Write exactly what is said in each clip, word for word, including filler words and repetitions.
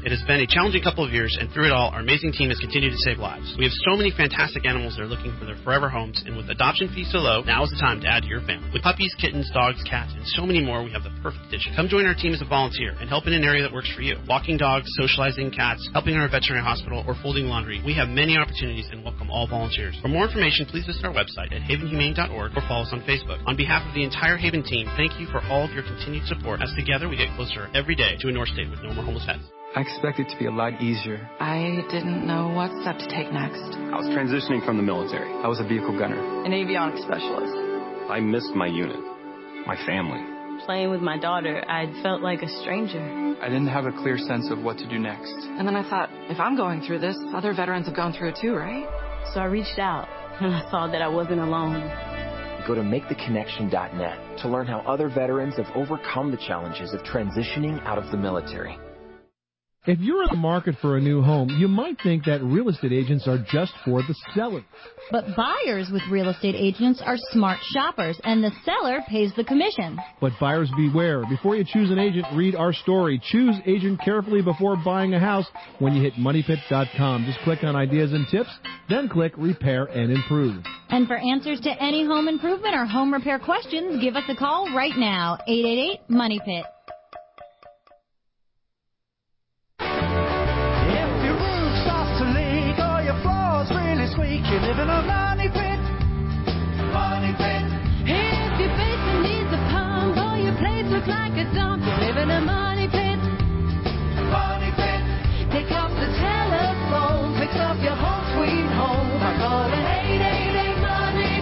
It has been a challenging couple of years, and through it all, our amazing team has continued to save lives. We have so many fantastic animals that are looking for their forever homes, and with adoption fees so low, now is the time to add to your family. With puppies, kittens, dogs, cats, and so many more, we have the perfect addition. Come join our team as a volunteer and help in an area that works for you. Walking dogs, socializing cats, helping in our veterinary hospital, or folding laundry. We have many opportunities and welcome all volunteers. For more information, please visit our website at haven humane dot org or follow us on Facebook. On behalf of the entire Haven team, thank you for all of your continued support, as together we get closer every day to a North State with no more homeless pets. I expected it to be a lot easier. I didn't know what step to take next. I was transitioning from the military. I was a vehicle gunner. An avionics specialist. I missed my unit, my family. Playing with my daughter, I felt like a stranger. I didn't have a clear sense of what to do next. And then I thought, if I'm going through this, other veterans have gone through it too, right? So I reached out, and I saw that I wasn't alone. Go to make the connection dot net to learn how other veterans have overcome the challenges of transitioning out of the military. If you're in the market for a new home, you might think that real estate agents are just for the seller. But buyers with real estate agents are smart shoppers, and the seller pays the commission. But buyers beware. Before you choose an agent, read our story. Choose agent carefully before buying a house when you hit money pit dot com. Just click on ideas and tips, then click repair and improve. And for answers to any home improvement or home repair questions, give us a call right now, eight eight eight, money pit. You live in a money pit, money pit. If your basement needs a pump or your place looks like a dump, you live in a money pit, money pit. Pick up the telephone, fix up your home sweet home by calling eight eight eight, money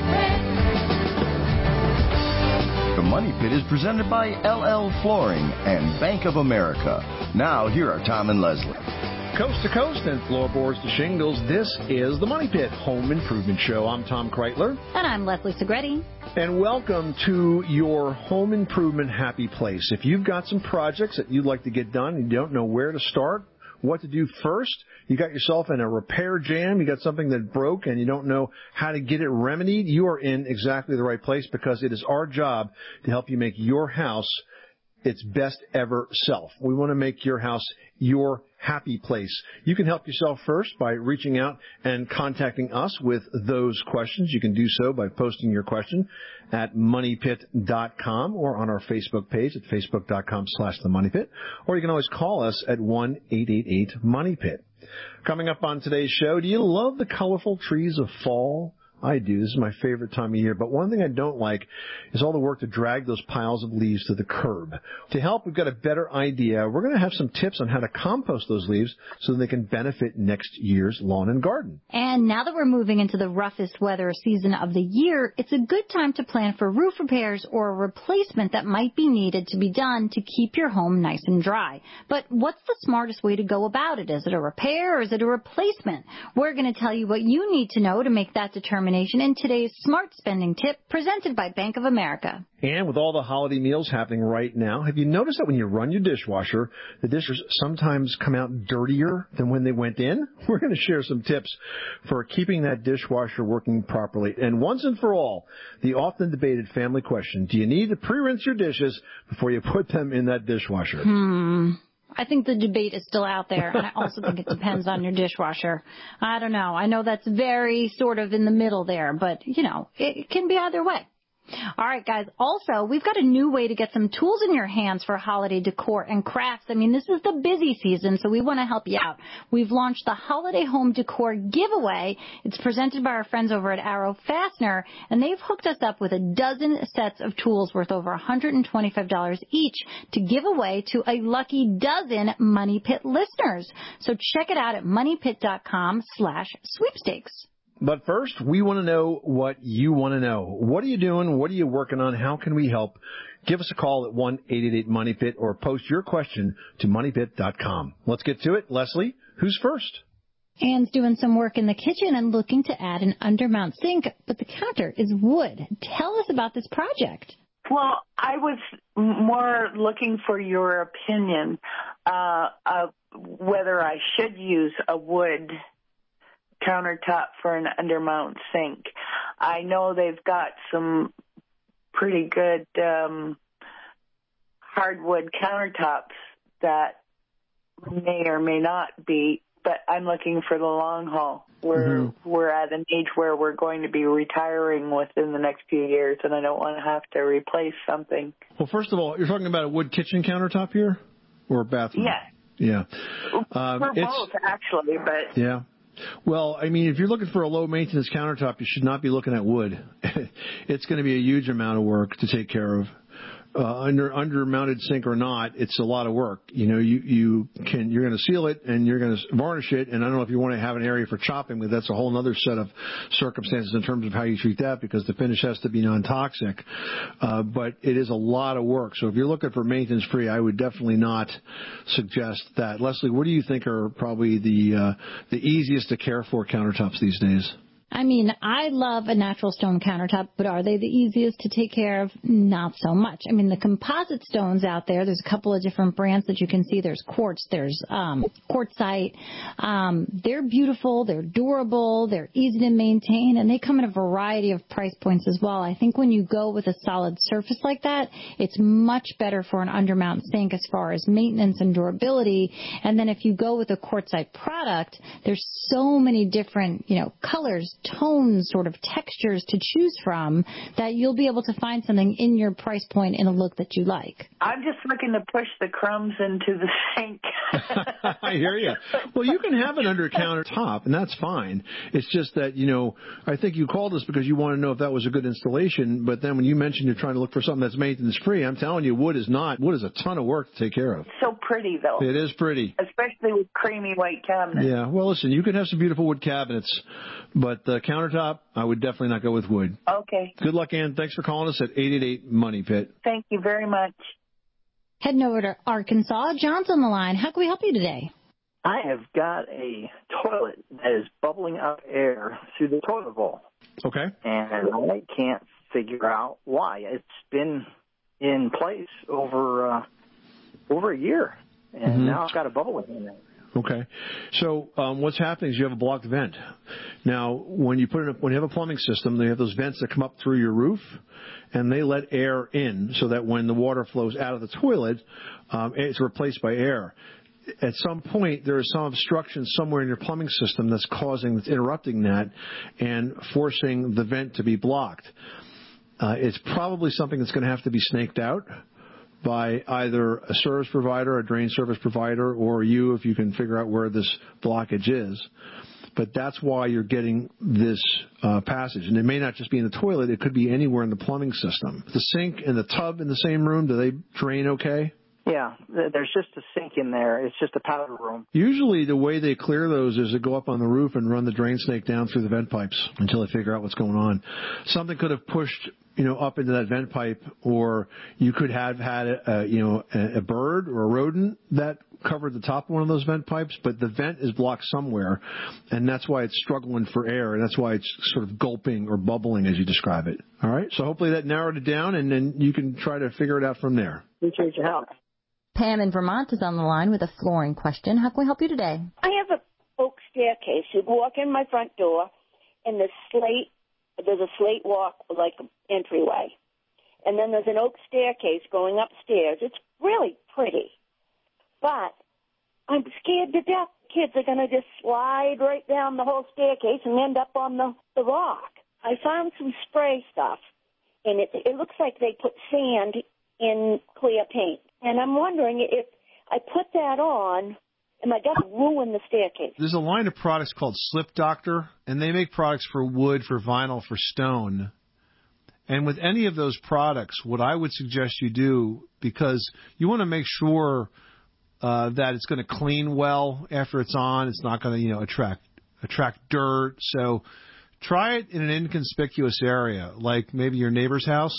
pit. The Money Pit is presented by L L Flooring and Bank of America. Now, here are Tom and Leslie. Coast to coast and floorboards to shingles, this is the Money Pit Home Improvement Show. I'm Tom Kreitler. And I'm Leslie Segretti. And welcome to your home improvement happy place. If you've got some projects that you'd like to get done and you don't know where to start, what to do first, you got yourself in a repair jam, you got something that broke and you don't know how to get it remedied, you are in exactly the right place, because it is our job to help you make your house its best ever self. We want to make your house your happy place. You can help yourself first by reaching out and contacting us with those questions. You can do so by posting your question at money pit dot com or on our Facebook page at facebook dot com slash the money pit, or you can always call us at one eight eight eight money pit. Coming up on today's show, do you love the colorful trees of fall? I do. This is my favorite time of year. But one thing I don't like is all the work to drag those piles of leaves to the curb. To help, we've got a better idea. We're going to have some tips on how to compost those leaves so they can benefit next year's lawn and garden. And now that we're moving into the roughest weather season of the year, it's a good time to plan for roof repairs or a replacement that might be needed to be done to keep your home nice and dry. But what's the smartest way to go about it? Is it a repair or is it a replacement? We're going to tell you what you need to know to make that determination in today's Smart Spending Tip presented by Bank of America. And with all the holiday meals happening right now, have you noticed that when you run your dishwasher, the dishes sometimes come out dirtier than when they went in? We're going to share some tips for keeping that dishwasher working properly. And once and for all, the often debated family question, do you need to pre-rinse your dishes before you put them in that dishwasher? Hmm. I think the debate is still out there, and I also think it depends on your dishwasher. I don't know. I know that's very sort of in the middle there, but, you know, it can be either way. All right, guys. Also, we've got a new way to get some tools in your hands for holiday decor and crafts. I mean, this is the busy season, so we want to help you out. We've launched the Holiday Home Decor Giveaway. It's presented by our friends over at Arrow Fastener, and they've hooked us up with a dozen sets of tools worth over one hundred twenty-five dollars each to give away to a lucky dozen Money Pit listeners. So check it out at money pit dot com slash sweepstakes. But first, we want to know what you want to know. What are you doing? What are you working on? How can we help? Give us a call at one eight eight eight money pit or post your question to money pit dot com. Let's get to it. Leslie, who's first? Anne's doing some work in the kitchen and looking to add an undermount sink, but the counter is wood. Tell us about this project. Well, I was more looking for your opinion uh, of whether I should use a wood countertop for an undermount sink. I know they've got some pretty good um, hardwood countertops that may or may not be, but I'm looking for the long haul. We're mm-hmm. we're at an age where we're going to be retiring within the next few years, and I don't want to have to replace something. Well, first of all, you're talking about a wood kitchen countertop here, or a bathroom? Yes. Yeah. Um, for both, actually, but yeah. Well, I mean, if you're looking for a low-maintenance countertop, you should not be looking at wood. It's going to be a huge amount of work to take care of. Uh, under under mounted sink or not, it's a lot of work. You know, you you can you're going to seal it and you're going to varnish it. And I don't know if you want to have an area for chopping, but that's a whole other set of circumstances in terms of how you treat that, because the finish has to be non-toxic. Uh, but it is a lot of work. So if you're looking for maintenance free, I would definitely not suggest that. Leslie, what do you think are probably the uh, the easiest to care for countertops these days? I mean, I love a natural stone countertop, but are they the easiest to take care of? Not so much. I mean, the composite stones out there, there's a couple of different brands that you can see. There's quartz, there's um, quartzite. Um, they're beautiful, they're durable, they're easy to maintain, and they come in a variety of price points as well. I think when you go with a solid surface like that, it's much better for an undermount sink as far as maintenance and durability. And then if you go with a quartzite product, there's so many different, you know, colors, tones, sort of textures to choose from that you'll be able to find something in your price point in a look that you like. I'm just looking to push the crumbs into the sink. I hear you. Well, you can have it under countertop, and that's fine. It's just that, you know, I think you called us because you want to know if that was a good installation, but then when you mentioned you're trying to look for something that's maintenance-free, I'm telling you, wood is not. Wood is a ton of work to take care of. It's so pretty, though. It is pretty. Especially with creamy white cabinets. Yeah, well, listen, you can have some beautiful wood cabinets, but the countertop, I would definitely not go with wood. Okay. Good luck, Ann. Thanks for calling us at eight eight eight money pit. Thank you very much. Heading over to Arkansas. John's on the line. How can we help you today? I have got a toilet that is bubbling up air through the toilet bowl. Okay. And I can't figure out why. It's been in place over uh, over a year, and mm-hmm. now it's got a bubble in it. Okay. So um, what's happening is you have a blocked vent. Now, when you put in a, when you have a plumbing system, they have those vents that come up through your roof, and they let air in so that when the water flows out of the toilet, um, it's replaced by air. At some point, there is some obstruction somewhere in your plumbing system that's causing, that's interrupting that and forcing the vent to be blocked. Uh, it's probably something that's going to have to be snaked out by either a service provider, a drain service provider, or you if you can figure out where this blockage is. But that's why you're getting this uh, passage. And it may not just be in the toilet. It could be anywhere in the plumbing system. The sink and the tub in the same room, do they drain okay? Yeah, there's just a sink in there. It's just a powder room. Usually the way they clear those is to go up on the roof and run the drain snake down through the vent pipes until they figure out what's going on. Something could have pushed, you know, up into that vent pipe, or you could have had, a, you know, a, a bird or a rodent that covered the top of one of those vent pipes, but the vent is blocked somewhere, and that's why it's struggling for air, and that's why it's sort of gulping or bubbling as you describe it. All right? So hopefully that narrowed it down, and then you can try to figure it out from there. Appreciate your help. Pam in Vermont is on the line with a flooring question. How can we help you today? I have a oak staircase. You walk in my front door, and the slate, there's a slate walk like an entryway. And then there's an oak staircase going upstairs. It's really pretty. But I'm scared to death kids are going to just slide right down the whole staircase and end up on the, the rock. I found some spray stuff, and it, it looks like they put sand in clear paint. And I'm wondering if I put that on, am I going to ruin the staircase? There's a line of products called Slip Doctor, and they make products for wood, for vinyl, for stone. And with any of those products, what I would suggest you do, because you want to make sure uh, that it's going to clean well after it's on. It's not going to, you know, attract attract dirt. So try it in an inconspicuous area, like maybe your neighbor's house.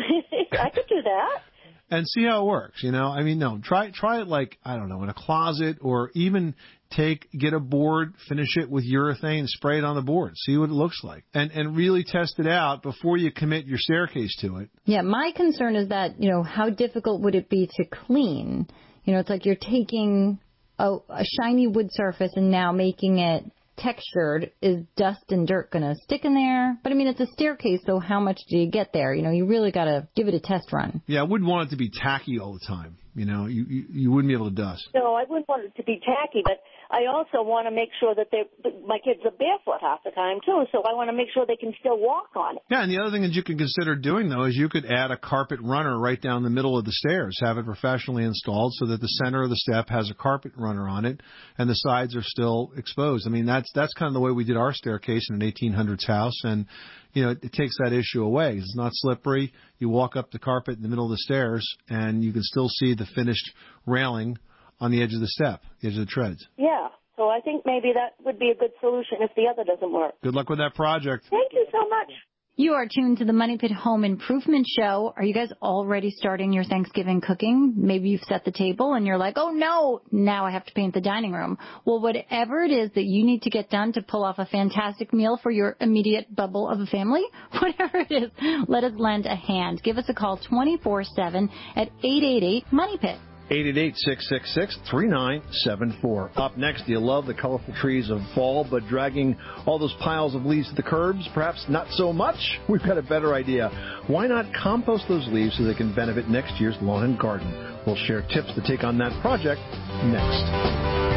I could do that. And see how it works, you know. I mean, no, try try it like, I don't know, in a closet, or even take, get a board, finish it with urethane, spray it on the board, see what it looks like. And and really test it out before you commit your staircase to it. Yeah, my concern is that, you know, how difficult would it be to clean? You know, it's like you're taking a, a shiny wood surface and now making it textured. Is dust and dirt going to stick in there? But I mean, it's a staircase, so how much do you get there? You know, you really got to give it a test run. Yeah, I wouldn't want it to be tacky all the time. You know, you, you, you wouldn't be able to dust. No, I wouldn't want it to be tacky, but I also want to make sure that they, my kids are barefoot half the time, too, so I want to make sure they can still walk on it. Yeah, and the other thing that you can consider doing, though, is you could add a carpet runner right down the middle of the stairs, have it professionally installed so that the center of the step has a carpet runner on it and the sides are still exposed. I mean, that's that's kind of the way we did our staircase in an eighteen hundreds house, and, you know, it, it takes that issue away. It's not slippery. You walk up the carpet in the middle of the stairs, and you can still see the finished railing on the edge of the step, the edge of the treads. Yeah, so I think maybe that would be a good solution if the other doesn't work. Good luck with that project. Thank you so much. You are tuned to the Money Pit Home Improvement Show. Are you guys already starting your Thanksgiving cooking? Maybe you've set the table and you're like, oh no, now I have to paint the dining room. Well, whatever it is that you need to get done to pull off a fantastic meal for your immediate bubble of a family, whatever it is, let us lend a hand. Give us a call twenty-four seven at eight eight eight, MONEY PIT. eight eight eight, six six six, three nine seven four. Up next, do you love the colorful trees of fall, but dragging all those piles of leaves to the curbs? Perhaps not so much? We've got a better idea. Why not compost those leaves so they can benefit next year's lawn and garden? We'll share tips to take on that project next.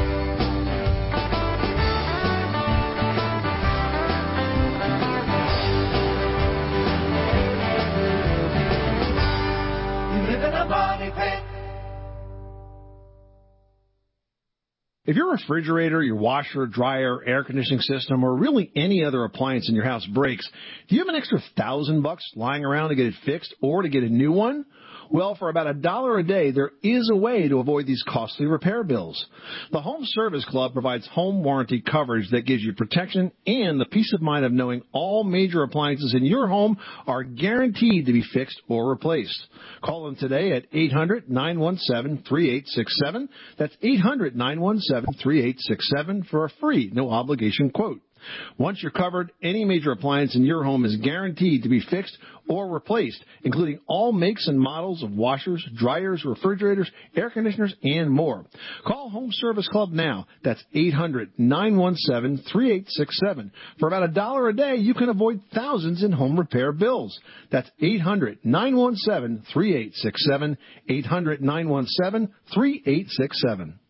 If your refrigerator, your washer, dryer, air conditioning system, or really any other appliance in your house breaks, do you have an extra thousand bucks lying around to get it fixed or to get a new one? Well, for about a dollar a day, there is a way to avoid these costly repair bills. The Home Service Club provides home warranty coverage that gives you protection and the peace of mind of knowing all major appliances in your home are guaranteed to be fixed or replaced. Call them today at eight hundred, nine one seven, three eight six seven. That's eight hundred, nine one seven, three eight six seven for a free, no-obligation quote. Once you're covered, any major appliance in your home is guaranteed to be fixed or replaced, including all makes and models of washers, dryers, refrigerators, air conditioners, and more. Call Home Service Club now. That's eight hundred, nine one seven, three eight six seven. For about a dollar a day, you can avoid thousands in home repair bills. That's eight hundred, nine one seven, three eight six seven, eight hundred, nine one seven, three eight six seven.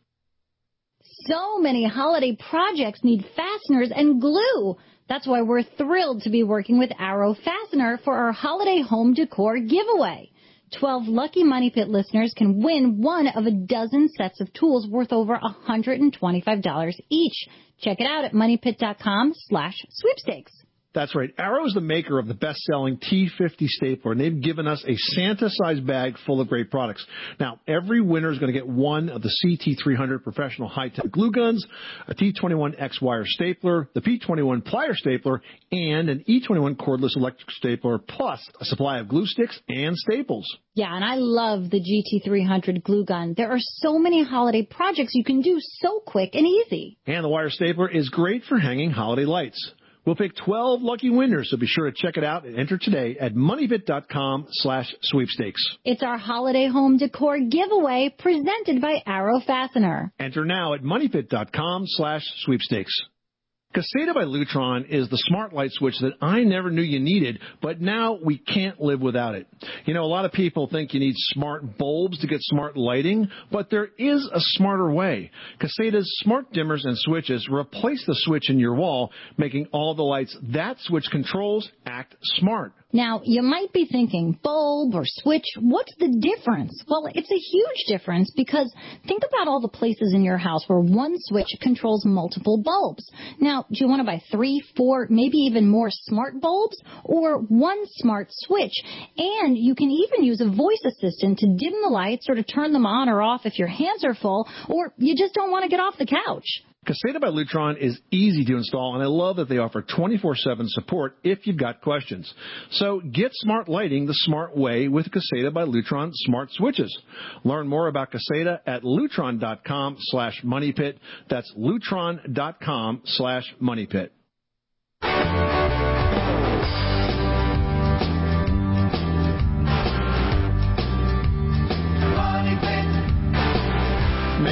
So many holiday projects need fasteners and glue. That's why we're thrilled to be working with Arrow Fastener for our holiday home decor giveaway. Twelve lucky Money Pit listeners can win one of a dozen sets of tools worth over one hundred twenty-five dollars each. Check it out at moneypit.com slash sweepstakes. That's right. Arrow is the maker of the best-selling T fifty stapler, and they've given us a Santa-sized bag full of great products. Now, every winner is going to get one of the C T three hundred professional high-tech glue guns, a T twenty-one X-wire stapler, the P twenty-one plier stapler, and an E twenty-one cordless electric stapler, plus a supply of glue sticks and staples. Yeah, and I love the G T three hundred glue gun. There are so many holiday projects you can do so quick and easy. And the wire stapler is great for hanging holiday lights. We'll pick twelve lucky winners, so be sure to check it out and enter today at moneypit.com slash sweepstakes. It's our holiday home decor giveaway presented by Arrow Fastener. Enter now at moneypit.com slash sweepstakes. Caseta by Lutron is the smart light switch that I never knew you needed, but now we can't live without it. You know, a lot of people think you need smart bulbs to get smart lighting, but there is a smarter way. Caseta's smart dimmers and switches replace the switch in your wall, making all the lights that switch controls act smart. Now, you might be thinking, bulb or switch, what's the difference? Well, it's a huge difference because think about all the places in your house where one switch controls multiple bulbs. Now, do you want to buy three, four, maybe even more smart bulbs or one smart switch? And you can even use a voice assistant to dim the lights or to turn them on or off if your hands are full or you just don't want to get off the couch. Caseta by Lutron is easy to install, and I love that they offer twenty-four seven support if you've got questions. So get smart lighting the smart way with Caseta by Lutron smart switches. Learn more about Caseta at lutron.com slash moneypit. That's lutron.com slash moneypit.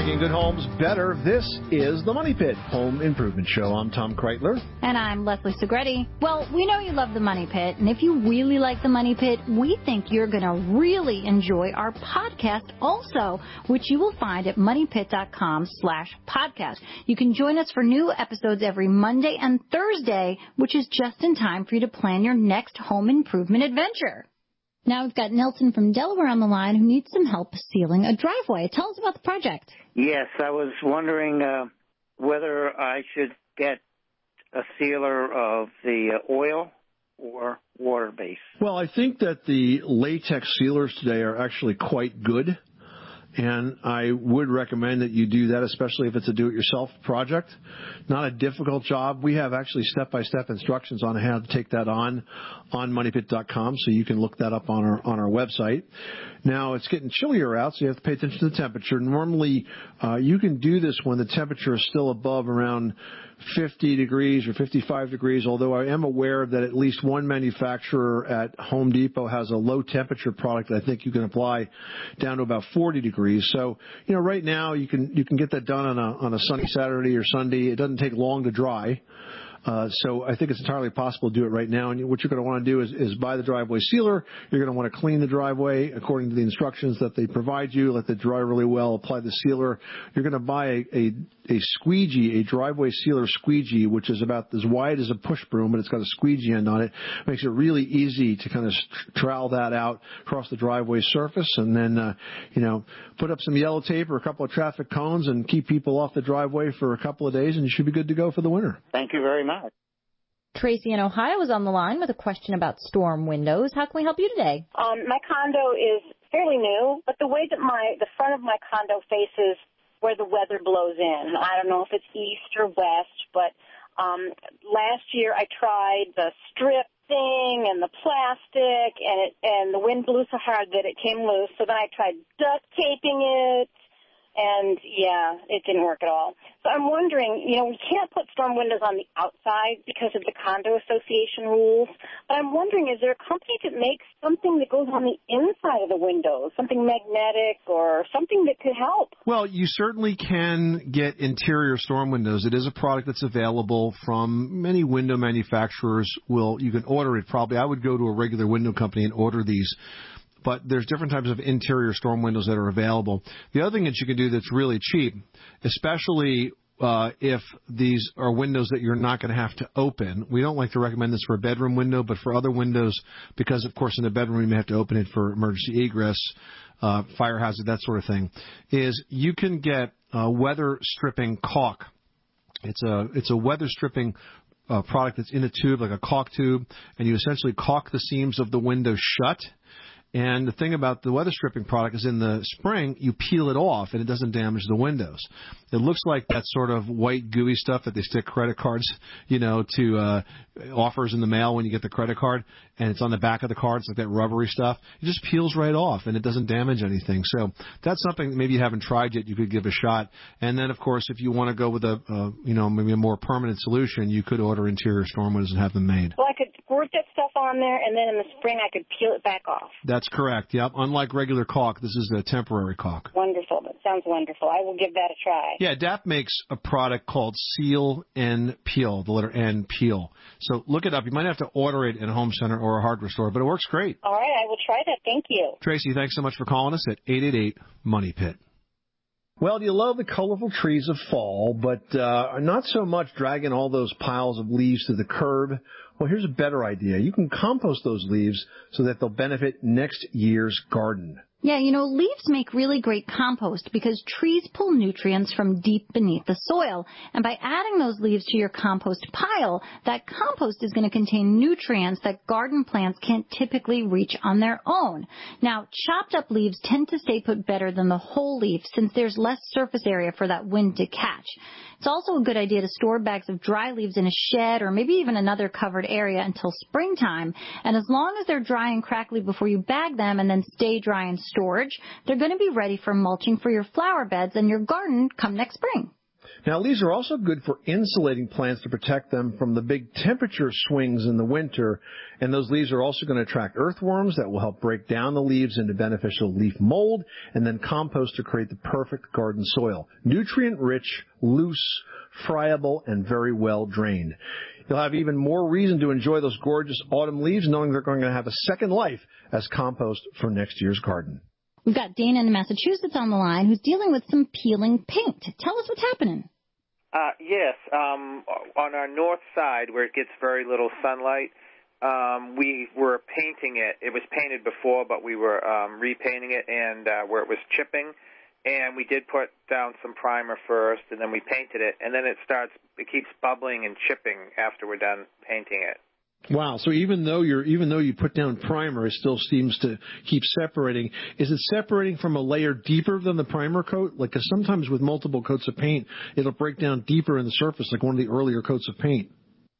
Making good homes better. This is the Money Pit Home Improvement Show. I'm Tom Kreitler. And I'm Leslie Segretti. Well, we know you love the Money Pit, and if you really like the Money Pit, we think you're going to really enjoy our podcast also, which you will find at moneypit.com slash podcast. You can join us for new episodes every Monday and Thursday, which is just in time for you to plan your next home improvement adventure. Now we've got Nelson from Delaware on the line who needs some help sealing a driveway. Tell us about the project. Yes, I was wondering uh, whether I should get a sealer of the oil or water-based. Well, I think that the latex sealers today are actually quite good. And I would recommend that you do that, especially if it's a do-it-yourself project. Not a difficult job. We have actually step-by-step instructions on how to take that on on money pit dot com, so you can look that up on our on our website. Now, it's getting chillier out, so you have to pay attention to the temperature. Normally, uh, you can do this when the temperature is still above around fifty degrees or fifty-five degrees, although I am aware that at least one manufacturer at Home Depot has a low-temperature product that I think you can apply down to about forty degrees. So, you know, right now you can you can get that done on a on a sunny Saturday or Sunday. It doesn't take long to dry. Uh, so I think it's entirely possible to do it right now. And what you're going to want to do is, is buy the driveway sealer. You're going to want to clean the driveway according to the instructions that they provide you. Let it dry really well. Apply the sealer. You're going to buy a, a, a squeegee, a driveway sealer squeegee, which is about as wide as a push broom, but it's got a squeegee end on it. Makes it really easy to kind of trowel that out across the driveway surface, and then uh, you know put up some yellow tape or a couple of traffic cones and keep people off the driveway for a couple of days, and you should be good to go for the winter. Thank you very much. Tracy in Ohio is on the line with a question about storm windows. How can we help you today? Um, my condo is fairly new, but the way that my the front of my condo faces where the weather blows in, I don't know if it's east or west, but um, last year I tried the strip thing and the plastic, and it and the wind blew so hard that it came loose. So then I tried duct taping it. And, yeah, it didn't work at all. So I'm wondering, you know, we can't put storm windows on the outside because of the condo association rules. But I'm wondering, is there a company that makes something that goes on the inside of the windows, something magnetic or something that could help? Well, you certainly can get interior storm windows. It is a product that's available from many window manufacturers. Will you can order it probably. I would go to a regular window company and order these. But there's different types of interior storm windows that are available. The other thing that you can do that's really cheap, especially uh, if these are windows that you're not going to have to open. We don't like to recommend this for a bedroom window, but for other windows, because, of course, in the bedroom you may have to open it for emergency egress, uh, fire hazard, that sort of thing, is you can get uh, weather stripping caulk. It's a, it's a weather stripping uh, product that's in a tube, like a caulk tube, and you essentially caulk the seams of the window shut. And the thing about the weather stripping product is in the spring, you peel it off and it doesn't damage the windows. It looks like that sort of white gooey stuff that they stick credit cards, you know, to uh, offers in the mail when you get the credit card, and it's on the back of the card. It's like that rubbery stuff. It just peels right off and it doesn't damage anything. So that's something that maybe you haven't tried yet. You could give a shot. And then, of course, if you want to go with a, uh, you know, maybe a more permanent solution, you could order interior storm windows and have them made. Well, I could squirt that stuff on there, and then in the spring I could peel it back off. That's correct. Yep. Unlike regular caulk, this is a temporary caulk. Wonderful. That sounds wonderful. I will give that a try. Yeah, D A P makes a product called Seal N Peel, the letter N, Peel. So look it up. You might have to order it in a home center or a hardware store, but it works great. All right, I will try that. Thank you. Tracy, thanks so much for calling us at eight eight eight, MONEY PIT. Well, you love the colorful trees of fall, but uh, not so much dragging all those piles of leaves to the curb. Well, here's a better idea. You can compost those leaves so that they'll benefit next year's garden. Yeah, you know, leaves make really great compost because trees pull nutrients from deep beneath the soil. And by adding those leaves to your compost pile, that compost is going to contain nutrients that garden plants can't typically reach on their own. Now, chopped up leaves tend to stay put better than the whole leaf since there's less surface area for that wind to catch. It's also a good idea to store bags of dry leaves in a shed or maybe even another covered area until springtime. And as long as they're dry and crackly before you bag them and then stay dry in storage, they're going to be ready for mulching for your flower beds and your garden come next spring. Now, leaves are also good for insulating plants to protect them from the big temperature swings in the winter. And those leaves are also going to attract earthworms that will help break down the leaves into beneficial leaf mold and then compost to create the perfect garden soil. Nutrient-rich, loose, friable, and very well drained. You'll have even more reason to enjoy those gorgeous autumn leaves, knowing they're going to have a second life as compost for next year's garden. We've got Dana in Massachusetts on the line who's dealing with some peeling paint. Tell us what's happening. Uh, yes, um, on our north side where it gets very little sunlight, um, we were painting it. It was painted before, but we were um, repainting it, and uh, where it was chipping, and we did put down some primer first, and then we painted it, and then it starts, it keeps bubbling and chipping after we're done painting it. Wow. So even though you're, even though you put down primer, it still seems to keep separating. Is it separating from a layer deeper than the primer coat? Like, 'cause sometimes with multiple coats of paint, it'll break down deeper in the surface, like one of the earlier coats of paint.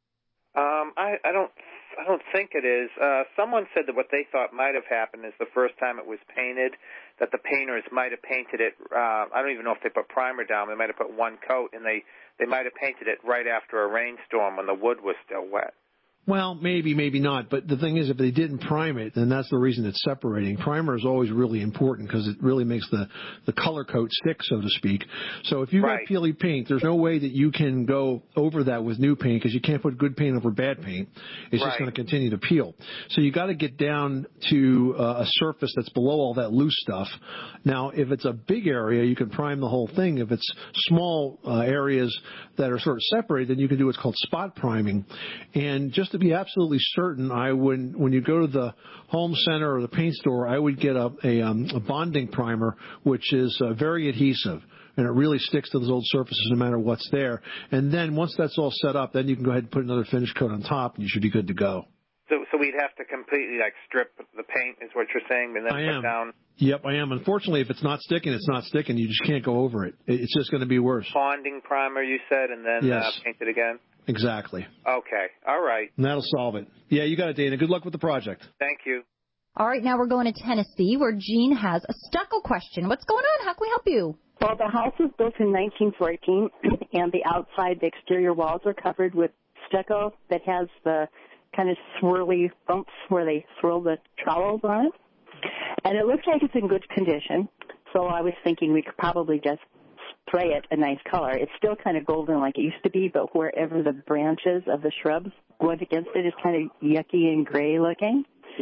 Um, I, I don't, I don't think it is. Uh, someone said that what they thought might have happened is the first time it was painted, that the painters might have painted it. Uh, I don't even know if they put primer down. They might have put one coat, and they, they might have painted it right after a rainstorm when the wood was still wet. Well, maybe, maybe not. But the thing is, if they didn't prime it, then that's the reason it's separating. Primer is always really important because it really makes the, the color coat stick, so to speak. So if you've Right. got peely paint, there's no way that you can go over that with new paint because you can't put good paint over bad paint. It's Right. just going to continue to peel. So you got to get down to uh, a surface that's below all that loose stuff. Now, if it's a big area, you can prime the whole thing. If it's small uh, areas that are sort of separated, then you can do what's called spot priming. And just to be absolutely certain, I would, when you go to the home center or the paint store, I would get a, a, um, a bonding primer, which is uh, very adhesive, and it really sticks to those old surfaces no matter what's there. And then once that's all set up, then you can go ahead and put another finish coat on top, and you should be good to go. So, so we'd have to completely like strip the paint, is what you're saying, and then I put am. down. Yep, I am. Unfortunately, if it's not sticking, it's not sticking. You just can't go over it. It's just going to be worse. Bonding primer, you said, and then Yes. uh, paint it again? Exactly. Okay. All right. And that'll solve it. Yeah, you got it, Dana. Good luck with the project. Thank you. All right, now we're going to Tennessee where Jean has a stucco question. What's going on? How can we help you? Well, the house was built in nineteen fourteen, and the outside, the exterior walls are covered with stucco that has the kind of swirly bumps where they swirl the trowels on it. And it looks like it's in good condition, so I was thinking we could probably just spray it a nice color. It's still kind of golden like it used to be, but wherever the branches of the shrubs went against it is kind of yucky and gray looking.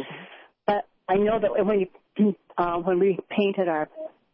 But I know that when you, uh, when we painted our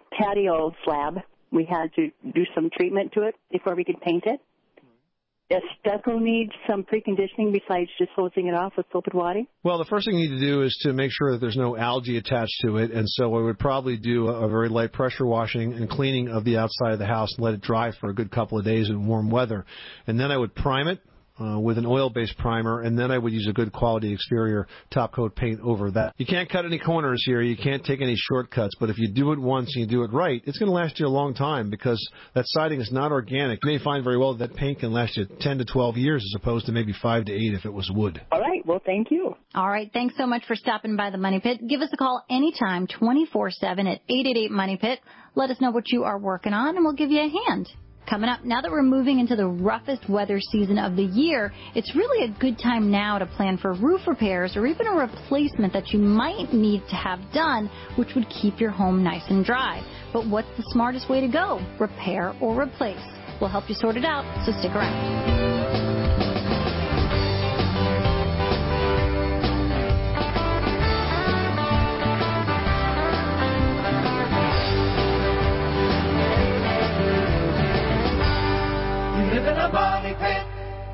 patio slab, we had to do some treatment to it before we could paint it. Does stucco need some preconditioning besides just hosing it off with soap and water? Well, the first thing you need to do is to make sure that there's no algae attached to it, and so I would probably do a very light pressure washing and cleaning of the outside of the house and let it dry for a good couple of days in warm weather. And then I would prime it uh, with an oil-based primer, and then I would use a good quality exterior top coat paint over that. You can't cut any corners here. You can't take any shortcuts, but if you do it once and you do it right, it's going to last you a long time because that siding is not organic. You may find very well that paint can last you ten to twelve years as opposed to maybe five to eight if it was wood. All right. Well, thank you. All right. Thanks so much for stopping by the Money Pit. Give us a call anytime, twenty-four seven at eight eight eight Money Pit. Let us know what you are working on, and we'll give you a hand. Coming up, now that we're moving into the roughest weather season of the year, it's really a good time now to plan for roof repairs or even a replacement that you might need to have done, which would keep your home nice and dry. But what's the smartest way to go? Repair or replace? We'll help you sort it out, so stick around. Live in a money pit.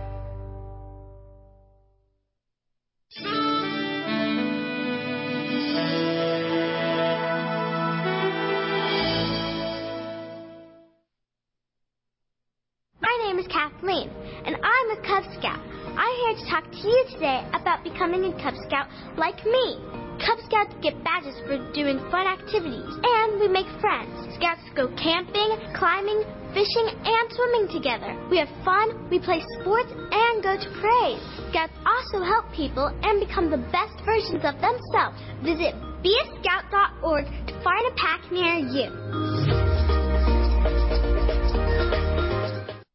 My name is Kathleen, and I'm a Cub Scout. I'm here to talk to you today about becoming a Cub Scout like me. Cub Scouts get badges for doing fun activities, and we make friends. Scouts go camping, climbing, fishing, and swimming together. We have fun, we play sports, and go to parades. Scouts also help people and become the best versions of themselves. Visit be a scout dot org to find a pack near you.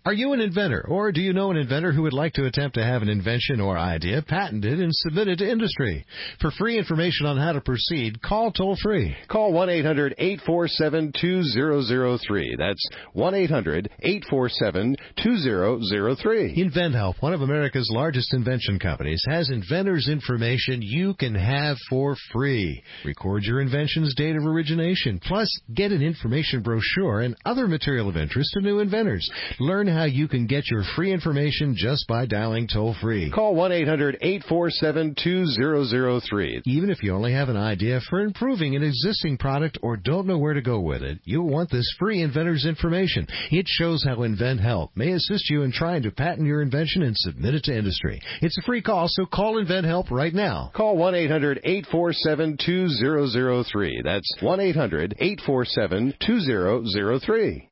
Are you an inventor, or do you know an inventor who would like to attempt to have an invention or idea patented and submitted to industry? For free information on how to proceed, call toll-free. Call one eight hundred eight four seven two zero zero three. That's one eight hundred eight four seven two zero zero three. InventHelp, one of America's largest invention companies, has inventors' information you can have for free. Record your invention's date of origination, plus get an information brochure and other material of interest to new inventors. Learn how you can get your free information just by dialing toll-free. Call one eight hundred eight four seven two zero zero three. Even if you only have an idea for improving an existing product or don't know where to go with it, you'll want this free inventor's information. It shows how InventHelp may assist you in trying to patent your invention and submit it to industry. It's a free call, so call InventHelp right now. Call one eight hundred eight four seven two zero zero three. That's one eight hundred eight four seven two zero zero three.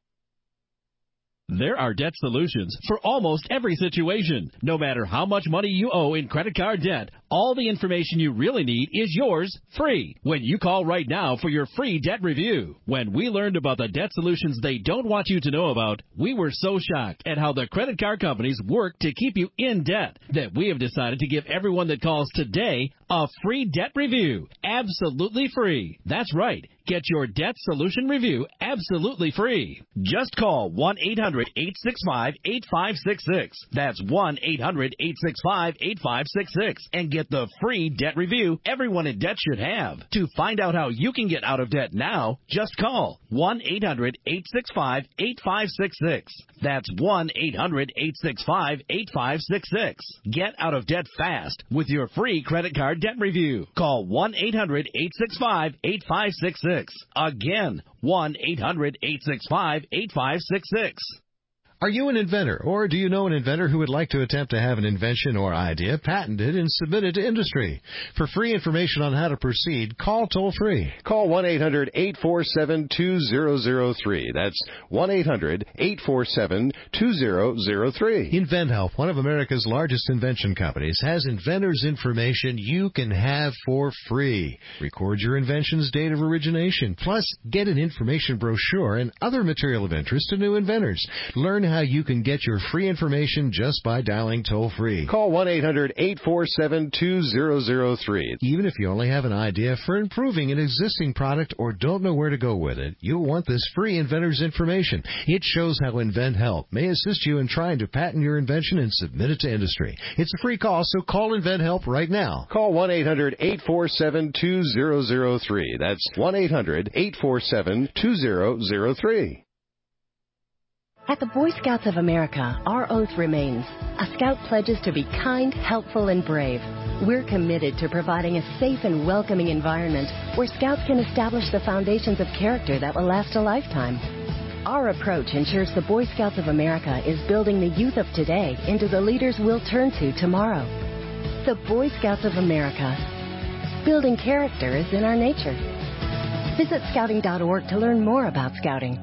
There are debt solutions for almost every situation. No matter how much money you owe in credit card debt, all the information you really need is yours free when you call right now for your free debt review. When we learned about the debt solutions they don't want you to know about, we were so shocked at how the credit card companies work to keep you in debt that we have decided to give everyone that calls today a free debt review. Absolutely free. That's right. Get your debt solution review absolutely free. Just call one eight hundred eight six five eight five six six. That's one eight hundred eight six five eight five six six and get the free debt review everyone in debt should have. To find out how you can get out of debt now, just call one eight hundred eight six five eight five six six. That's one eight hundred eight six five eight five six six. Get out of debt fast with your free credit card debt review. Call one eight hundred eight six five eight five six six. Again, one eight hundred eight six five eight five six six. Are you an inventor, or do you know an inventor who would like to attempt to have an invention or idea patented and submitted to industry? For free information on how to proceed, call toll-free. Call one eight hundred eight four seven two zero zero three. That's one eight hundred eight four seven two zero zero three. InventHelp, one of America's largest invention companies, has inventors' information you can have for free. Record your invention's date of origination, plus get an information brochure and other material of interest to new inventors. Learn how you can get your free information just by dialing toll-free. Call one eight hundred eight four seven two zero zero three. Even if you only have an idea for improving an existing product or don't know where to go with it, you'll want this free inventor's information. It shows how InventHelp may assist you in trying to patent your invention and submit it to industry. It's a free call, so call InventHelp right now. Call one eight hundred eight four seven two zero zero three. That's one eight hundred eight four seven two zero zero three. At the Boy Scouts of America, our oath remains. A Scout pledges to be kind, helpful, and brave. We're committed to providing a safe and welcoming environment where Scouts can establish the foundations of character that will last a lifetime. Our approach ensures the Boy Scouts of America is building the youth of today into the leaders we'll turn to tomorrow. The Boy Scouts of America. Building character is in our nature. Visit scouting dot org to learn more about Scouting.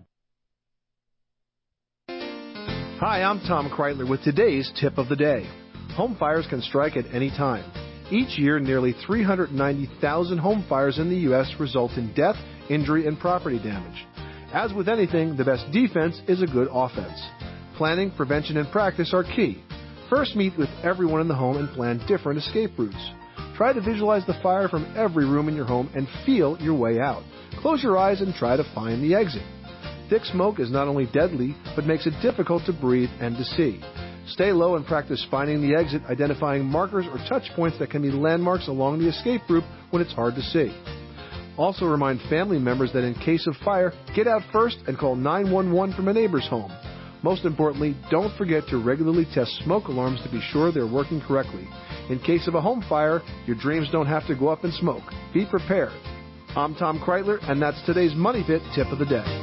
Hi, I'm Tom Kreitler with today's tip of the day. Home fires can strike at any time. Each year, nearly three hundred ninety thousand home fires in the U S result in death, injury, and property damage. As with anything, the best defense is a good offense. Planning, prevention, and practice are key. First, meet with everyone in the home and plan different escape routes. Try to visualize the fire from every room in your home and feel your way out. Close your eyes and try to find the exit. Thick smoke is not only deadly, but makes it difficult to breathe and to see. Stay low and practice finding the exit, identifying markers or touch points that can be landmarks along the escape route when it's hard to see. Also remind family members that in case of fire, get out first and call nine one one from a neighbor's home. Most importantly, don't forget to regularly test smoke alarms to be sure they're working correctly. In case of a home fire, your dreams don't have to go up in smoke. Be prepared. I'm Tom Kreitler, and that's today's Money Pit Tip of the Day.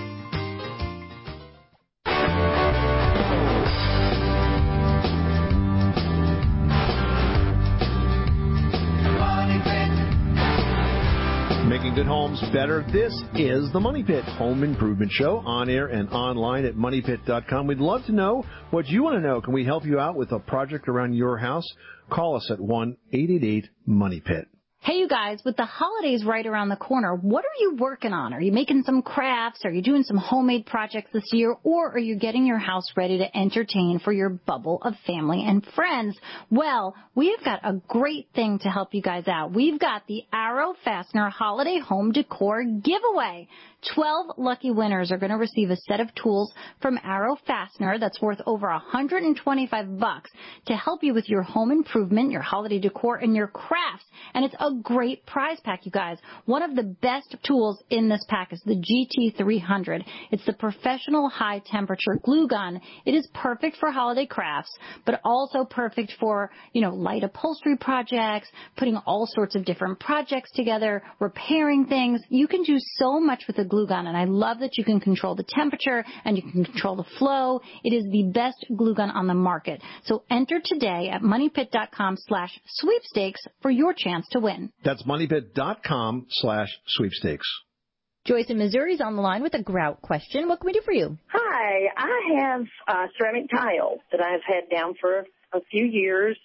Making good homes better. This is the Money Pit Home Improvement Show, on air and online at money pit dot com. We'd love to know what you want to know. Can we help you out with a project around your house? Call us at one eight eight eight money pit. Hey, you guys, with the holidays right around the corner, what are you working on? Are you making some crafts? Are you doing some homemade projects this year? Or are you getting your house ready to entertain for your bubble of family and friends? Well, we've got a great thing to help you guys out. We've got the Arrow Fastener Holiday Home Decor Giveaway. twelve lucky winners are going to receive a set of tools from Arrow Fastener that's worth over one hundred twenty-five bucks to help you with your home improvement, your holiday decor, and your crafts. And it's a great prize pack, you guys. One of the best tools in this pack is the G T three hundred. It's the professional high temperature glue gun. It is perfect for holiday crafts, but also perfect for, you know, light upholstery projects, putting all sorts of different projects together, repairing things. You can do so much with a glue gun, and I love that you can control the temperature and you can control the flow. It is the best glue gun on the market. So enter today at moneypit.com slash sweepstakes for your chance to win. That's moneypit.com slash sweepstakes. Joyce in Missouri is on the line with a grout question. What can we do for you? Hi, I have uh, ceramic tile that I've had down for a few years,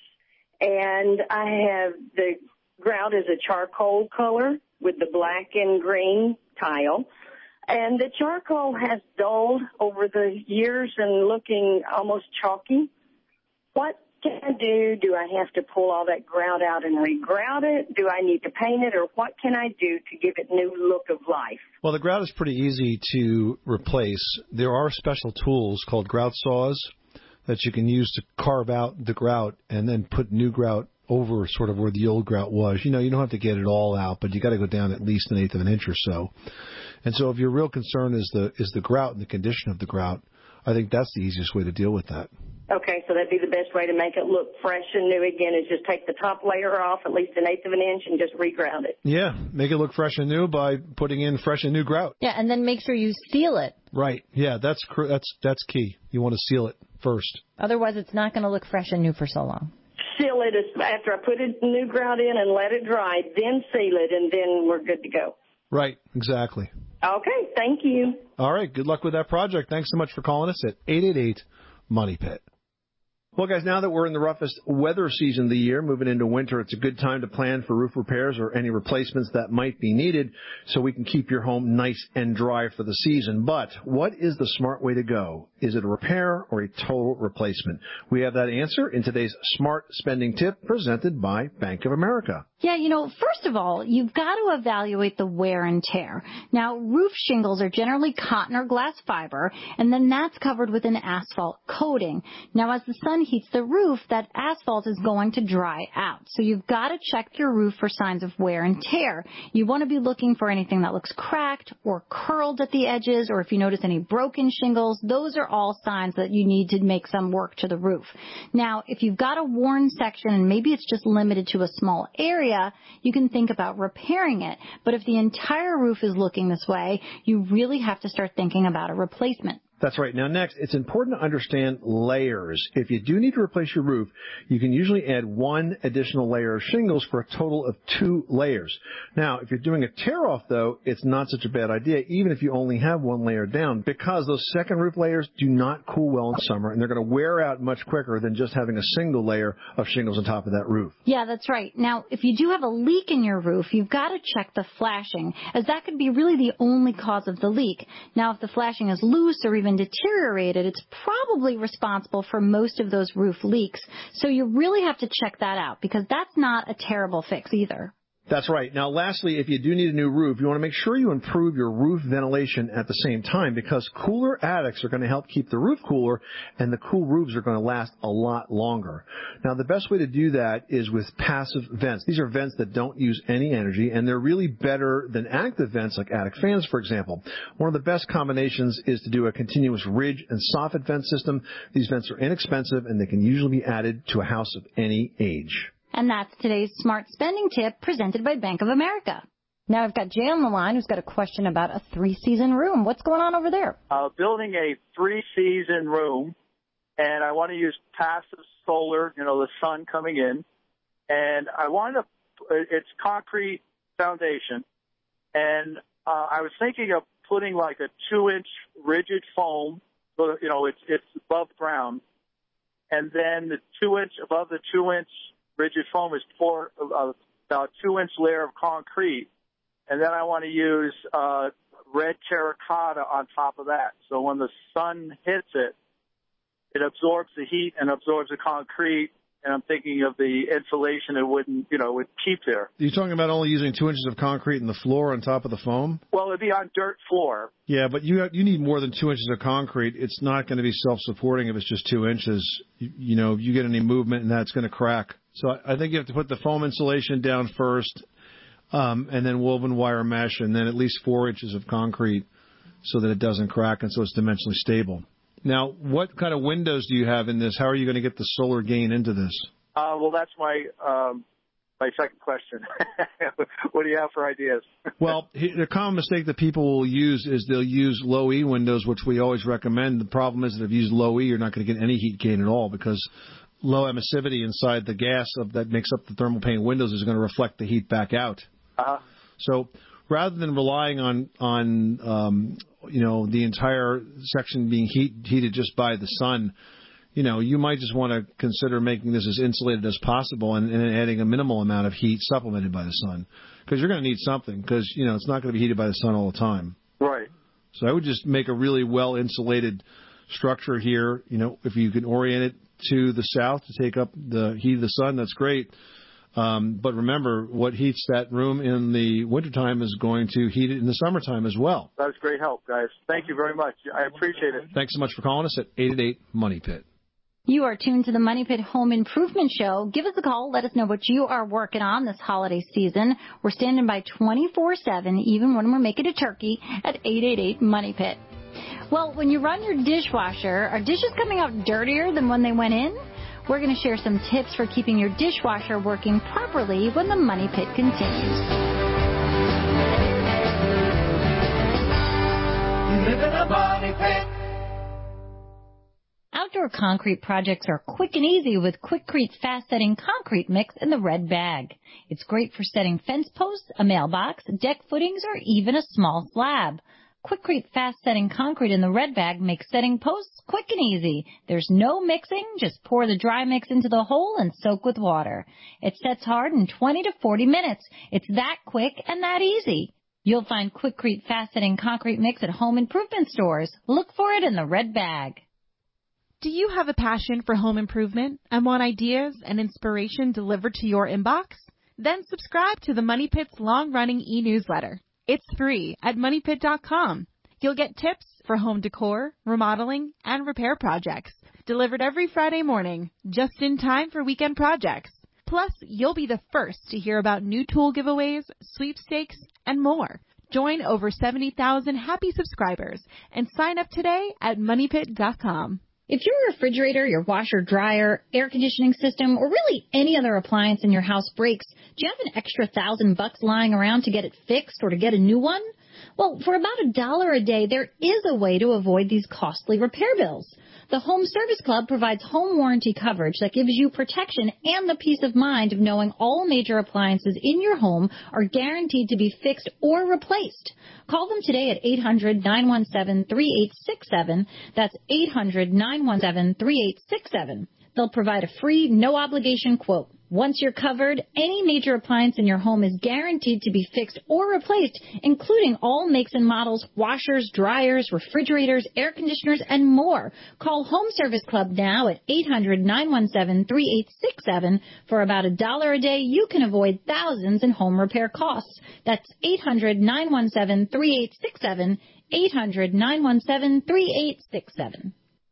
and I have the grout is a charcoal color with the black and green tile, and the charcoal has dulled over the years and looking almost chalky. What can I do? Do I have to pull all that grout out and re-grout it? Do I need to paint it, or what can I do to give it new look of life? Well, the grout is pretty easy to replace. There are special tools called grout saws that you can use to carve out the grout and then put new grout over sort of where the old grout was. You know, you don't have to get it all out, but you got to go down at least an eighth of an inch or so. And so if your real concern is the is the grout and the condition of the grout, I think that's the easiest way to deal with that. Okay, so that'd be the best way to make it look fresh and new again is just take the top layer off at least an eighth of an inch and just re-grout it. Yeah, make it look fresh and new by putting in fresh and new grout. Yeah, and then make sure you seal it. Right. Yeah, that's that's that's key. You want to seal it first. Otherwise, it's not going to look fresh and new for so long. Seal it after I put a new grout in and let it dry, then seal it, and then we're good to go. Right, exactly. Okay, thank you. All right, good luck with that project. Thanks so much for calling us at eight eight eight, money pit. Well, guys, now that we're in the roughest weather season of the year, moving into winter, it's a good time to plan for roof repairs or any replacements that might be needed so we can keep your home nice and dry for the season. But what is the smart way to go? Is it a repair or a total replacement? We have that answer in today's Smart Spending Tip presented by Bank of America. Yeah, you know, first of all, you've got to evaluate the wear and tear. Now, roof shingles are generally cotton or glass fiber, and then that's covered with an asphalt coating. Now, as the sun heats the roof, that asphalt is going to dry out. So you've got to check your roof for signs of wear and tear. You want to be looking for anything that looks cracked or curled at the edges, or if you notice any broken shingles, those are all signs that you need to make some work to the roof. Now, if you've got a worn section and maybe it's just limited to a small area, you can think about repairing it. But if the entire roof is looking this way, you really have to start thinking about a replacement. That's right. Now, next, it's important to understand layers. If you do need to replace your roof, you can usually add one additional layer of shingles for a total of two layers. Now, if you're doing a tear-off, though, it's not such a bad idea, even if you only have one layer down, because those second roof layers do not cool well in summer, and they're going to wear out much quicker than just having a single layer of shingles on top of that roof. Yeah, that's right. Now, if you do have a leak in your roof, you've got to check the flashing, as that could be really the only cause of the leak. Now, if the flashing is loose or even deteriorated, it's probably responsible for most of those roof leaks. So you really have to check that out because that's not a terrible fix either. That's right. Now, lastly, if you do need a new roof, you want to make sure you improve your roof ventilation at the same time because cooler attics are going to help keep the roof cooler and the cool roofs are going to last a lot longer. Now, the best way to do that is with passive vents. These are vents that don't use any energy and they're really better than active vents like attic fans, for example. One of the best combinations is to do a continuous ridge and soffit vent system. These vents are inexpensive and they can usually be added to a house of any age. And that's today's Smart Spending Tip presented by Bank of America. Now I've got Jay on the line who's got a question about a three-season room. What's going on over there? Uh, building a three-season room, and I want to use passive solar, you know, the sun coming in. And I want to, it's concrete foundation. And uh, I was thinking of putting like a two-inch rigid foam, so, you know, it's, it's above ground. And then the two-inch, above the two-inch rigid foam is pour uh, about two inch layer of concrete, and then I want to use uh, red terracotta on top of that. So when the sun hits it, it absorbs the heat and absorbs the concrete. And I'm thinking of the insulation it wouldn't, you know, would keep there. You're talking about only using two inches of concrete in the floor on top of the foam? Well, it'd be on dirt floor. Yeah, but you have, you need more than two inches of concrete. It's not going to be self-supporting if it's just two inches. You, you know, you get any movement and that's going to crack. So I, I think you have to put the foam insulation down first, um, and then woven wire mesh, and then at least four inches of concrete so that it doesn't crack and so it's dimensionally stable. Now, what kind of windows do you have in this? How are you going to get the solar gain into this? Uh, well, that's my um, my second question. What do you have for ideas? Well, the common mistake that people will use is they'll use low E windows, which we always recommend. The problem is that if you use low E, you're not going to get any heat gain at all because low emissivity inside the gas of, that makes up the thermal pane windows is going to reflect the heat back out. Uh-huh. So rather than relying on on um, you know the entire section being heat, heated just by the sun, you know you might just want to consider making this as insulated as possible and, and adding a minimal amount of heat supplemented by the sun, because you're going to need something, because you know it's not going to be heated by the sun all the time. Right. So I would just make a really well insulated structure here. You know, if you can orient it to the south to take up the heat of the sun, that's great. Um, but remember, what heats that room in the wintertime is going to heat it in the summertime as well. That was great help, guys. Thank you very much. I appreciate it. Thanks so much for calling us at eight eight eight, MONEY PIT. You are tuned to the Money Pit Home Improvement Show. Give us a call. Let us know what you are working on this holiday season. We're standing by twenty-four seven, even when we're making a turkey, at eight eight eight, MONEY PIT. Well, when you run your dishwasher, are dishes coming out dirtier than when they went in? We're going to share some tips for keeping your dishwasher working properly when the Money Pit continues. You live in a money pit. Outdoor concrete projects are quick and easy with Quikrete Fast Setting Concrete Mix in the red bag. It's great for setting fence posts, a mailbox, deck footings, or even a small slab. Quikrete Fast Setting Concrete in the red bag makes setting posts quick and easy. There's no mixing. Just pour the dry mix into the hole and soak with water. It sets hard in twenty to forty minutes. It's that quick and that easy. You'll find Quikrete Fast Setting Concrete Mix at home improvement stores. Look for it in the red bag. Do you have a passion for home improvement and want ideas and inspiration delivered to your inbox? Then subscribe to the Money Pit's long-running e-newsletter. It's free at money pit dot com. You'll get tips for home decor, remodeling, and repair projects delivered every Friday morning, just in time for weekend projects. Plus, you'll be the first to hear about new tool giveaways, sweepstakes, and more. Join over seventy thousand happy subscribers and sign up today at money pit dot com. If your refrigerator, your washer, dryer, air conditioning system, or really any other appliance in your house breaks, do you have an extra thousand bucks lying around to get it fixed or to get a new one? Well, for about a dollar a day, there is a way to avoid these costly repair bills. The Home Service Club provides home warranty coverage that gives you protection and the peace of mind of knowing all major appliances in your home are guaranteed to be fixed or replaced. Call them today at eight hundred, nine one seven, three eight six seven. That's eight hundred, nine one seven, three eight six seven. They'll provide a free, no-obligation quote. Once you're covered, any major appliance in your home is guaranteed to be fixed or replaced, including all makes and models, washers, dryers, refrigerators, air conditioners, and more. Call Home Service Club now at eight hundred, nine one seven, three eight six seven. For about a dollar a day, you can avoid thousands in home repair costs. That's eight hundred, nine one seven, three eight six seven, eight hundred, nine one seven, three eight six seven.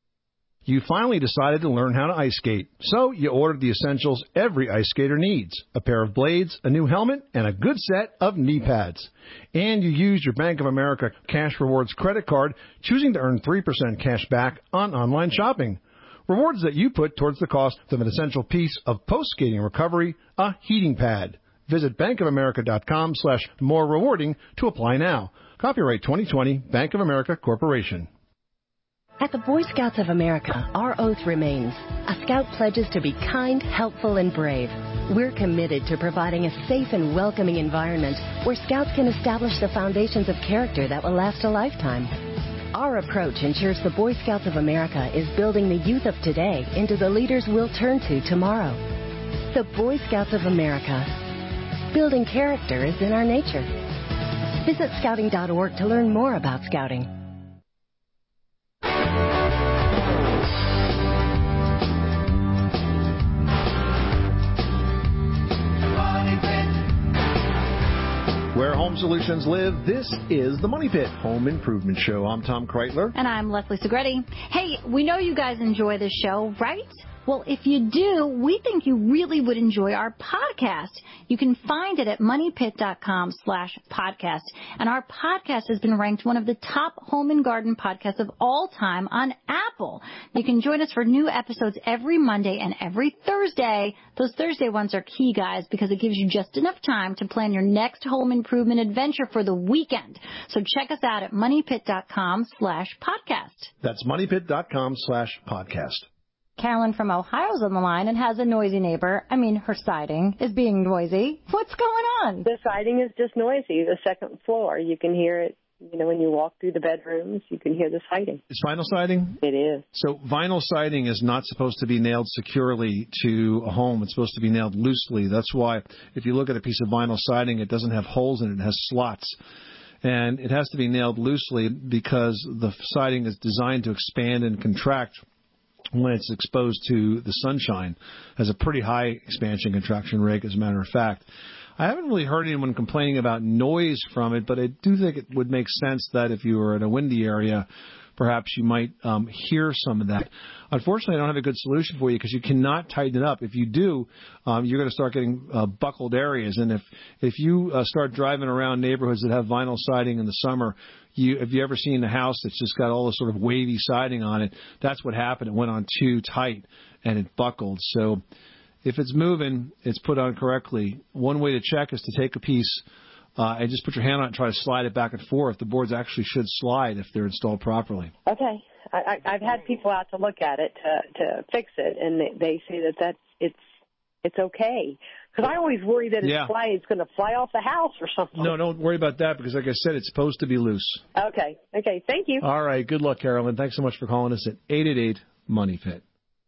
You finally decided to learn how to ice skate, so you ordered the essentials every ice skater needs: a pair of blades, a new helmet, and a good set of knee pads. And you used your Bank of America Cash Rewards credit card, choosing to earn three percent cash back on online shopping. Rewards that you put towards the cost of an essential piece of post-skating recovery, a heating pad. Visit bankofamerica.com slash more rewarding to apply now. Copyright twenty twenty, Bank of America Corporation. At the Boy Scouts of America, our oath remains. A Scout pledges to be kind, helpful, and brave. We're committed to providing a safe and welcoming environment where Scouts can establish the foundations of character that will last a lifetime. Our approach ensures the Boy Scouts of America is building the youth of today into the leaders we'll turn to tomorrow. The Boy Scouts of America. Building character is in our nature. Visit scouting dot org to learn more about scouting. Where home solutions live, this is the Money Pit Home Improvement Show. I'm Tom Kreitler. And I'm Leslie Segretti. Hey, we know you guys enjoy this show, right? Well, if you do, we think you really would enjoy our podcast. You can find it at moneypit.com slash podcast. And our podcast has been ranked one of the top home and garden podcasts of all time on Apple. You can join us for new episodes every Monday and every Thursday. Those Thursday ones are key, guys, because it gives you just enough time to plan your next home improvement adventure for the weekend. So check us out at moneypit.com slash podcast. That's moneypit.com slash podcast. Carolyn from Ohio's on the line and has a noisy neighbor. I mean, her siding is being noisy. What's going on? The siding is just noisy. The second floor, you can hear it. You know, when you walk through the bedrooms, you can hear the siding. It's vinyl siding? It is. So vinyl siding is not supposed to be nailed securely to a home. It's supposed to be nailed loosely. That's why if you look at a piece of vinyl siding, it doesn't have holes in it. It has slots. And it has to be nailed loosely because the siding is designed to expand and contract when it's exposed to the sunshine. It has a pretty high expansion contraction rate, as a matter of fact. I haven't really heard anyone complaining about noise from it, but I do think it would make sense that if you were in a windy area, perhaps you might um, hear some of that. Unfortunately, I don't have a good solution for you because you cannot tighten it up. If you do, um, you're going to start getting uh, buckled areas. And if, if you uh, start driving around neighborhoods that have vinyl siding in the summer, you, have you ever seen a house that's just got all this sort of wavy siding on it? That's what happened. It went on too tight and it buckled. So if it's moving, it's put on correctly. One way to check is to take a piece Uh, and just put your hand on it and try to slide it back and forth. The boards actually should slide if they're installed properly. Okay. I, I, I've had people out to look at it to, to fix it, and they, they say that that's, it's it's okay. Because I always worry that it's, yeah. fly, it's going to fly off the house or something. No, don't worry about that because, like I said, it's supposed to be loose. Okay. Okay. Thank you. All right. Good luck, Carolyn. Thanks so much for calling us at eight eight eight, money pit.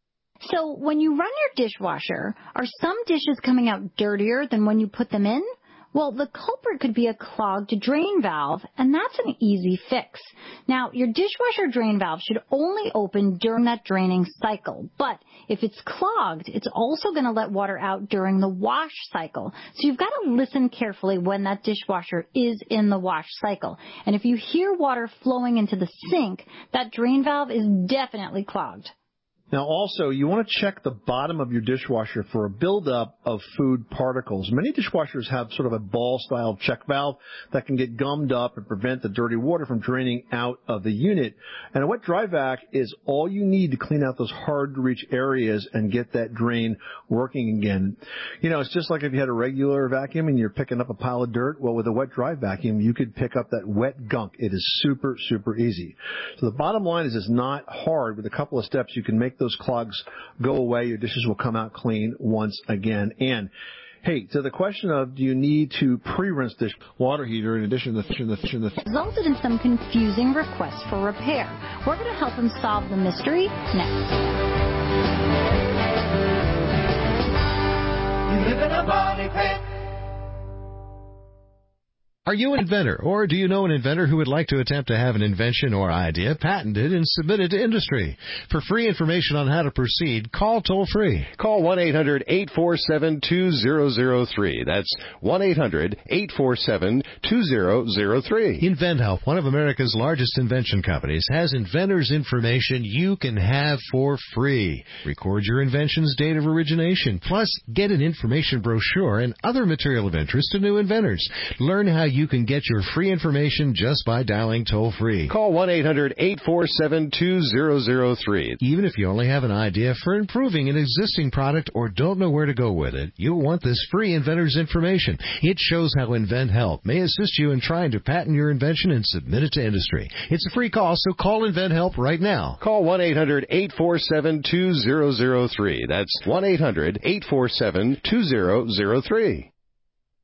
So when you run your dishwasher, are some dishes coming out dirtier than when you put them in? Well, the culprit could be a clogged drain valve, and that's an easy fix. Now, your dishwasher drain valve should only open during that draining cycle, but if it's clogged, it's also going to let water out during the wash cycle. So you've got to listen carefully when that dishwasher is in the wash cycle. And if you hear water flowing into the sink, that drain valve is definitely clogged. Now, also, you want to check the bottom of your dishwasher for a buildup of food particles. Many dishwashers have sort of a ball-style check valve that can get gummed up and prevent the dirty water from draining out of the unit. And a wet dry vac is all you need to clean out those hard-to-reach areas and get that drain working again. You know, it's just like if you had a regular vacuum and you're picking up a pile of dirt. Well, with a wet dry vacuum, you could pick up that wet gunk. It is super, super easy. So the bottom line is it's not hard. With a couple of steps, you can make those clogs go away. Your dishes will come out clean once again. And hey, to the question of do you need to pre-rinse dish water heater in addition to the fish and the fish and the fish? Resulted in some confusing requests for repair. We're going to help them solve the mystery next. You live in a money pit. Are you an inventor, or do you know an inventor who would like to attempt to have an invention or idea patented and submitted to industry? For free information on how to proceed, call toll-free. Call one eight hundred eight four seven two zero zero three. That's one eight hundred eight four seven two zero zero three. InventHelp, one of America's largest invention companies, has inventors' information you can have for free. Record your invention's date of origination, plus get an information brochure and other material of interest to new inventors. Learn how you You can get your free information just by dialing toll-free. Call one eight hundred eight four seven two zero zero three. Even if you only have an idea for improving an existing product or don't know where to go with it, you'll want this free inventor's information. It shows how InventHelp may assist you in trying to patent your invention and submit it to industry. It's a free call, so call InventHelp right now. Call one eight hundred eight four seven two zero zero three. That's one eight hundred eight four seven two zero zero three.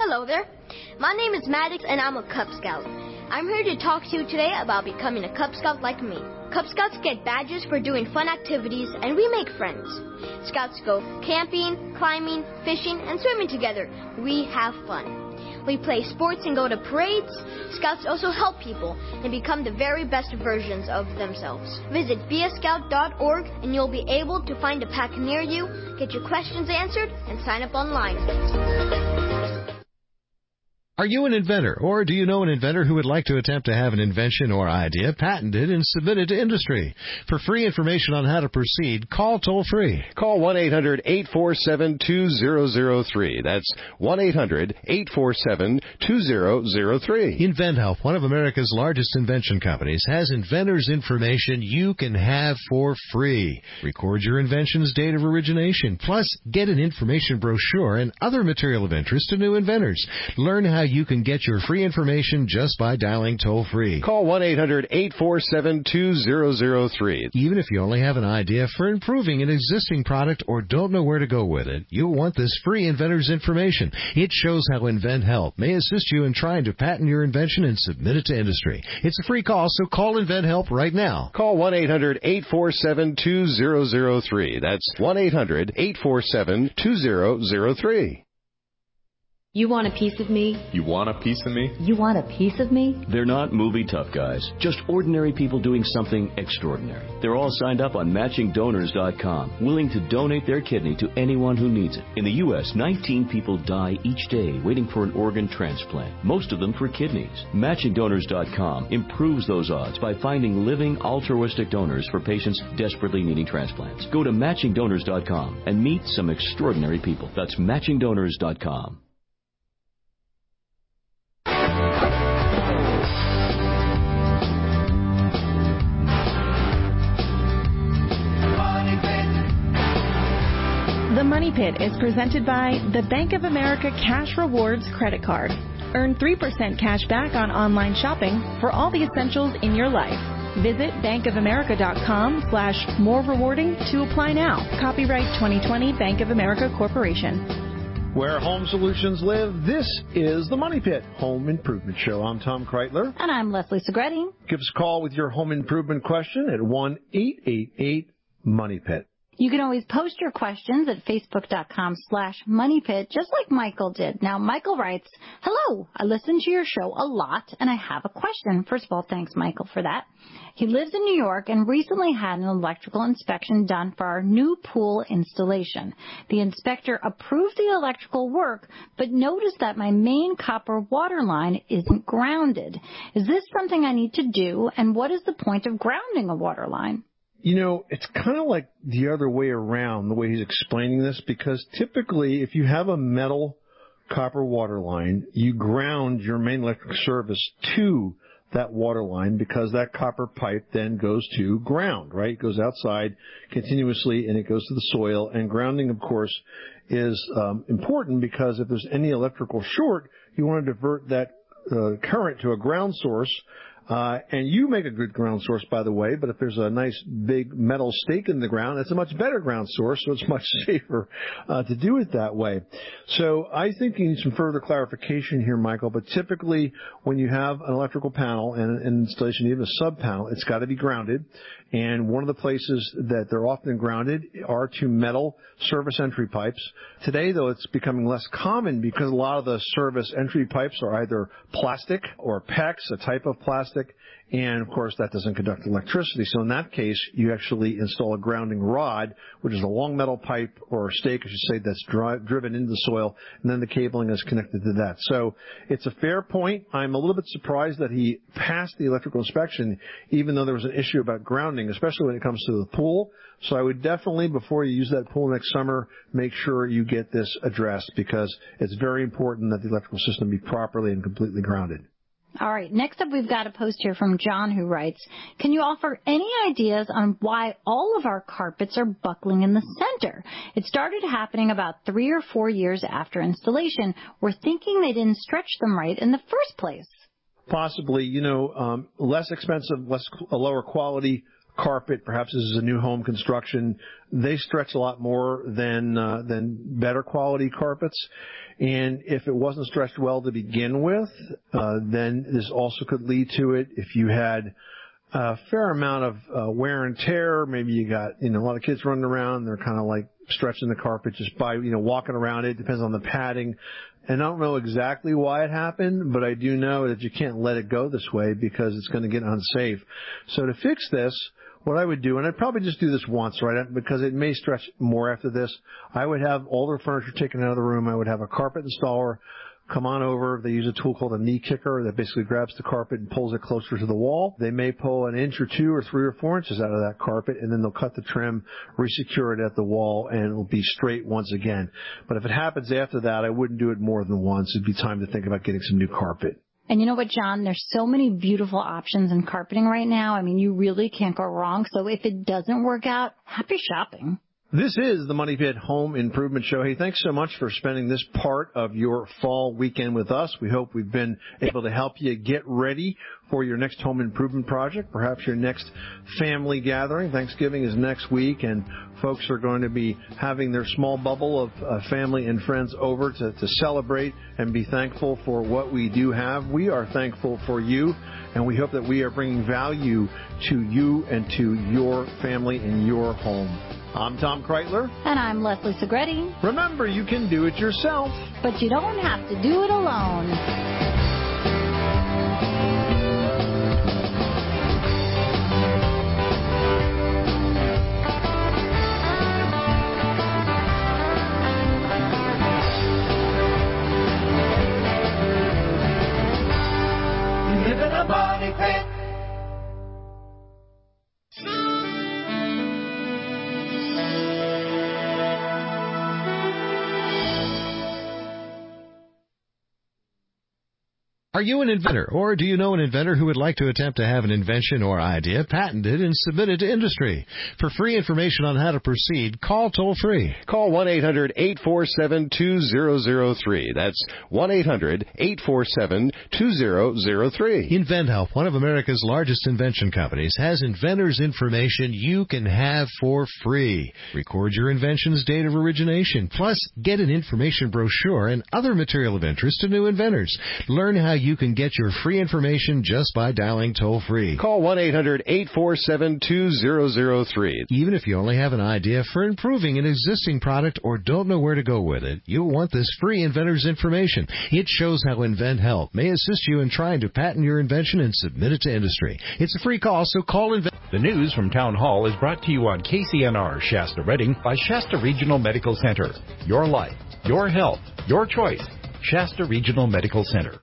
Hello there. My name is Maddox, and I'm a Cub Scout. I'm here to talk to you today about becoming a Cub Scout like me. Cub Scouts get badges for doing fun activities, and we make friends. Scouts go camping, climbing, fishing, and swimming together. We have fun. We play sports and go to parades. Scouts also help people and become the very best versions of themselves. Visit be a scout dot org and you'll be able to find a pack near you, get your questions answered, and sign up online. Are you an inventor, or do you know an inventor who would like to attempt to have an invention or idea patented and submitted to industry? For free information on how to proceed, call toll-free. Call one eight hundred eight four seven two zero zero three. That's one eight hundred eight four seven two zero zero three. InventHelp, one of America's largest invention companies, has inventors' information you can have for free. Record your invention's date of origination, plus get an information brochure and other material of interest to new inventors. Learn how you can get your free information just by dialing toll-free. Call one eight hundred eight four seven two zero zero three. Even if you only have an idea for improving an existing product or don't know where to go with it, you'll want this free inventor's information. It shows how InventHelp may assist you in trying to patent your invention and submit it to industry. It's a free call, so call InventHelp right now. Call one eight hundred eight four seven two zero zero three. That's one eight hundred eight four seven two zero zero three. You want a piece of me? You want a piece of me? You want a piece of me? They're not movie tough guys, just ordinary people doing something extraordinary. They're all signed up on matching donors dot com, willing to donate their kidney to anyone who needs it. In the U S, nineteen people die each day waiting for an organ transplant, most of them for kidneys. matching donors dot com improves those odds by finding living altruistic donors for patients desperately needing transplants. Go to matching donors dot com and meet some extraordinary people. That's matching donors dot com. The Money Pit is presented by the Bank of America Cash Rewards Credit Card. Earn three percent cash back on online shopping for all the essentials in your life. Visit bankofamerica.com slash more rewarding to apply now. Copyright twenty twenty Bank of America Corporation. Where home solutions live, this is the Money Pit Home Improvement Show. I'm Tom Kreitler. And I'm Leslie Segretti. Give us a call with your home improvement question at one eight eight eight money pit. You can always post your questions at facebook.com slash moneypit, just like Michael did. Now, Michael writes, hello, I listen to your show a lot, and I have a question. First of all, thanks, Michael, for that. He lives in New York and recently had an electrical inspection done for our new pool installation. The inspector approved the electrical work, but noticed that my main copper water line isn't grounded. Is this something I need to do, and what is the point of grounding a water line? You know, it's kind of like the other way around, the way he's explaining this, because typically if you have a metal copper water line, you ground your main electric service to that water line because that copper pipe then goes to ground, right? It goes outside continuously and it goes to the soil. And grounding, of course, is um, important because if there's any electrical short, you want to divert that uh, current to a ground source. Uh, and you make a good ground source, by the way, but if there's a nice big metal stake in the ground, it's a much better ground source, so it's much safer uh, to do it that way. So I think you need some further clarification here, Michael, but typically when you have an electrical panel and an installation, even a sub-panel, it's got to be grounded. And one of the places that they're often grounded are to metal service entry pipes. Today, though, it's becoming less common because a lot of the service entry pipes are either plastic or PEX, a type of plastic. And, of course, that doesn't conduct electricity. So in that case, you actually install a grounding rod, which is a long metal pipe or stake, I should say, that's dri- driven into the soil, and then the cabling is connected to that. So it's a fair point. I'm a little bit surprised that he passed the electrical inspection, even though there was an issue about grounding, especially when it comes to the pool. So I would definitely, before you use that pool next summer, make sure you get this addressed because it's very important that the electrical system be properly and completely grounded. All right, next up we've got a post here from John who writes, can you offer any ideas on why all of our carpets are buckling in the center? It started happening about three or four years after installation. We're thinking they didn't stretch them right in the first place. Possibly, you know, um, less expensive, less a lower quality carpet, perhaps this is a new home construction, they stretch a lot more than uh, than better quality carpets. And if it wasn't stretched well to begin with, uh, then this also could lead to it. If you had a fair amount of uh, wear and tear, maybe you got, you know, a lot of kids running around, they're kind of like stretching the carpet just by, you know, walking around it. Depends on the padding. And I don't know exactly why it happened, but I do know that you can't let it go this way because it's going to get unsafe. So to fix this, what I would do, and I'd probably just do this once, right, because it may stretch more after this, I would have all their furniture taken out of the room. I would have a carpet installer come on over. They use a tool called a knee kicker that basically grabs the carpet and pulls it closer to the wall. They may pull an inch or two or three or four inches out of that carpet, and then they'll cut the trim, resecure it at the wall, and it'll be straight once again. But if it happens after that, I wouldn't do it more than once. It'd be time to think about getting some new carpet. And you know what, John? There's so many beautiful options in carpeting right now. I mean, you really can't go wrong. So if it doesn't work out, happy shopping. This is the Money Pit Home Improvement Show. Hey, thanks so much for spending this part of your fall weekend with us. We hope we've been able to help you get ready for your next home improvement project, perhaps your next family gathering. Thanksgiving is next week, and folks are going to be having their small bubble of uh, family and friends over to, to celebrate and be thankful for what we do have. We are thankful for you, and we hope that we are bringing value to you and to your family and your home. I'm Tom Kreitler. And I'm Leslie Segretti. Remember, you can do it yourself, but you don't have to do it alone. Money Pit. Are you an inventor, or do you know an inventor who would like to attempt to have an invention or idea patented and submitted to industry? For free information on how to proceed, call toll-free. Call one eight hundred eight four seven two zero zero three. That's one eight hundred eight four seven two zero zero three. InventHelp, one of America's largest invention companies, has inventors' information you can have for free. Record your invention's date of origination, plus get an information brochure and other material of interest to new inventors. Learn how you can get your free information just by dialing toll-free. Call one eight hundred eight four seven two zero zero three. Even if you only have an idea for improving an existing product or don't know where to go with it, you'll want this free inventor's information. It shows how InventHelp may assist you in trying to patent your invention and submit it to industry. It's a free call, so call Invent. The news from Town Hall is brought to you on K C N R Shasta Redding by Shasta Regional Medical Center. Your life, your health, your choice. Shasta Regional Medical Center.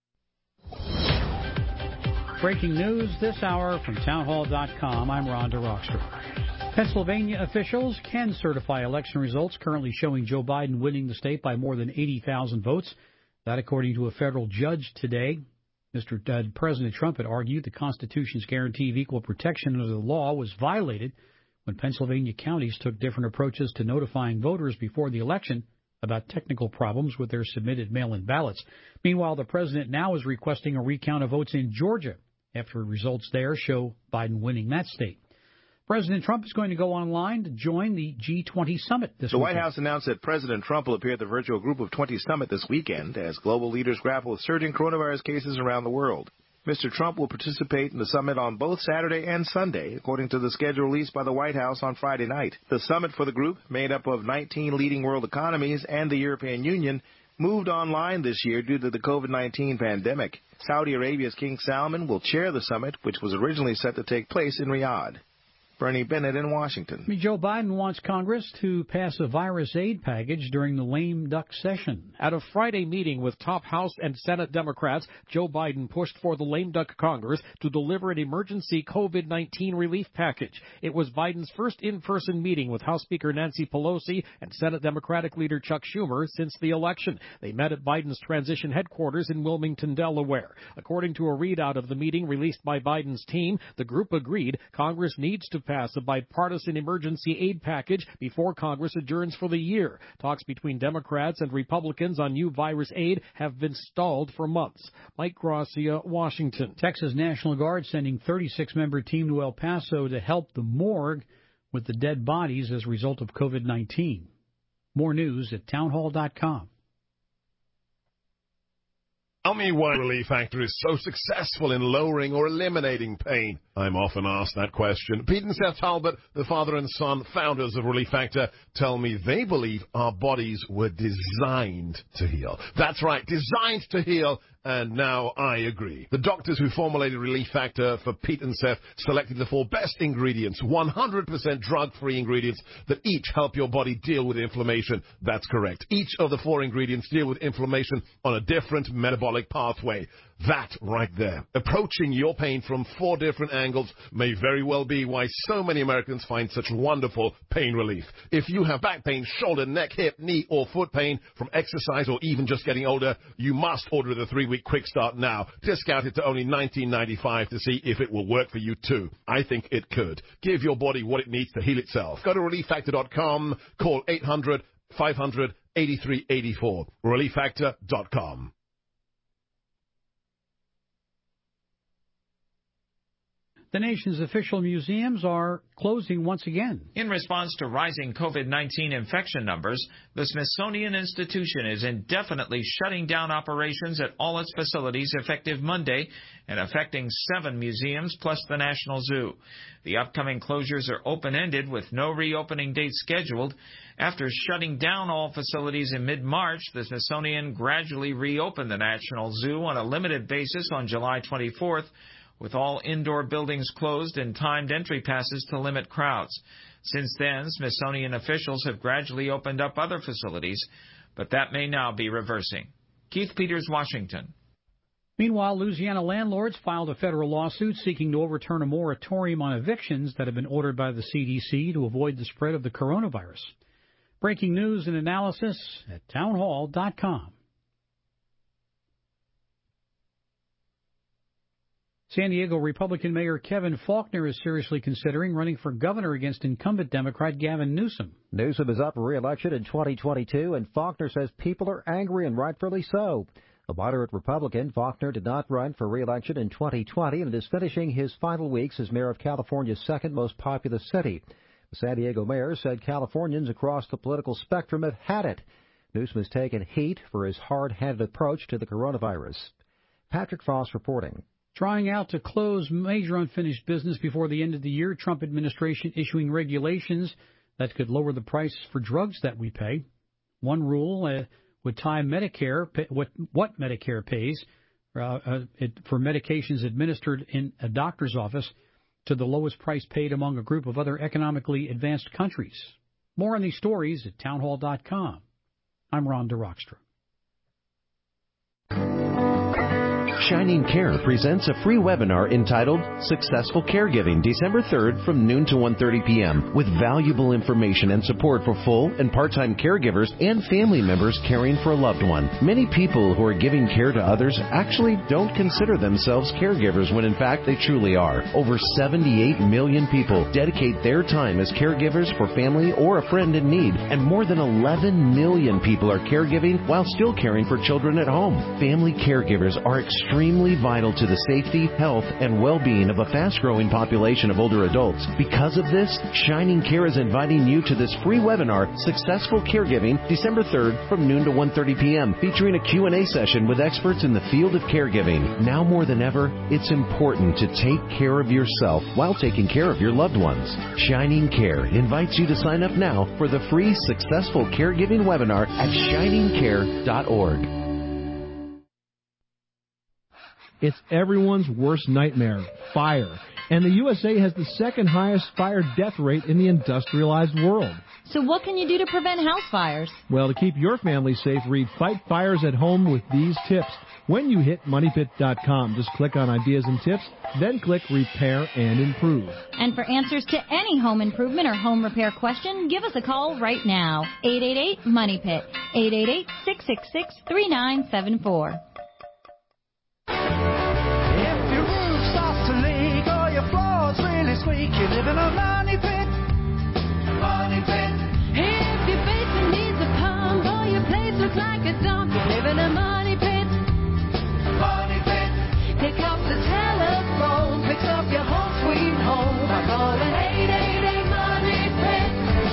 Breaking news this hour from townhall dot com. I'm Rhonda Rockstrom. Pennsylvania officials can certify election results currently showing Joe Biden winning the state by more than eighty thousand votes. That according to a federal judge today. Mister Uh, President Trump had argued the Constitution's guarantee of equal protection under the law was violated when Pennsylvania counties took different approaches to notifying voters before the election about technical problems with their submitted mail-in ballots. Meanwhile, the president now is requesting a recount of votes in Georgia after results there show Biden winning that state. President Trump is going to go online to join the G twenty summit this The weekend. White House announced that President Trump will appear at the virtual Group of twenty summit this weekend as global leaders grapple with surging coronavirus cases around the world. Mister Trump will participate in the summit on both Saturday and Sunday, according to the schedule released by the White House on Friday night. The summit for the group, made up of nineteen leading world economies and the European Union, moved online this year due to the COVID nineteen pandemic. Saudi Arabia's King Salman will chair the summit, which was originally set to take place in Riyadh. Bernie Bennett in Washington. Joe Biden wants Congress to pass a virus aid package during the lame duck session. At a Friday meeting with top House and Senate Democrats, Joe Biden pushed for the lame duck Congress to deliver an emergency COVID nineteen relief package. It was Biden's first in-person meeting with House Speaker Nancy Pelosi and Senate Democratic leader Chuck Schumer since the election. They met at Biden's transition headquarters in Wilmington, Delaware. According to a readout of the meeting released by Biden's team, the group agreed Congress needs to pass a bipartisan emergency aid package before Congress adjourns for the year. Talks between Democrats and Republicans on new virus aid have been stalled for months. Mike Gracia, Washington. Texas National Guard sending thirty-six member team to El Paso to help the morgue with the dead bodies as a result of COVID nineteen. More news at townhall dot com. Tell me why Relief Factor is so successful in lowering or eliminating pain. I'm often asked that question. Pete and Seth Talbot, the father and son founders of Relief Factor, tell me they believe our bodies were designed to heal. That's right, designed to heal. And now I agree. The doctors who formulated Relief Factor for Pete and Seth selected the four best ingredients, one hundred percent drug-free ingredients that each help your body deal with inflammation. That's correct. Each of the four ingredients deal with inflammation on a different metabolic pathway. That right there, approaching your pain from four different angles, may very well be why so many Americans find such wonderful pain relief. If you have back pain, shoulder, neck, hip, knee, or foot pain from exercise or even just getting older, you must order the three-week Quick Start now. Discounted to only nineteen ninety-five to see if it will work for you too. I think it could. Give your body what it needs to heal itself. Go to relief factor dot com, call eight hundred, five hundred, eighty-three eighty-four, relief factor dot com. The nation's official museums are closing once again. In response to rising COVID nineteen infection numbers, the Smithsonian Institution is indefinitely shutting down operations at all its facilities effective Monday and affecting seven museums plus the National Zoo. The upcoming closures are open-ended with no reopening date scheduled. After shutting down all facilities in mid-March, the Smithsonian gradually reopened the National Zoo on a limited basis on July twenty-fourth, with all indoor buildings closed and timed entry passes to limit crowds. Since then, Smithsonian officials have gradually opened up other facilities, but that may now be reversing. Keith Peters, Washington. Meanwhile, Louisiana landlords filed a federal lawsuit seeking to overturn a moratorium on evictions that have been ordered by the C D C to avoid the spread of the coronavirus. Breaking news and analysis at townhall dot com. San Diego Republican Mayor Kevin Faulconer is seriously considering running for governor against incumbent Democrat Gavin Newsom. Newsom is up for re-election in twenty twenty-two, and Faulconer says people are angry, and rightfully so. A moderate Republican, Faulconer did not run for re-election in twenty twenty and is finishing his final weeks as mayor of California's second most populous city. The San Diego mayor said Californians across the political spectrum have had it. Newsom has taken heat for his hard-handed approach to the coronavirus. Patrick Foss reporting. Trying out to close major unfinished business before the end of the year, Trump administration issuing regulations that could lower the price for drugs that we pay. One rule uh, would tie Medicare, pay, what, what Medicare pays uh, uh, it, for medications administered in a doctor's office to the lowest price paid among a group of other economically advanced countries. More on these stories at townhall dot com. I'm Ron DeRockstra. Shining Care presents a free webinar entitled Successful Caregiving, December third from noon to one thirty p.m. with valuable information and support for full and part-time caregivers and family members caring for a loved one. Many people who are giving care to others actually don't consider themselves caregivers when in fact they truly are. Over seventy-eight million people dedicate their time as caregivers for family or a friend in need, and more than eleven million people are caregiving while still caring for children at home. Family caregivers are extremely extremely vital to the safety, health, and well-being of a fast-growing population of older adults. Because of this, Shining Care is inviting you to this free webinar, Successful Caregiving, December third from noon to one thirty p.m., featuring a Q and A session with experts in the field of caregiving. Now more than ever, it's important to take care of yourself while taking care of your loved ones. Shining Care invites you to sign up now for the free Successful Caregiving webinar at shining care dot org. It's everyone's worst nightmare, fire. And the U S A has the second highest fire death rate in the industrialized world. So what can you do to prevent house fires? Well, to keep your family safe, read Fight Fires at Home with these tips. When you hit money pit dot com, just click on Ideas and Tips, then click Repair and Improve. And for answers to any home improvement or home repair question, give us a call right now. eight eight eight, money pit, eight eight eight, six six six, three nine seven four. week, you live in a money pit. Money pit. If your basement needs a pump or your place looks like a dump, you live in a money pit. Money pit. Pick up the telephone, fix up your home sweet home by calling eight eight eight money pit.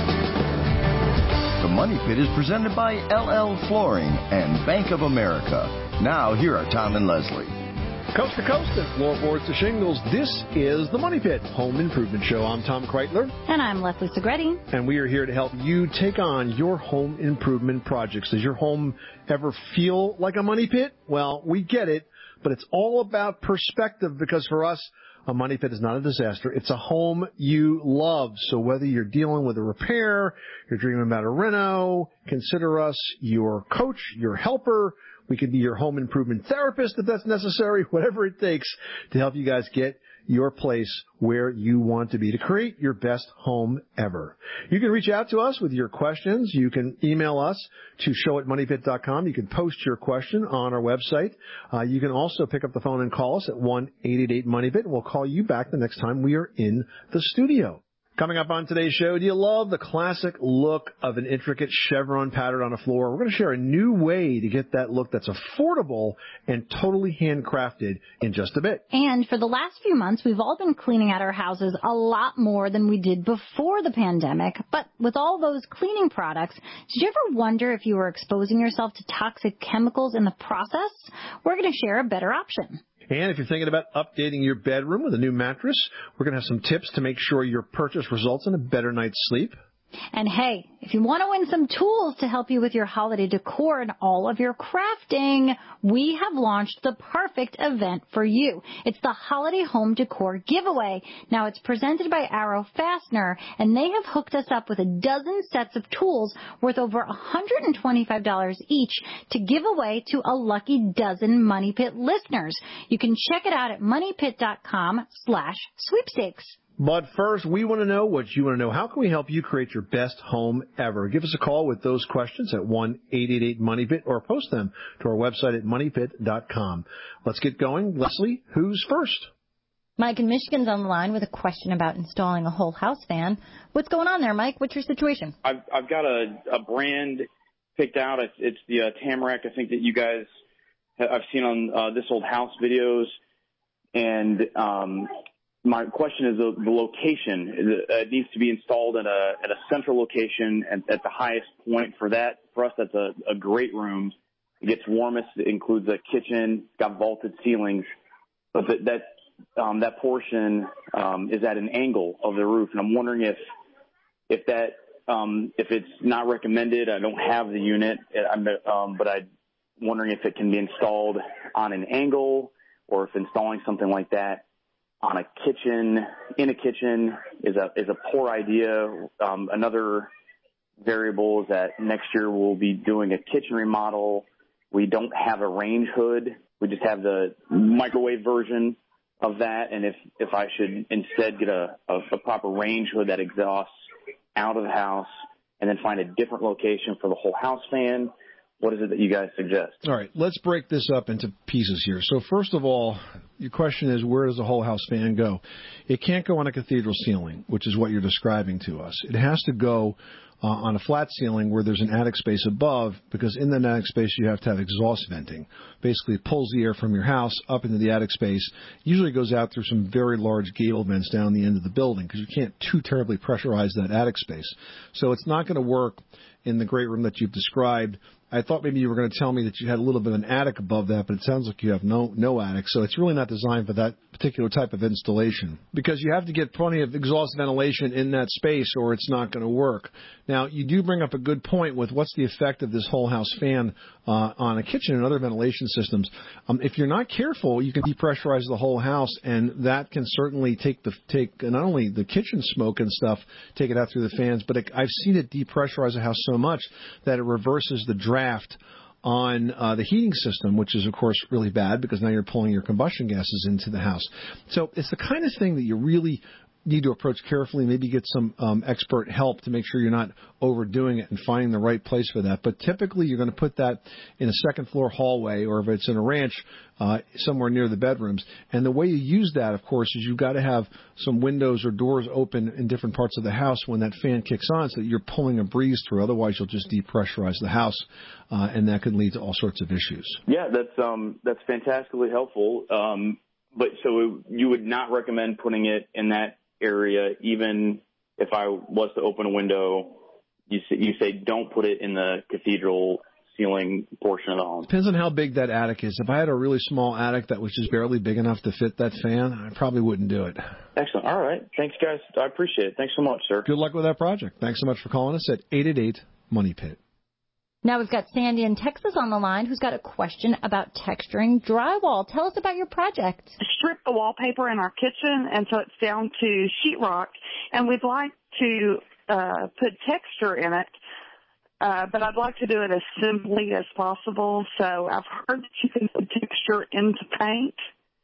The Money Pit is presented by L L Flooring and Bank of America. Now, here are Tom and Leslie. Coast to coast and floorboards to shingles, this is the Money Pit Home Improvement Show. I'm Tom Kreitler. And I'm Leslie Segretti. And we are here to help you take on your home improvement projects. Does your home ever feel like a money pit? Well, we get it, but it's all about perspective, because for us, a money pit is not a disaster. It's a home you love. So whether you're dealing with a repair, you're dreaming about a reno, consider us your coach, your helper. We could be your home improvement therapist if that's necessary, whatever it takes to help you guys get your place where you want to be, to create your best home ever. You can reach out to us with your questions. You can email us to show at money pit dot com. You can post your question on our website. Uh, you can also pick up the phone and call us at one eight eight eight money pit, and we'll call you back the next time we are in the studio. Coming up on today's show, do you love the classic look of an intricate chevron pattern on a floor? We're going to share a new way to get that look that's affordable and totally handcrafted in just a bit. And for the last few months, we've all been cleaning out our houses a lot more than we did before the pandemic. But with all those cleaning products, did you ever wonder if you were exposing yourself to toxic chemicals in the process? We're going to share a better option. And if you're thinking about updating your bedroom with a new mattress, we're going to have some tips to make sure your purchase results in a better night's sleep. And hey, if you want to win some tools to help you with your holiday decor and all of your crafting, we have launched the perfect event for you. It's the Holiday Home Decor Giveaway. Now, it's presented by Arrow Fastener, and they have hooked us up with a dozen sets of tools worth over one hundred twenty-five dollars each to give away to a lucky dozen Money Pit listeners. You can check it out at money pit dot com slash sweepstakes. But first, we want to know what you want to know. How can we help you create your best home ever? Give us a call with those questions at one eight eight eight money pit or post them to our website at money pit dot com. Let's get going. Leslie, who's first? Mike in Michigan's on the line with a question about installing a whole house fan. What's going on there, Mike? What's your situation? I've, I've got a, a brand picked out. It's, it's the uh, Tamarack, I think, that you guys have, I've seen on uh, This Old House videos. And um my question is the, the location. It needs to be installed at a at a central location and at the highest point. For that, for us, that's a, a great room. It gets warmest. It includes a kitchen. It's got vaulted ceilings, but that that, um, that portion um, is at an angle of the roof. And I'm wondering if if that um, if it's not recommended. I don't have the unit, I'm, um, but I'm wondering if it can be installed on an angle, or if installing something like that on a kitchen, in a kitchen, is a is a poor idea. Um, another variable is that next year we'll be doing a kitchen remodel. We don't have a range hood. We just have the microwave version of that. And if, if I should instead get a, a, a proper range hood that exhausts out of the house and then find a different location for the whole house fan, what is it that you guys suggest? All right, let's break this up into pieces here. So first of all, your question is, where does a whole house fan go? It can't go on a cathedral ceiling, which is what you're describing to us. It has to go uh, on a flat ceiling where there's an attic space above, because in that attic space you have to have exhaust venting. Basically, it pulls the air from your house up into the attic space. Usually goes out through some very large gable vents down the end of the building, because you can't too terribly pressurize that attic space. So it's not going to work in the great room that you've described. I thought maybe you were going to tell me that you had a little bit of an attic above that, but it sounds like you have no no attic. So it's really not designed for that particular type of installation, because you have to get plenty of exhaust ventilation in that space or it's not going to work. Now, you do bring up a good point with what's the effect of this whole house fan uh, on a kitchen and other ventilation systems. Um, if you're not careful, you can depressurize the whole house, and that can certainly take the take not only the kitchen smoke and stuff, take it out through the fans, but it, I've seen it depressurize a house so much that it reverses the draft on uh, the heating system, which is, of course, really bad, because now you're pulling your combustion gases into the house. So it's the kind of thing that you really need to approach carefully, maybe get some um, expert help to make sure you're not overdoing it and finding the right place for that. But typically you're going to put that in a second floor hallway, or if it's in a ranch, uh, somewhere near the bedrooms. And the way you use that, of course, is you've got to have some windows or doors open in different parts of the house when that fan kicks on so that you're pulling a breeze through. Otherwise you'll just depressurize the house, uh, and that could lead to all sorts of issues. Yeah, that's um, that's fantastically helpful. Um, but so you would not recommend putting it in that area, even if I was to open a window. You say, you say don't put it in the cathedral ceiling portion of the home. Depends on how big that attic is. If I had a really small attic that was just barely big enough to fit that fan, I probably wouldn't do it. Excellent. All right. Thanks, guys. I appreciate it. Thanks so much, sir. Good luck with that project. Thanks so much for calling us at eight eight eight, MONEY PIT. Now we've got Sandy in Texas on the line who's got a question about texturing drywall. Tell us about your project. Strip the wallpaper in our kitchen until it's down to sheetrock, and we'd like to uh, put texture in it, uh, but I'd like to do it as simply as possible. So I've heard that you can put texture into paint,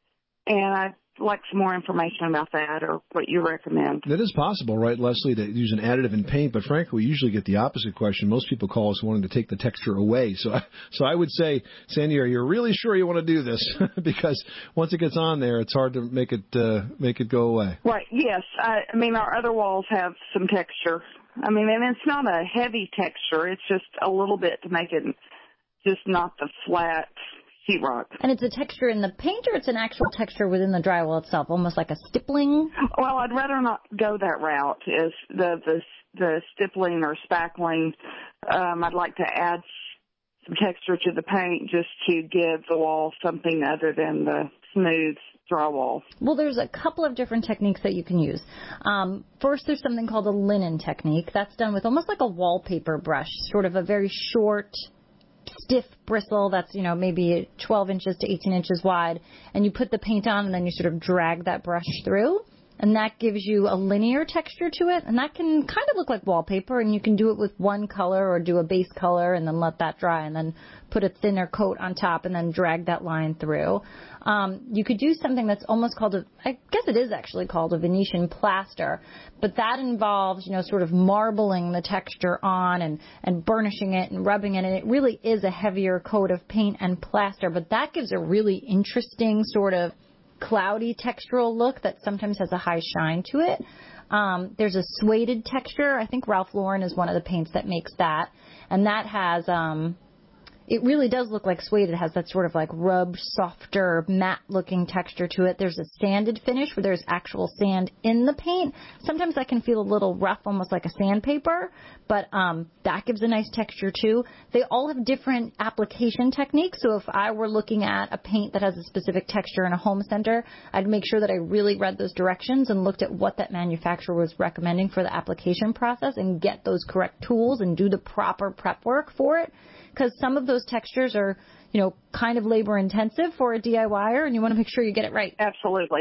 and I'd like some more information about that or what you recommend. That is possible, right, Leslie, to use an additive in paint, but frankly, we usually get the opposite question. Most people call us wanting to take the texture away. So I, so I would say, Sandy, are you really sure you want to do this? Because once it gets on there, it's hard to make it uh, make it go away. Right, yes. I, I mean, our other walls have some texture. I mean, and it's not a heavy texture. It's just a little bit to make it just not the flat sheetrock. And it's a texture in the paint, or it's an actual texture within the drywall itself, almost like a stippling? Well, I'd rather not go that route, is the the, the stippling or spackling. Um, I'd like to add some texture to the paint just to give the wall something other than the smooth drywall. Well, there's a couple of different techniques that you can use. Um, first, there's something called a linen technique. That's done with almost like a wallpaper brush, sort of a very short, stiff bristle that's, you know, maybe twelve inches to eighteen inches wide, and you put the paint on and then you sort of drag that brush through, and that gives you a linear texture to it, and that can kind of look like wallpaper, and you can do it with one color or do a base color and then let that dry and then put a thinner coat on top and then drag that line through. Um, you could do something that's almost called a, I guess it is actually called a Venetian plaster, but that involves, you know, sort of marbling the texture on and, and burnishing it and rubbing it, and it really is a heavier coat of paint and plaster, but that gives a really interesting sort of cloudy textural look that sometimes has a high shine to it. Um, there's a suede texture. I think Ralph Lauren is one of the paints that makes that, and that has um, it really does look like suede. It has that sort of like rubbed, softer, matte-looking texture to it. There's a sanded finish where there's actual sand in the paint. Sometimes that can feel a little rough, almost like a sandpaper, but um, that gives a nice texture too. They all have different application techniques, so if I were looking at a paint that has a specific texture in a home center, I'd make sure that I really read those directions and looked at what that manufacturer was recommending for the application process and get those correct tools and do the proper prep work for it. Because some of those textures are, you know, kind of labor intensive for a DIYer, and you want to make sure you get it right. Absolutely.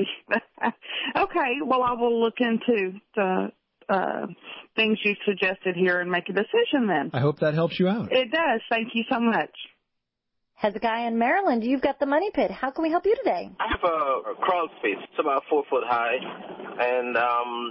Okay, well, I will look into the uh, things you suggested here and make a decision then. I hope that helps you out. It does. Thank you so much. Hezekiah in Maryland, you've got the Money Pit. How can we help you today? I have a, a crawl space. It's about four foot high, and um,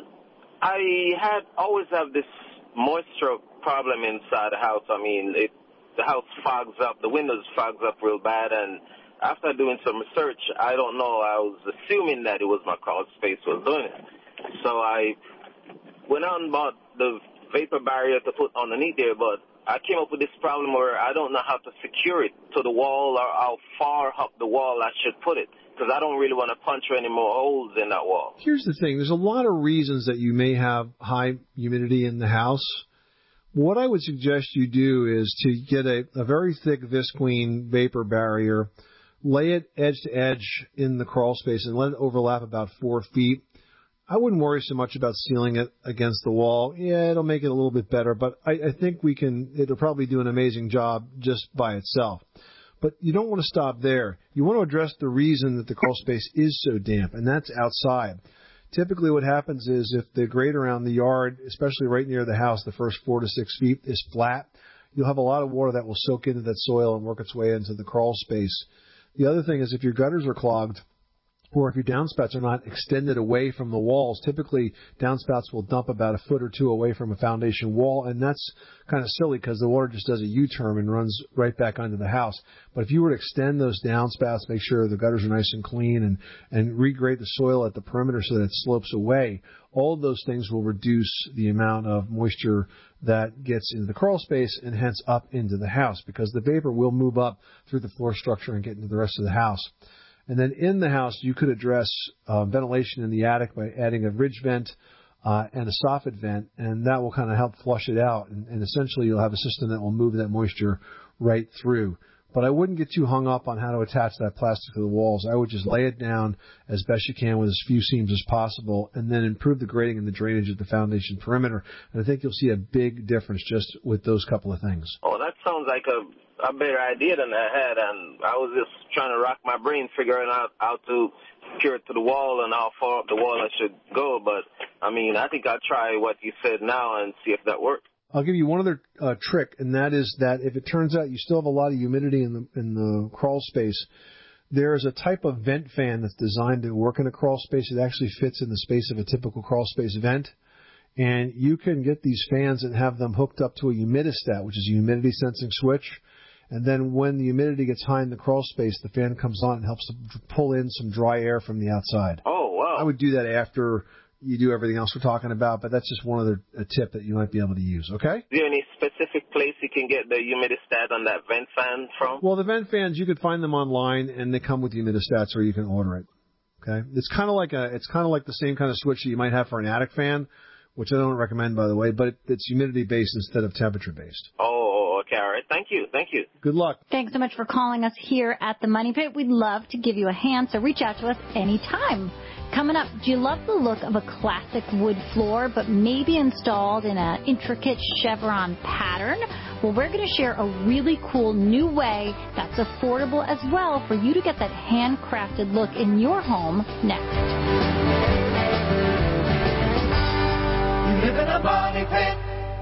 I had always have this moisture problem inside the house. I mean, it the house fogs up, the windows fogs up real bad, and after doing some research, I don't know, I was assuming that it was my crawl space was doing it. So I went out and bought the vapor barrier to put underneath there, but I came up with this problem where I don't know how to secure it to the wall or how far up the wall I should put it, because I don't really want to punch any more holes in that wall. Here's the thing. There's a lot of reasons that you may have high humidity in the house. What I would suggest you do is to get a, a very thick visqueen vapor barrier, lay it edge to edge in the crawl space, and let it overlap about four feet. I wouldn't worry so much about sealing it against the wall. Yeah, it'll make it a little bit better, but I, I think we can. It'll probably do an amazing job just by itself. But you don't want to stop there. You want to address the reason that the crawl space is so damp, and that's outside. Typically what happens is if the grade around the yard, especially right near the house, the first four to six feet is flat, you'll have a lot of water that will soak into that soil and work its way into the crawl space. The other thing is if your gutters are clogged, or if your downspouts are not extended away from the walls. Typically, downspouts will dump about a foot or two away from a foundation wall, and that's kind of silly because the water just does a U-turn and runs right back onto the house. But if you were to extend those downspouts, make sure the gutters are nice and clean, and, and regrade the soil at the perimeter so that it slopes away, all of those things will reduce the amount of moisture that gets into the crawl space and hence up into the house, because the vapor will move up through the floor structure and get into the rest of the house. And then in the house, you could address uh, ventilation in the attic by adding a ridge vent uh, and a soffit vent, and that will kind of help flush it out. And, and essentially, you'll have a system that will move that moisture right through. But I wouldn't get too hung up on how to attach that plastic to the walls. I would just lay it down as best you can with as few seams as possible, and then improve the grading and the drainage of the foundation perimeter. And I think you'll see a big difference just with those couple of things. Oh, that sounds like a, a better idea than I had, and I was just trying to rack my brain figuring out how to secure it to the wall and how far up the wall I should go. But, I mean, I think I'll try what you said now and see if that works. I'll give you one other uh, trick, and that is that if it turns out you still have a lot of humidity in the in the crawl space, there is a type of vent fan that's designed to work in a crawl space. It actually fits in the space of a typical crawl space vent, and you can get these fans and have them hooked up to a humidistat, which is a humidity sensing switch. And then when the humidity gets high in the crawl space, the fan comes on and helps to pull in some dry air from the outside. Oh, wow. I would do that after you do everything else we're talking about, but that's just one other a tip that you might be able to use, okay? Is there any specific place you can get the humidistat on that vent fan from? Well, the vent fans, you could find them online, and they come with humidistats, or you can order it, okay? It's kind of like a, it's kind of like the same kind of switch that you might have for an attic fan, which I don't recommend, by the way, but it's humidity-based instead of temperature-based. Oh, okay, all right. Thank you, thank you. Good luck. Thanks so much for calling us here at the Money Pit. We'd love to give you a hand, so reach out to us anytime. Coming up, do you love the look of a classic wood floor, but maybe installed in an intricate chevron pattern? Well, we're going to share a really cool new way that's affordable as well for you to get that handcrafted look in your home next. You live in a money pit.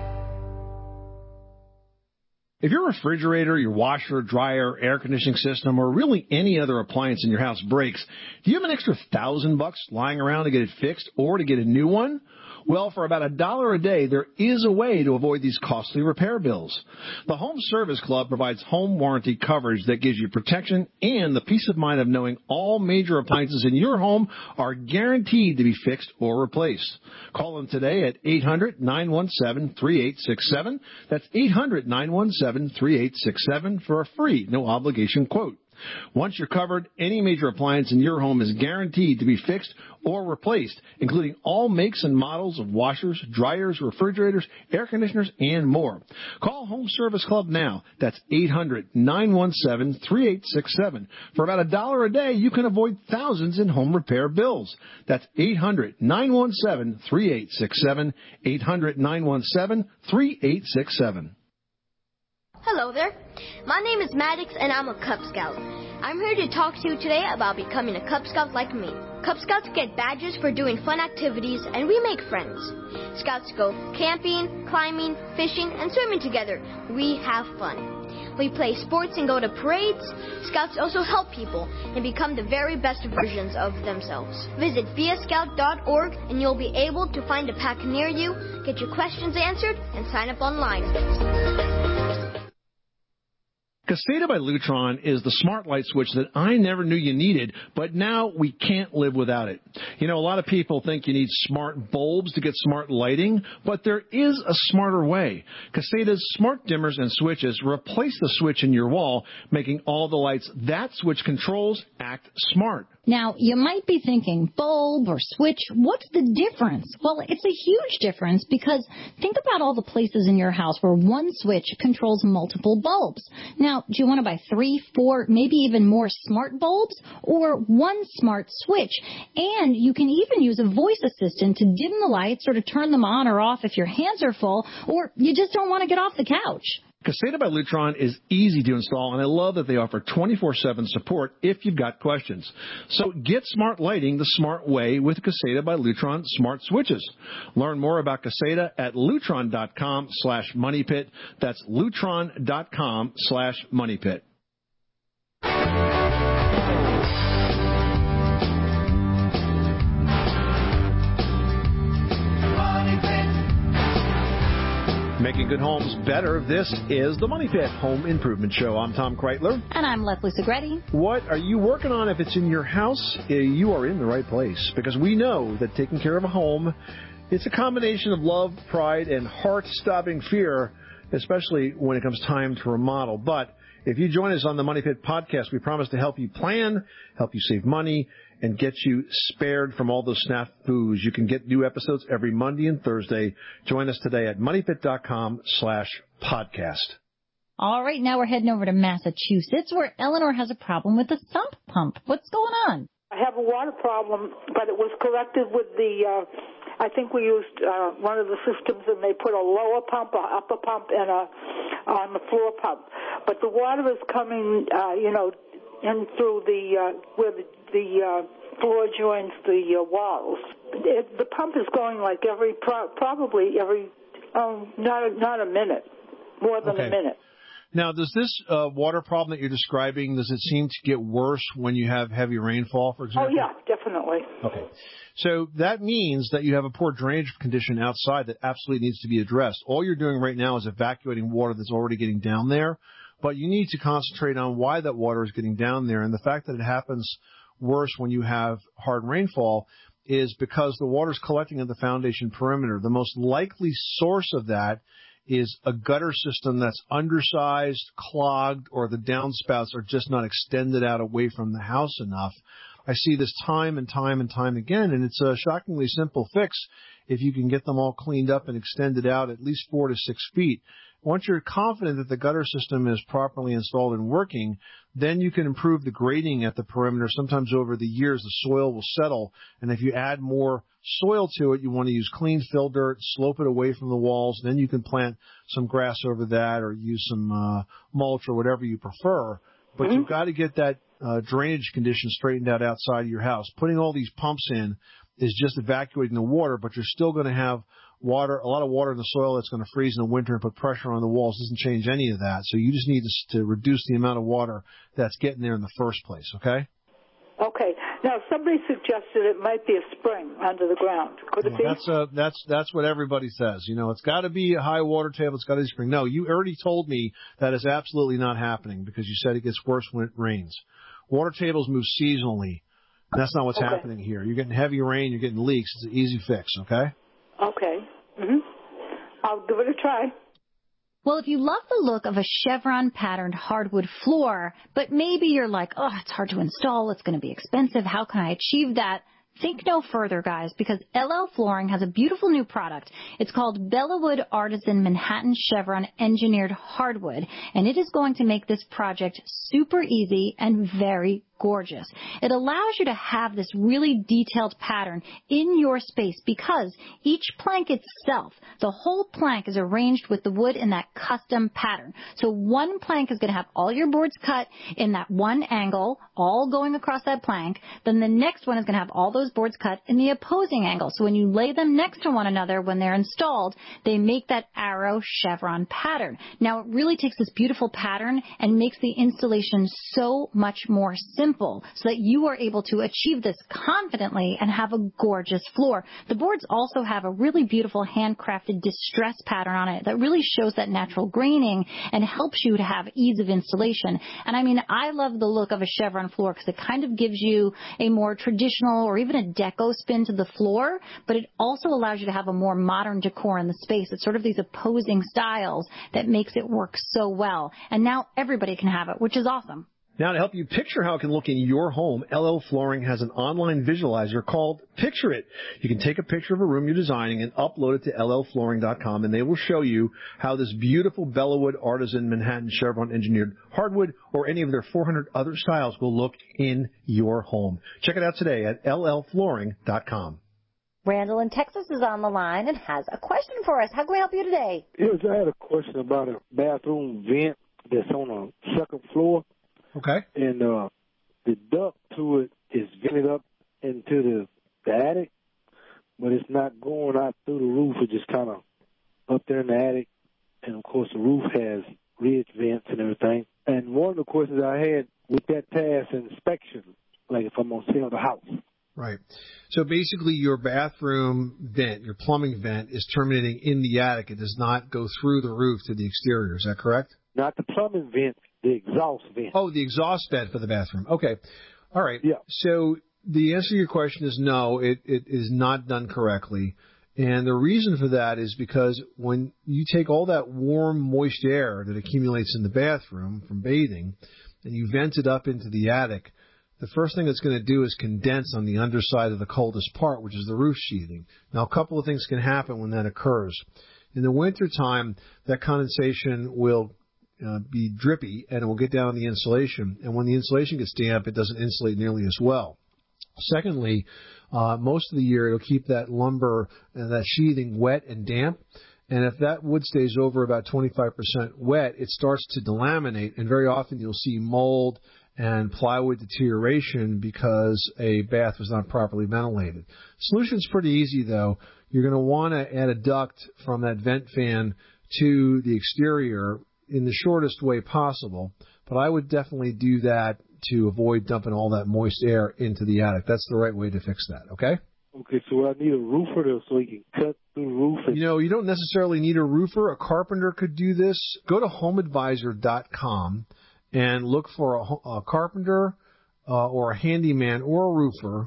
If your refrigerator, your washer, dryer, air conditioning system, or really any other appliance in your house breaks, do you have an extra thousand bucks lying around to get it fixed or to get a new one? Well, for about a dollar a day, there is a way to avoid these costly repair bills. The Home Service Club provides home warranty coverage that gives you protection and the peace of mind of knowing all major appliances in your home are guaranteed to be fixed or replaced. Call them today at eight hundred, nine one seven, three eight six seven. That's eight hundred, nine one seven, three eight six seven for a free, no-obligation quote. Once you're covered, any major appliance in your home is guaranteed to be fixed or replaced, including all makes and models of washers, dryers, refrigerators, air conditioners, and more. Call Home Service Club now. That's eight hundred, nine one seven, three eight six seven. For about a dollar a day, you can avoid thousands in home repair bills. That's eight hundred, nine one seven, three eight six seven, eight hundred, nine one seven, three eight six seven. Hello there. My name is Maddox, and I'm a Cub Scout. I'm here to talk to you today about becoming a Cub Scout like me. Cub Scouts get badges for doing fun activities, and we make friends. Scouts go camping, climbing, fishing, and swimming together. We have fun. We play sports and go to parades. Scouts also help people and become the very best versions of themselves. Visit be a scout dot org, and you'll be able to find a pack near you, get your questions answered, and sign up online. Caseta by Lutron is the smart light switch that I never knew you needed, but now we can't live without it. You know, a lot of people think you need smart bulbs to get smart lighting, but there is a smarter way. Caseta's smart dimmers and switches replace the switch in your wall, making all the lights that switch controls act smart. Now, you might be thinking, bulb or switch, what's the difference? Well, it's a huge difference because think about all the places in your house where one switch controls multiple bulbs. Now, do you want to buy three, four, maybe even more smart bulbs or one smart switch? And you can even use a voice assistant to dim the lights or to turn them on or off if your hands are full or you just don't want to get off the couch. Caseta by Lutron is easy to install, and I love that they offer twenty-four seven support if you've got questions. So get smart lighting the smart way with Caseta by Lutron smart switches. Learn more about Caseta at lutron.com slash moneypit. That's lutron.com slash moneypit. Making good homes better. This is the Money Pit Home Improvement Show. I'm Tom Kreitler. And I'm Leslie Segretti. What are you working on? If it's in your house, you are in the right place, because we know that taking care of a home, it's a combination of love, pride, and heart-stopping fear, especially when it comes time to remodel. But if you join us on the Money Pit podcast, we promise to help you plan, help you save money, and get you spared from all those snafus. You can get new episodes every Monday and Thursday. Join us today at moneypit.com slash podcast. All right, now we're heading over to Massachusetts, where Eleanor has a problem with the sump pump. What's going on? I have a water problem, but it was corrected with the, uh, I think we used uh, one of the systems, and they put a lower pump, a upper pump, and a on the floor pump. But the water is coming, uh, you know, in through the, uh, where the, the uh, floor joins the uh, walls. It, the pump is going like every, pro- probably every, um, not, not a minute, more than Okay. a minute. Now, does this uh, water problem that you're describing, does it seem to get worse when you have heavy rainfall, for example? Oh, yeah, definitely. Okay. So that means that you have a poor drainage condition outside that absolutely needs to be addressed. All you're doing right now is evacuating water that's already getting down there, but you need to concentrate on why that water is getting down there. And the fact that it happens worse when you have hard rainfall is because the water is collecting at the foundation perimeter. The most likely source of that is a gutter system that's undersized, clogged, or the downspouts are just not extended out away from the house enough. I see this time and time and time again, and it's a shockingly simple fix if you can get them all cleaned up and extended out at least four to six feet. Once you're confident that the gutter system is properly installed and working, then you can improve the grading at the perimeter. Sometimes over the years, the soil will settle, and if you add more soil to it, you want to use clean fill dirt, slope it away from the walls, then you can plant some grass over that or use some uh, mulch or whatever you prefer. But mm-hmm. you've got to get that uh, drainage condition straightened out outside of your house. Putting all these pumps in is just evacuating the water, but you're still going to have water, a lot of water in the soil that's going to freeze in the winter and put pressure on the walls. Doesn't change any of that. So you just need to, to reduce the amount of water that's getting there in the first place, okay? Okay. Now, somebody suggested it might be a spring under the ground. Could it Well, be? that's uh, that's that's what everybody says. You know, it's got to be a high water table. It's got to be spring. No, you already told me that is absolutely not happening because you said it gets worse when it rains. Water tables move seasonally. And that's not what's Okay. happening here. You're getting heavy rain. You're getting leaks. It's an easy fix, okay? Okay. Mm-hmm. I'll give it a try. Well, if you love the look of a chevron-patterned hardwood floor, but maybe you're like, oh, it's hard to install, it's going to be expensive, how can I achieve that? Think no further, guys, because L L Flooring has a beautiful new product. It's called Bellawood Artisan Manhattan Chevron Engineered Hardwood, and it is going to make this project super easy and very gorgeous. It allows you to have this really detailed pattern in your space because each plank itself, the whole plank is arranged with the wood in that custom pattern. So one plank is going to have all your boards cut in that one angle, all going across that plank. Then the next one is going to have all those boards cut in the opposing angle. So when you lay them next to one another, when they're installed, they make that arrow chevron pattern. Now it really takes this beautiful pattern and makes the installation so much more simple, so that you are able to achieve this confidently and have a gorgeous floor. The boards also have a really beautiful handcrafted distress pattern on it that really shows that natural graining and helps you to have ease of installation. And I mean, I love the look of a chevron floor because it kind of gives you a more traditional or even a deco spin to the floor, but it also allows you to have a more modern decor in the space. It's sort of these opposing styles that makes it work so well. And now everybody can have it, which is awesome. Now, to help you picture how it can look in your home, L L Flooring has an online visualizer called Picture It. You can take a picture of a room you're designing and upload it to L L flooring dot com, and they will show you how this beautiful Bellawood Artisan Manhattan Chevron Engineered Hardwood or any of their four hundred other styles will look in your home. Check it out today at L L flooring dot com. Randall in Texas is on the line and has a question for us. How can we help you today? Yes, I had a question about a bathroom vent that's on a second floor. Okay. And uh, the duct to it is vented up into the, the attic, but it's not going out through the roof. It's just kind of up there in the attic. And, of course, the roof has ridge vents and everything. And one of the questions I had, with that pass inspection, like if I'm going to sell the house, Right. So basically your bathroom vent, your plumbing vent, is terminating in the attic. It does not go through the roof to the exterior. Is that correct? Not the plumbing vent, the exhaust vent. Oh, the exhaust vent for the bathroom. Okay. All right. Yeah. So the answer to your question is no, it, it is not done correctly. And the reason for that is because when you take all that warm, moist air that accumulates in the bathroom from bathing and you vent it up into the attic, the first thing it's going to do is condense on the underside of the coldest part, which is the roof sheathing. Now, a couple of things can happen when that occurs. In the wintertime, that condensation will uh, be drippy, and it will get down on the insulation. And when the insulation gets damp, it doesn't insulate nearly as well. Secondly, uh, most of the year, it'll keep that lumber and that sheathing wet and damp. And if that wood stays over about twenty-five percent wet, it starts to delaminate, and very often you'll see mold and plywood deterioration because a bath was not properly ventilated. Solution's pretty easy, though. You're going to want to add a duct from that vent fan to the exterior in the shortest way possible, but I would definitely do that to avoid dumping all that moist air into the attic. That's the right way to fix that, okay? Okay, so I need a roofer to, so he can cut through the roof. And- you know, you don't necessarily need a roofer. A carpenter could do this. Go to home advisor dot com and look for a, a carpenter uh, or a handyman or a roofer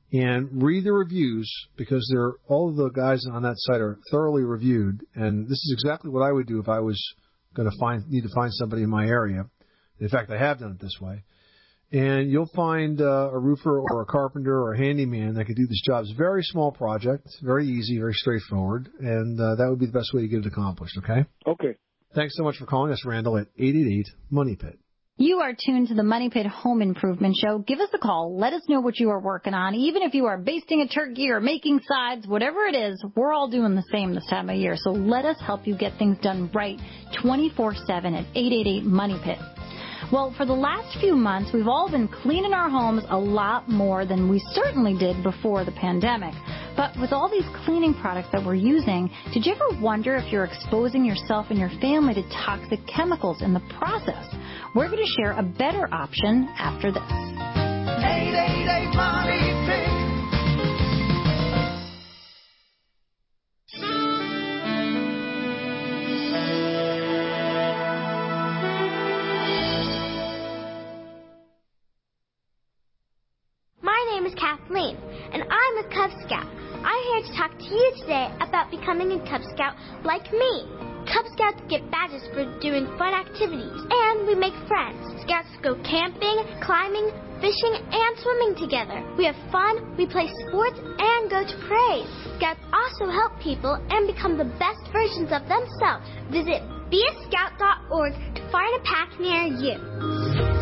and read the reviews, because they're, all of the guys on that site are thoroughly reviewed. And this is exactly what I would do if I was going to find need to find somebody in my area. In fact, I have done it this way. And you'll find uh, a roofer or a carpenter or a handyman that could do this job. It's a very small project, very easy, very straightforward, and uh, that would be the best way to get it accomplished, okay? Okay. Thanks so much for calling us, Randall, at eight eight eight, MONEY PIT. You are tuned to the Money Pit Home Improvement Show. Give us a call. Let us know what you are working on. Even if you are basting a turkey or making sides, whatever it is, we're all doing the same this time of year. So let us help you get things done right twenty-four seven at eight eight eight, MONEY PIT. Well, for the last few months, we've all been cleaning our homes a lot more than we certainly did before the pandemic. But with all these cleaning products that we're using, did you ever wonder if you're exposing yourself and your family to toxic chemicals in the process? We're going to share a better option after this. eight eight eight, MONEY PIT. My name is Kathleen, and I'm a Cub Scout. I'm here to talk to you today about becoming a Cub Scout like me. Cub Scouts get badges for doing fun activities, and we make friends. Scouts go camping, climbing, fishing, and swimming together. We have fun, we play sports, and go to parades. Scouts also help people and become the best versions of themselves. Visit be a scout dot org to find a pack near you.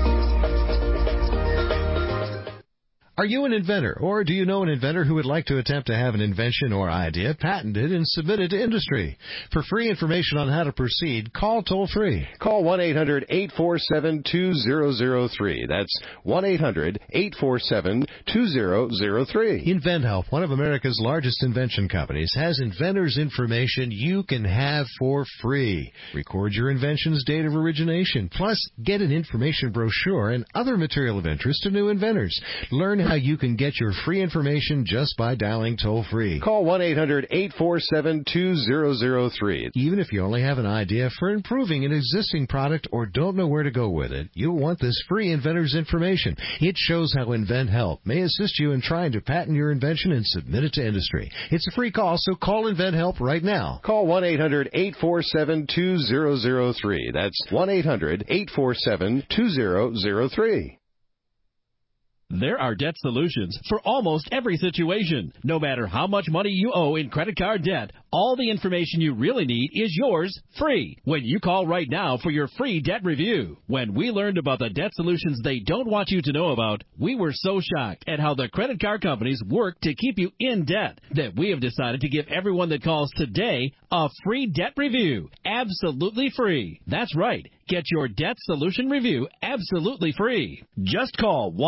Are you an inventor, or do you know an inventor who would like to attempt to have an invention or idea patented and submitted to industry? For free information on how to proceed, call toll-free. Call one eight hundred, eight four seven, two zero zero three. That's one eight hundred, eight four seven, two zero zero three. InventHelp, one of America's largest invention companies, has inventors' information you can have for free. Record your invention's date of origination, plus get an information brochure and other material of interest to new inventors. Learn how you can get your free information just by dialing toll-free. Call one eight hundred, eight four seven, two zero zero three. Even if you only have an idea for improving an existing product or don't know where to go with it, you'll want this free inventor's information. It shows how InventHelp may assist you in trying to patent your invention and submit it to industry. It's a free call, so call InventHelp right now. Call one eight hundred, eight four seven, two zero zero three. That's one eight hundred, eight four seven, two zero zero three. There are debt solutions for almost every situation. No matter how much money you owe in credit card debt, all the information you really need is yours free when you call right now for your free debt review. When we learned about the debt solutions they don't want you to know about, we were so shocked at how the credit card companies work to keep you in debt that we have decided to give everyone that calls today a free debt review. Absolutely free. That's right. Get your debt solution review absolutely free. Just call one eight hundred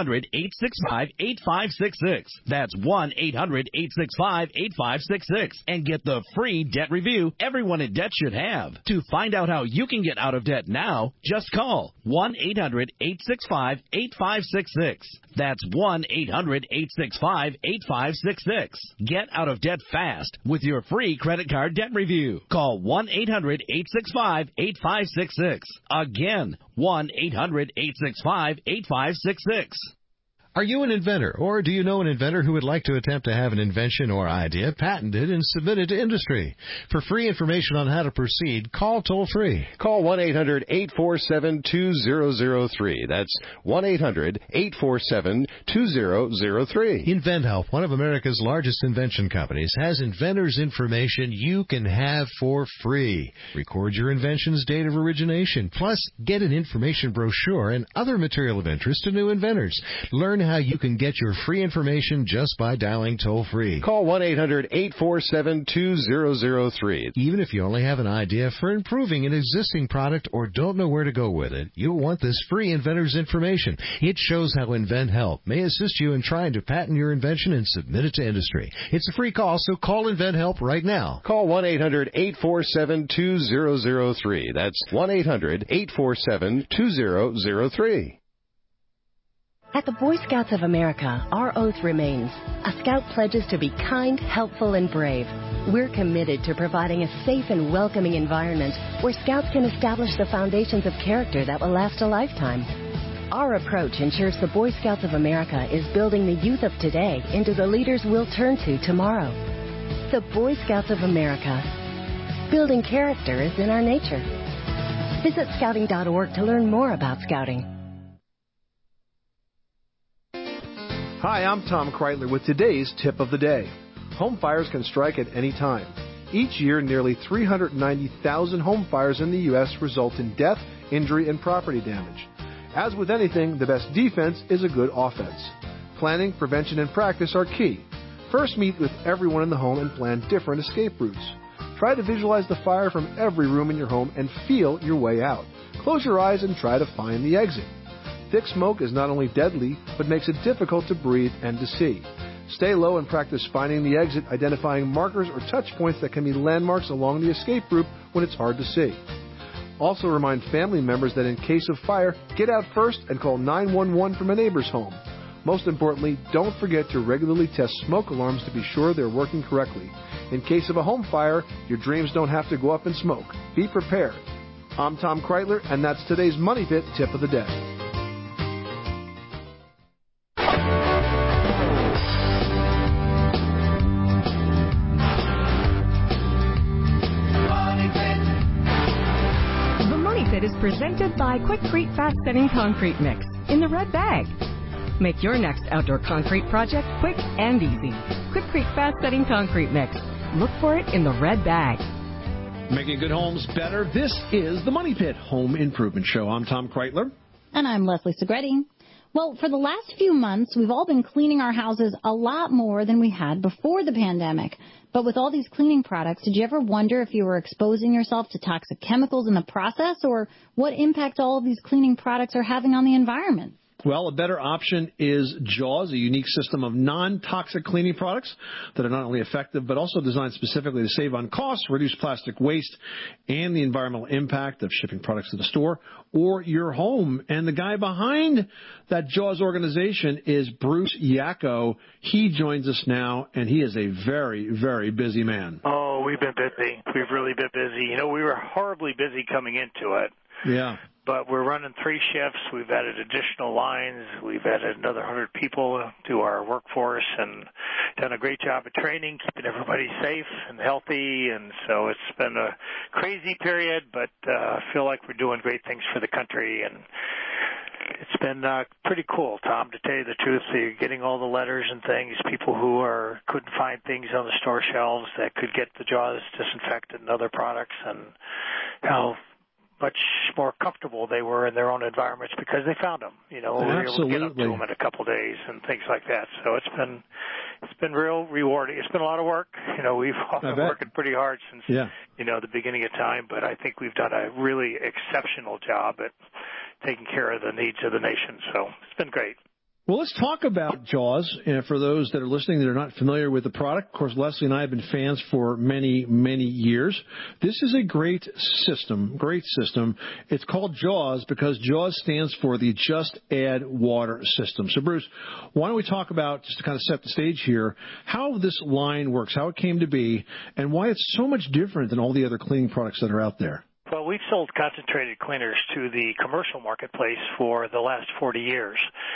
hundred, eight six five, eight five six six. That's one eight hundred, eight six five, eight five six six. And get the free debt review everyone in debt should have. To find out how you can get out of debt now, just call one eight hundred, eight six five, eight five six six. That's one eight hundred, eight six five, eight five six six. Get out of debt fast with your free credit card debt review. Call one eight hundred, eight six five, eight five six six. Again, one eight hundred, eight six five, eight five six six. Are you an inventor, or do you know an inventor who would like to attempt to have an invention or idea patented and submitted to industry? For free information on how to proceed, call toll-free. Call one eight hundred, eight four seven, two zero zero three. That's one eight hundred, eight four seven, two zero zero three. InventHelp, one of America's largest invention companies, has inventors' information you can have for free. Record your invention's date of origination, plus get an information brochure and other material of interest to new inventors. Learn how you can get your free information just by dialing toll-free. Call one eight hundred, eight four seven, two zero zero three. Even if you only have an idea for improving an existing product or don't know where to go with it, you'll want this free inventor's information. It shows how InventHelp may assist you in trying to patent your invention and submit it to industry. It's a free call, so call InventHelp right now. Call one eight hundred, eight four seven, two zero zero three. That's one eight hundred, eight four seven, two zero zero three. At the Boy Scouts of America, our oath remains. A Scout pledges to be kind, helpful, and brave. We're committed to providing a safe and welcoming environment where Scouts can establish the foundations of character that will last a lifetime. Our approach ensures the Boy Scouts of America is building the youth of today into the leaders we'll turn to tomorrow. The Boy Scouts of America. Building character is in our nature. Visit scouting dot org to learn more about Scouting. Hi, I'm Tom Kreitler with today's tip of the day. Home fires can strike at any time. Each year, nearly three hundred ninety thousand home fires in the U S result in death, injury, and property damage. As with anything, the best defense is a good offense. Planning, prevention, and practice are key. First, meet with everyone in the home and plan different escape routes. Try to visualize the fire from every room in your home and feel your way out. Close your eyes and try to find the exit. Thick smoke is not only deadly, but makes it difficult to breathe and to see. Stay low and practice finding the exit, identifying markers or touch points that can be landmarks along the escape route when it's hard to see. Also remind family members that in case of fire, get out first and call nine one one from a neighbor's home. Most importantly, don't forget to regularly test smoke alarms to be sure they're working correctly. In case of a home fire, your dreams don't have to go up in smoke. Be prepared. I'm Tom Kreitler, and that's today's Money Pit Tip of the Day. Is presented by Quikrete Fast Setting Concrete Mix in the red bag. Make your next outdoor concrete project quick and easy. Quikrete Fast Setting Concrete Mix. Look for it in the red bag. Making good homes better. This is the Money Pit Home Improvement Show. I'm Tom Kreitler. And I'm Leslie Segretti. Well, for the last few months, we've all been cleaning our houses a lot more than we had before the pandemic. But with all these cleaning products, did you ever wonder if you were exposing yourself to toxic chemicals in the process, or what impact all of these cleaning products are having on the environment? Well, a better option is Jaws, a unique system of non-toxic cleaning products that are not only effective but also designed specifically to save on costs, reduce plastic waste, and the environmental impact of shipping products to the store or your home. And the guy behind that Jaws organization is Bruce Yacko. He joins us now, and he is a very, very busy man. Oh, we've been busy. We've really been busy. You know, we were horribly busy coming into it. Yeah. But we're running three shifts. We've added additional lines. We've added another one hundred people to our workforce and done a great job of training, keeping everybody safe and healthy. And so it's been a crazy period, but uh, I feel like we're doing great things for the country. And it's been uh, pretty cool, Tom, to tell you the truth. So you're getting all the letters and things, people who are couldn't find things on the store shelves that could get the Jaws disinfectant and other products, and how much more comfortable they were in their own environments because they found them. You know, we were able to get up to them in a couple of days and things like that. So it's been it's been real rewarding. It's been a lot of work. You know, we've all been working pretty hard since yeah. you know the beginning of time, but I think we've done a really exceptional job at taking care of the needs of the nation. So it's been great. Well, let's talk about Jaws. And for those that are listening that are not familiar with the product, of course, Leslie and I have been fans for many, many years. This is a great system, great system. It's called Jaws because Jaws stands for the Just Add Water system. So, Bruce, why don't we talk about, just to kind of set the stage here, how this line works, how it came to be, and why it's so much different than all the other cleaning products that are out there. Well, we've sold concentrated cleaners to the commercial marketplace for the last forty years.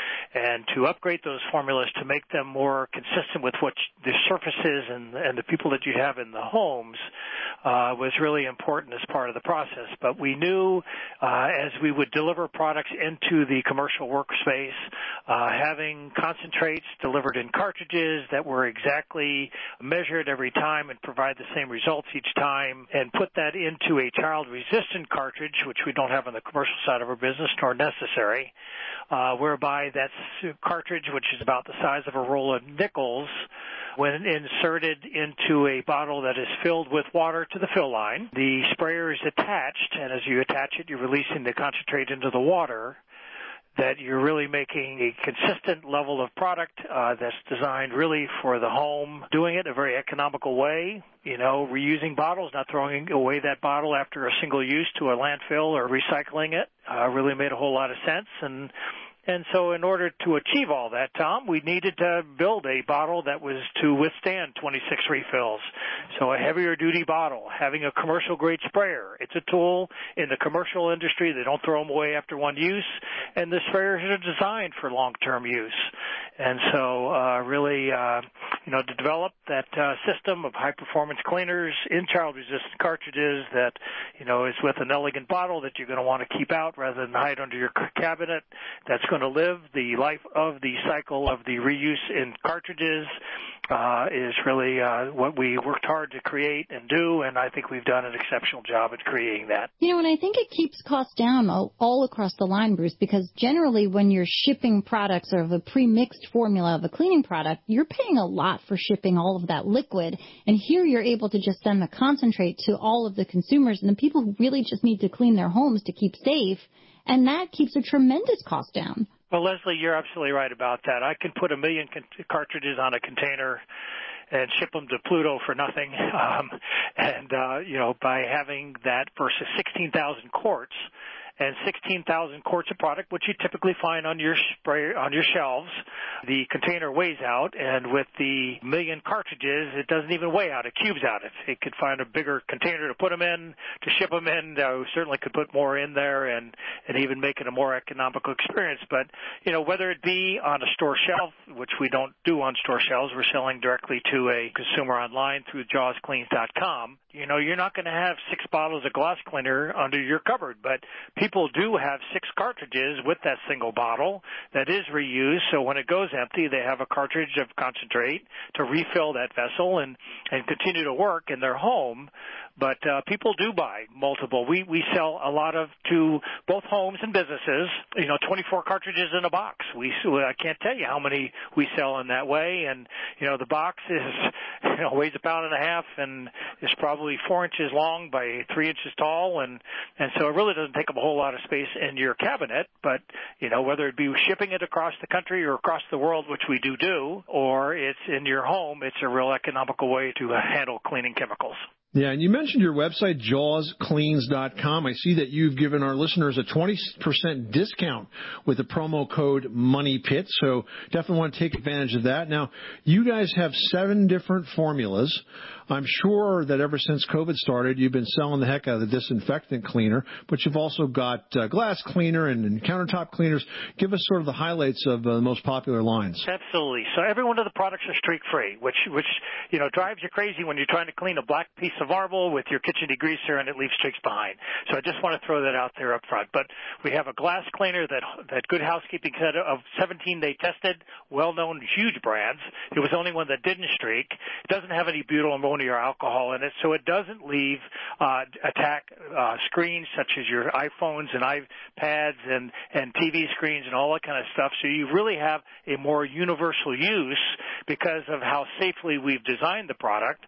And to upgrade those formulas to make them more consistent with what the surfaces and, and the people that you have in the homes uh, was really important as part of the process. But we knew uh, as we would deliver products into the commercial workspace, uh, having concentrates delivered in cartridges that were exactly measured every time and provide the same results each time, and put that into a child-resistant cartridge, which we don't have on the commercial side of our business, nor necessary, uh, whereby that's cartridge, which is about the size of a roll of nickels, when inserted into a bottle that is filled with water to the fill line. The sprayer is attached, and as you attach it, you're releasing the concentrate into the water, that you're really making a consistent level of product uh, that's designed really for the home, doing it a very economical way, you know, reusing bottles, not throwing away that bottle after a single use to a landfill or recycling it, uh, really made a whole lot of sense. And And so in order to achieve all that, Tom, we needed to build a bottle that was to withstand twenty-six refills. So a heavier duty bottle, having a commercial grade sprayer. It's a tool in the commercial industry. They don't throw them away after one use. And the sprayers are designed for long-term use. And so uh, really, uh, you know, to develop that uh, system of high-performance cleaners in child-resistant cartridges that, you know, is with an elegant bottle that you're going to want to keep out rather than hide under your cabinet, that's going to live the life of the cycle of the reuse in cartridges uh, is really uh, what we worked hard to create and do, and I think we've done an exceptional job at creating that. You know, and I think it keeps costs down all, all across the line, Bruce, because generally when you're shipping products of a pre-mixed formula of a cleaning product, you're paying a lot for shipping all of that liquid, and here you're able to just send the concentrate to all of the consumers, and the people who really just need to clean their homes to keep safe, and that keeps a tremendous cost down. Well, Leslie, you're absolutely right about that. I can put a million con- cartridges on a container and ship them to Pluto for nothing. Um, and, uh, you know, by having that versus sixteen thousand quarts, and sixteen thousand quarts of product, which you typically find on your spray, on your shelves, the container weighs out, and with the million cartridges, it doesn't even weigh out. It cubes out. It, it could find a bigger container to put them in, to ship them in. Uh, we certainly could put more in there and, and even make it a more economical experience. But, you know, whether it be on a store shelf, which we don't do on store shelves, we're selling directly to a consumer online through jaws cleans dot com. You know, you're not going to have six bottles of glass cleaner under your cupboard, but people do have six cartridges with that single bottle that is reused, so when it goes empty, they have a cartridge of concentrate to refill that vessel and, and continue to work in their home. But uh, people do buy multiple. We we sell a lot of to both homes and businesses. You know, twenty-four cartridges in a box. We I can't tell you how many we sell in that way. And you know, the box is you know weighs a pound and a half and is probably four inches long by three inches tall. And and so it really doesn't take up a whole lot of space in your cabinet. But you know, whether it be shipping it across the country or across the world, which we do do, or it's in your home, it's a real economical way to handle cleaning chemicals. Yeah, and you mentioned your website, jaws cleans dot com. I see that you've given our listeners a twenty percent discount with the promo code MONEYPIT, so definitely want to take advantage of that. Now, you guys have seven different formulas. I'm sure that ever since COVID started, you've been selling the heck out of the disinfectant cleaner, but you've also got uh, glass cleaner and, and countertop cleaners. Give us sort of the highlights of uh, the most popular lines. Absolutely. So every one of the products are streak-free, which, which you know, drives you crazy when you're trying to clean a black piece of marble with your kitchen degreaser and it leaves streaks behind. So I just want to throw that out there up front. But we have a glass cleaner that that Good Housekeeping said of seventeen they tested, well-known, huge brands. It was the only one that didn't streak. It doesn't have any butyl ammonia or alcohol in it, so it doesn't leave uh, attack uh, screens such as your iPhones and iPads and, and T V screens and all that kind of stuff. So you really have a more universal use because of how safely we've designed the product.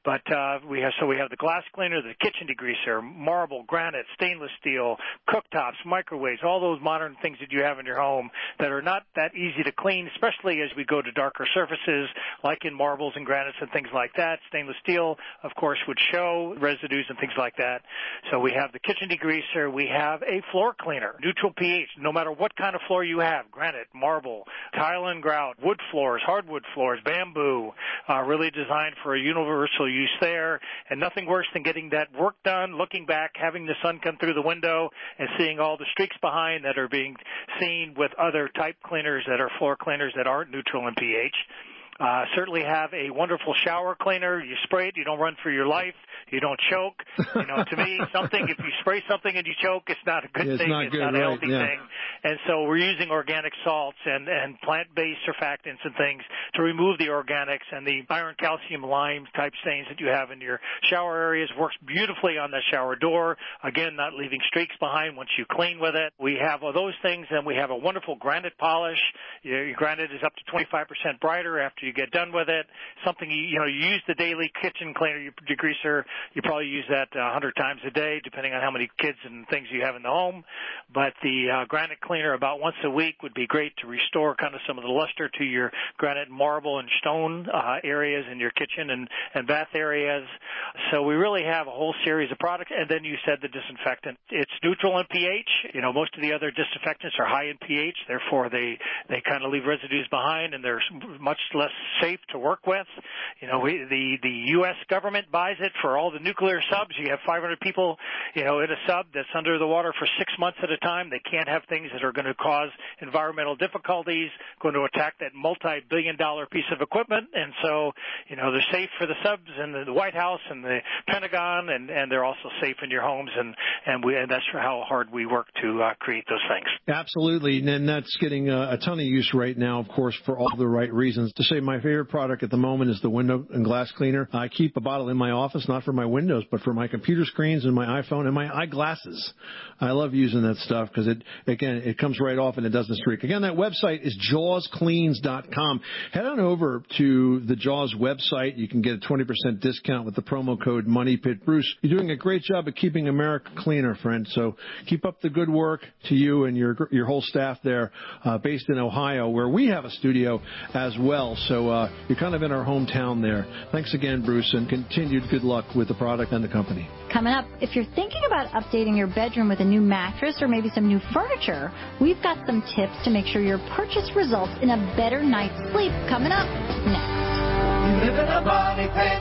But uh, we have so we have the glass cleaner, the kitchen degreaser, marble, granite, stainless steel, cooktops, microwaves, all those modern things that you have in your home that are not that easy to clean, especially as we go to darker surfaces like in marbles and granites and things like that. Stainless steel, of course, would show residues and things like that. So we have the kitchen degreaser. We have a floor cleaner, neutral pH, no matter what kind of floor you have, granite, marble, tile and grout, wood floors, hardwood floors, bamboo, uh, really designed for a universal use there. And nothing worse than getting that work done, looking back, having the sun come through the window, and seeing all the streaks behind that are being seen with other type cleaners that are floor cleaners that aren't neutral in pH. Uh, certainly have a wonderful shower cleaner. You spray it, you don't run for your life, you don't choke. You know, to me, something, if you spray something and you choke, it's not a good Yeah, it's thing. not it's good, not a right, healthy yeah. thing. And so we're using organic salts and, and plant-based surfactants and things to remove the organics, and the iron, calcium, lime type stains that you have in your shower areas works beautifully on the shower door. Again, not leaving streaks behind once you clean with it. We have all those things, and we have a wonderful granite polish. Your your granite is up to twenty-five percent brighter after you get done with it. Something, you, you know, you use the daily kitchen cleaner, your degreaser, you probably use that uh, one hundred times a day, depending on how many kids and things you have in the home. But the uh, granite cleaner about once a week would be great to restore kind of some of the luster to your granite, marble, and stone uh, areas in your kitchen and, and bath areas. So we really have a whole series of products. And then you said the disinfectant. It's neutral in pH. You know, most of the other disinfectants are high in pH, therefore they, they kind of leave residues behind, and they're much less safe to work with. You know, we, the, the U S government buys it for all the nuclear subs. You have five hundred people, you know, in a sub that's under the water for six months at a time. They can't have things that are going to cause environmental difficulties, going to attack that multi-billion dollar piece of equipment. And so, you know, they're safe for the subs and the White House and the Pentagon, and, and they're also safe in your homes. And, and, we, and that's how hard we work to uh, create those things. Absolutely, and that's getting uh, a ton of use right now, of course, for all the right reasons. To say my favorite product at the moment is the window and glass cleaner. I keep a bottle in my office, not for my windows, but for my computer screens and my iPhone and my eyeglasses. I love using that stuff because it, again, it comes right off and it doesn't streak. Again, that website is jaws cleans dot com. Head on over to the Jaws website. You can get a twenty percent discount with the promo code MONEYPIT. Bruce, you're doing a great job of keeping America cleaner, friend. So keep up the good work to you and your your whole staff there, uh, based in Ohio, where we have a studio as well. So uh, you're kind of in our hometown there. Thanks again, Bruce, and continued good luck with the product and the company. Coming up, if you're thinking about updating your bedroom with a new mattress or maybe some new furniture, we've got some tips to make sure your purchase results in a better night's sleep. Coming up next. You live in a money pit.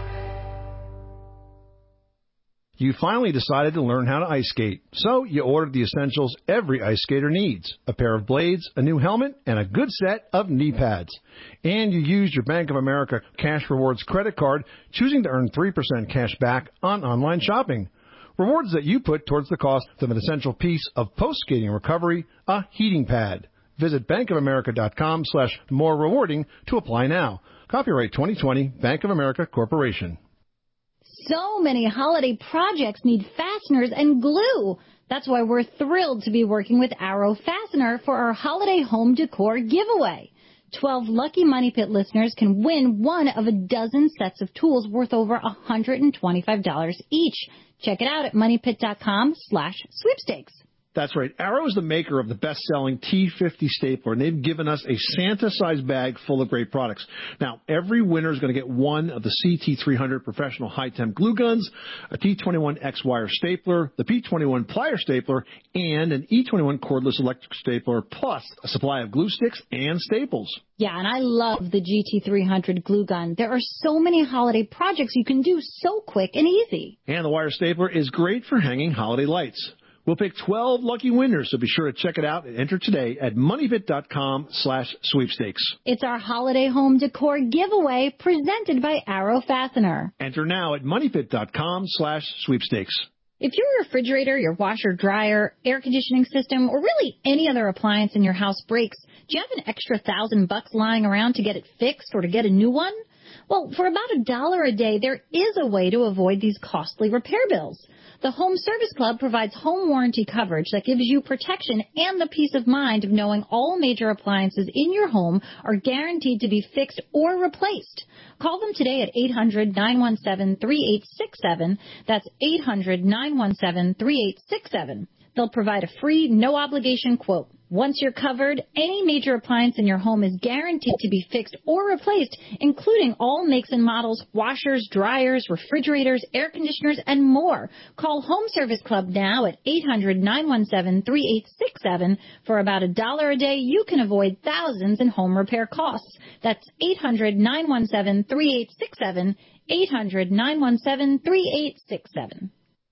You finally decided to learn how to ice skate, so you ordered the essentials every ice skater needs: a pair of blades, a new helmet, and a good set of knee pads. And you used your Bank of America Cash Rewards credit card, choosing to earn three percent cash back on online shopping. Rewards that you put towards the cost of an essential piece of post-skating recovery, a heating pad. Visit bankofamerica.com slash more rewarding to apply now. Copyright twenty twenty, Bank of America Corporation. So many holiday projects need fasteners and glue. That's why we're thrilled to be working with Arrow Fastener for our holiday home decor giveaway. Twelve lucky Money Pit listeners can win one of a dozen sets of tools worth over one hundred twenty-five dollars each. Check it out at moneypit.com slash sweepstakes. That's right. Arrow is the maker of the best-selling T fifty stapler, and they've given us a Santa-sized bag full of great products. Now, every winner is going to get one of the C T three hundred professional high-temp glue guns, a T twenty-one X-wire stapler, the P twenty-one plier stapler, and an E twenty-one cordless electric stapler, plus a supply of glue sticks and staples. Yeah, and I love the G T three hundred glue gun. There are so many holiday projects you can do so quick and easy. And the wire stapler is great for hanging holiday lights. We'll pick twelve lucky winners, so be sure to check it out and enter today at moneypit.com slash sweepstakes. It's our holiday home decor giveaway presented by Arrow Fastener. Enter now at moneypit.com slash sweepstakes. If your refrigerator, your washer, dryer, air conditioning system, or really any other appliance in your house breaks, do you have an extra thousand bucks lying around to get it fixed or to get a new one? Well, for about a dollar a day, there is a way to avoid these costly repair bills. The Home Service Club provides home warranty coverage that gives you protection and the peace of mind of knowing all major appliances in your home are guaranteed to be fixed or replaced. Call them today at eight hundred, nine one seven, three eight six seven. That's eight hundred, nine one seven, three eight six seven. They'll provide a free, no-obligation quote. Once you're covered, any major appliance in your home is guaranteed to be fixed or replaced, including all makes and models, washers, dryers, refrigerators, air conditioners, and more. Call Home Service Club now at eight hundred, nine one seven, three eight six seven. For about a dollar a day, you can avoid thousands in home repair costs. That's eight hundred, nine one seven, three eight six seven, eight hundred, nine one seven, three eight six seven.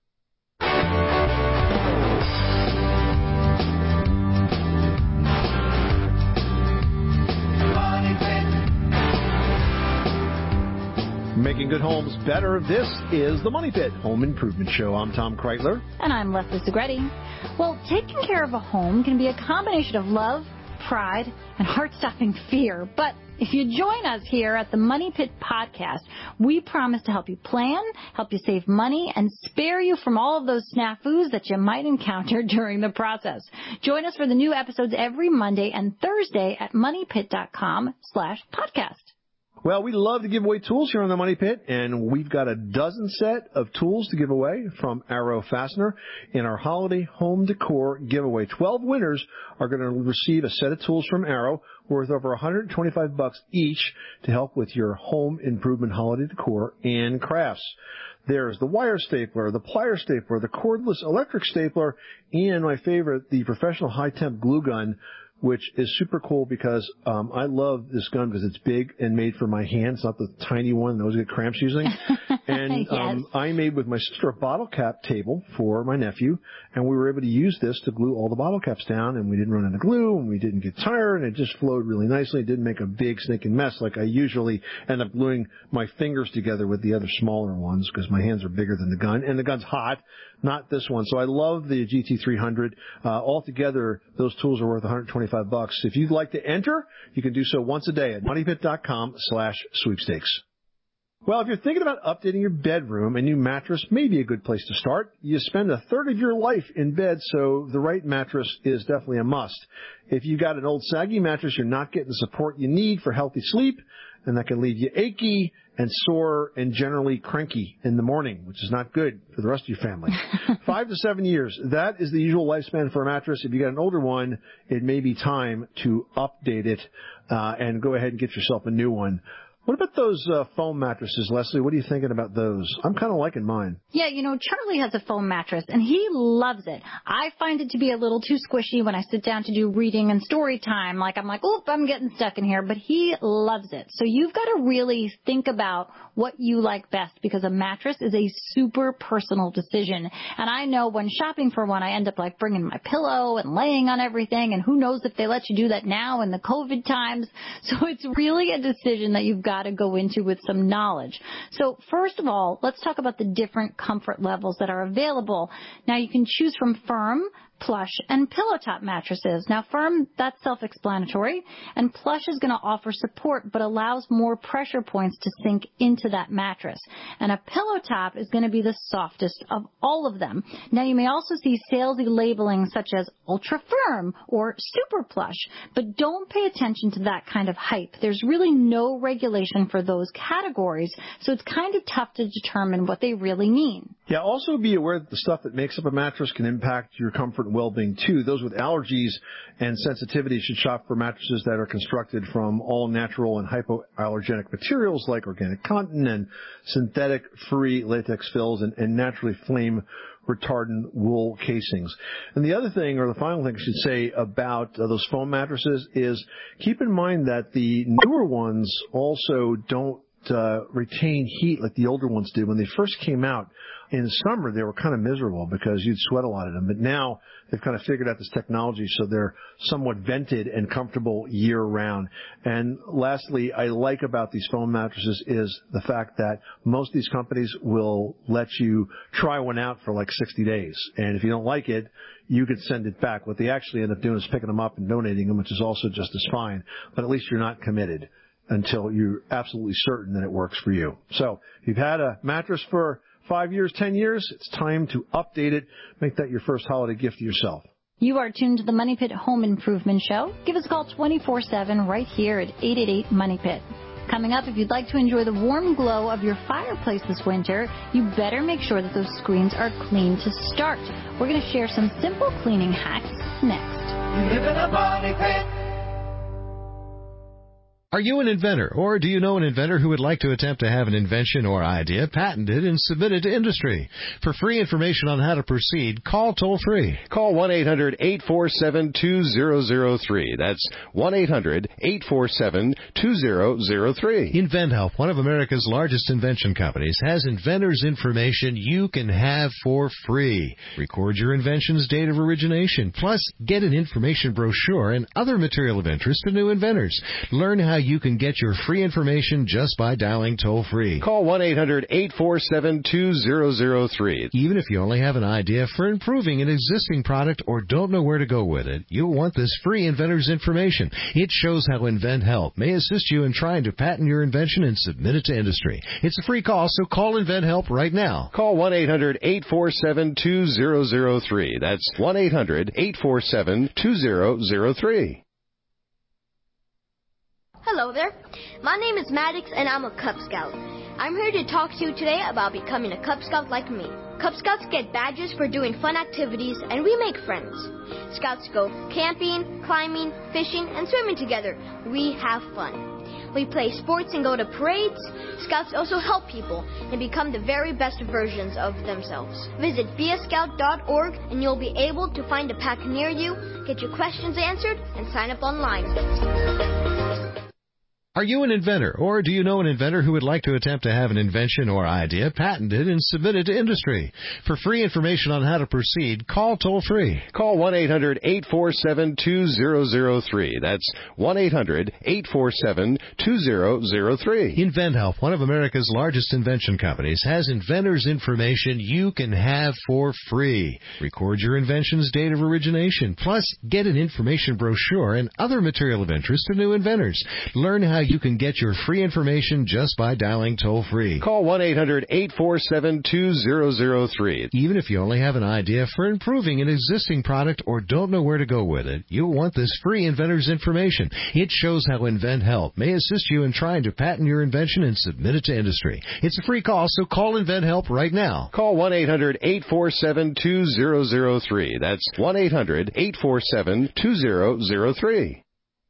Making good homes better. This is the Money Pit Home Improvement Show. I'm Tom Kreitler. And I'm Leslie Segretti. Well, taking care of a home can be a combination of love, pride, and heart-stopping fear. But if you join us here at the Money Pit Podcast, we promise to help you plan, help you save money, and spare you from all of those snafus that you might encounter during the process. Join us for the new episodes every Monday and Thursday at moneypit.com slash podcast. Well, we love to give away tools here on the Money Pit, and we've got a dozen set of tools to give away from Arrow Fastener in our holiday home decor giveaway. Twelve winners are going to receive a set of tools from Arrow worth over one hundred twenty-five bucks each to help with your home improvement holiday decor and crafts. There's the wire stapler, the plier stapler, the cordless electric stapler, and my favorite, the professional high-temp glue gun, which is super cool because um, I love this gun because it's big and made for my hands, not the tiny one those get cramps using. And yes. um, I made with my sister a bottle cap table for my nephew, and we were able to use this to glue all the bottle caps down, and we didn't run out of glue, and we didn't get tired, and it just flowed really nicely. It didn't make a big stinking mess like I usually end up gluing my fingers together with the other smaller ones because my hands are bigger than the gun, and the gun's hot, not this one. So I love the G T three hundred. Uh, altogether, those tools are worth one hundred twenty-five bucks. If you'd like to enter, you can do so once a day at moneypit.com slash sweepstakes. Well, if you're thinking about updating your bedroom, a new mattress may be a good place to start. You spend a third of your life in bed, so the right mattress is definitely a must. If you've got an old saggy mattress, you're not getting the support you need for healthy sleep, and that can leave you achy and sore and generally cranky in the morning, which is not good for the rest of your family. Five to seven years, that is the usual lifespan for a mattress. If you got an older one, it may be time to update it uh, and go ahead and get yourself a new one. What about those uh, foam mattresses, Leslie? What are you thinking about those? I'm kind of liking mine. Yeah, you know, Charlie has a foam mattress, and he loves it. I find it to be a little too squishy when I sit down to do reading and story time. Like, I'm like, oh, I'm getting stuck in here, but he loves it. So you've got to really think about what you like best, because a mattress is a super personal decision. And I know when shopping for one, I end up, like, bringing my pillow and laying on everything, and who knows if they let you do that now in the COVID times. So it's really a decision that you've got to go into with some knowledge. So first of all, let's talk about the different comfort levels that are available. Now, you can choose from firm, plush, and pillow top mattresses. Now, firm, that's self-explanatory, and plush is going to offer support but allows more pressure points to sink into that mattress. And a pillow top is going to be the softest of all of them. Now, you may also see salesy labeling such as ultra firm or super plush, but don't pay attention to that kind of hype. There's really no regulation for those categories, so it's kind of tough to determine what they really mean. Yeah, also be aware that the stuff that makes up a mattress can impact your comfort and well-being too. Those with allergies and sensitivity should shop for mattresses that are constructed from all natural and hypoallergenic materials like organic cotton and synthetic-free latex fills and, and naturally flame retardant wool casings. And the other thing, or the final thing I should say about uh, those foam mattresses is keep in mind that the newer ones also don't uh, retain heat like the older ones did. When they first came out in the summer, they were kind of miserable because you'd sweat a lot in them. But now they've kind of figured out this technology so they're somewhat vented and comfortable year-round. And lastly, I like about these foam mattresses is the fact that most of these companies will let you try one out for like sixty days. And if you don't like it, you could send it back. What they actually end up doing is picking them up and donating them, which is also just as fine. But at least you're not committed until you're absolutely certain that it works for you. So if you've had a mattress for Five years, ten years, it's time to update it. Make that your first holiday gift to yourself. You are tuned to the Money Pit Home Improvement Show. Give us a call twenty-four seven right here at eight eight eight, MONEY PIT. Coming up, if you'd like to enjoy the warm glow of your fireplace this winter, you better make sure that those screens are clean to start. We're going to share some simple cleaning hacks next. You live in a money pit. Are you an inventor, or do you know an inventor who would like to attempt to have an invention or idea patented and submitted to industry? For free information on how to proceed, call toll-free. Call one eight hundred, eight four seven, two zero zero three. That's one eight hundred, eight four seven, two zero zero three. InventHelp, one of America's largest invention companies, has inventors' information you can have for free. Record your invention's date of origination, plus get an information brochure and other material of interest to new inventors. Learn how you can get your free information just by dialing toll-free. Call one eight hundred, eight four seven, two zero zero three. Even if you only have an idea for improving an existing product or don't know where to go with it, you'll want this free inventor's information. It shows how InventHelp may assist you in trying to patent your invention and submit it to industry. It's a free call, so call InventHelp right now. Call one eight hundred, eight four seven, two zero zero three. That's one eight hundred, eight four seven, two zero zero three. Hello there. My name is Maddox and I'm a Cub Scout. I'm here to talk to you today about becoming a Cub Scout like me. Cub Scouts get badges for doing fun activities and we make friends. Scouts go camping, climbing, fishing, and swimming together. We have fun. We play sports and go to parades. Scouts also help people and become the very best versions of themselves. Visit be a scout dot org and you'll be able to find a pack near you, get your questions answered, and sign up online. Are you an inventor, or do you know an inventor who would like to attempt to have an invention or idea patented and submitted to industry? For free information on how to proceed, call toll-free. Call one eight hundred, eight four seven, two zero zero three. That's one eight hundred, eight four seven, two zero zero three. InventHelp, one of America's largest invention companies, has inventors' information you can have for free. Record your invention's date of origination, plus get an information brochure and other material of interest to new inventors. Learn how you can get your free information just by dialing toll-free. Call one eight hundred, eight four seven, two zero zero three. Even if you only have an idea for improving an existing product or don't know where to go with it, you'll want this free inventor's information. It shows how InventHelp may assist you in trying to patent your invention and submit it to industry. It's a free call, so call InventHelp right now. Call one eight hundred, eight four seven, two zero zero three. That's one eight hundred, eight four seven, two zero zero three.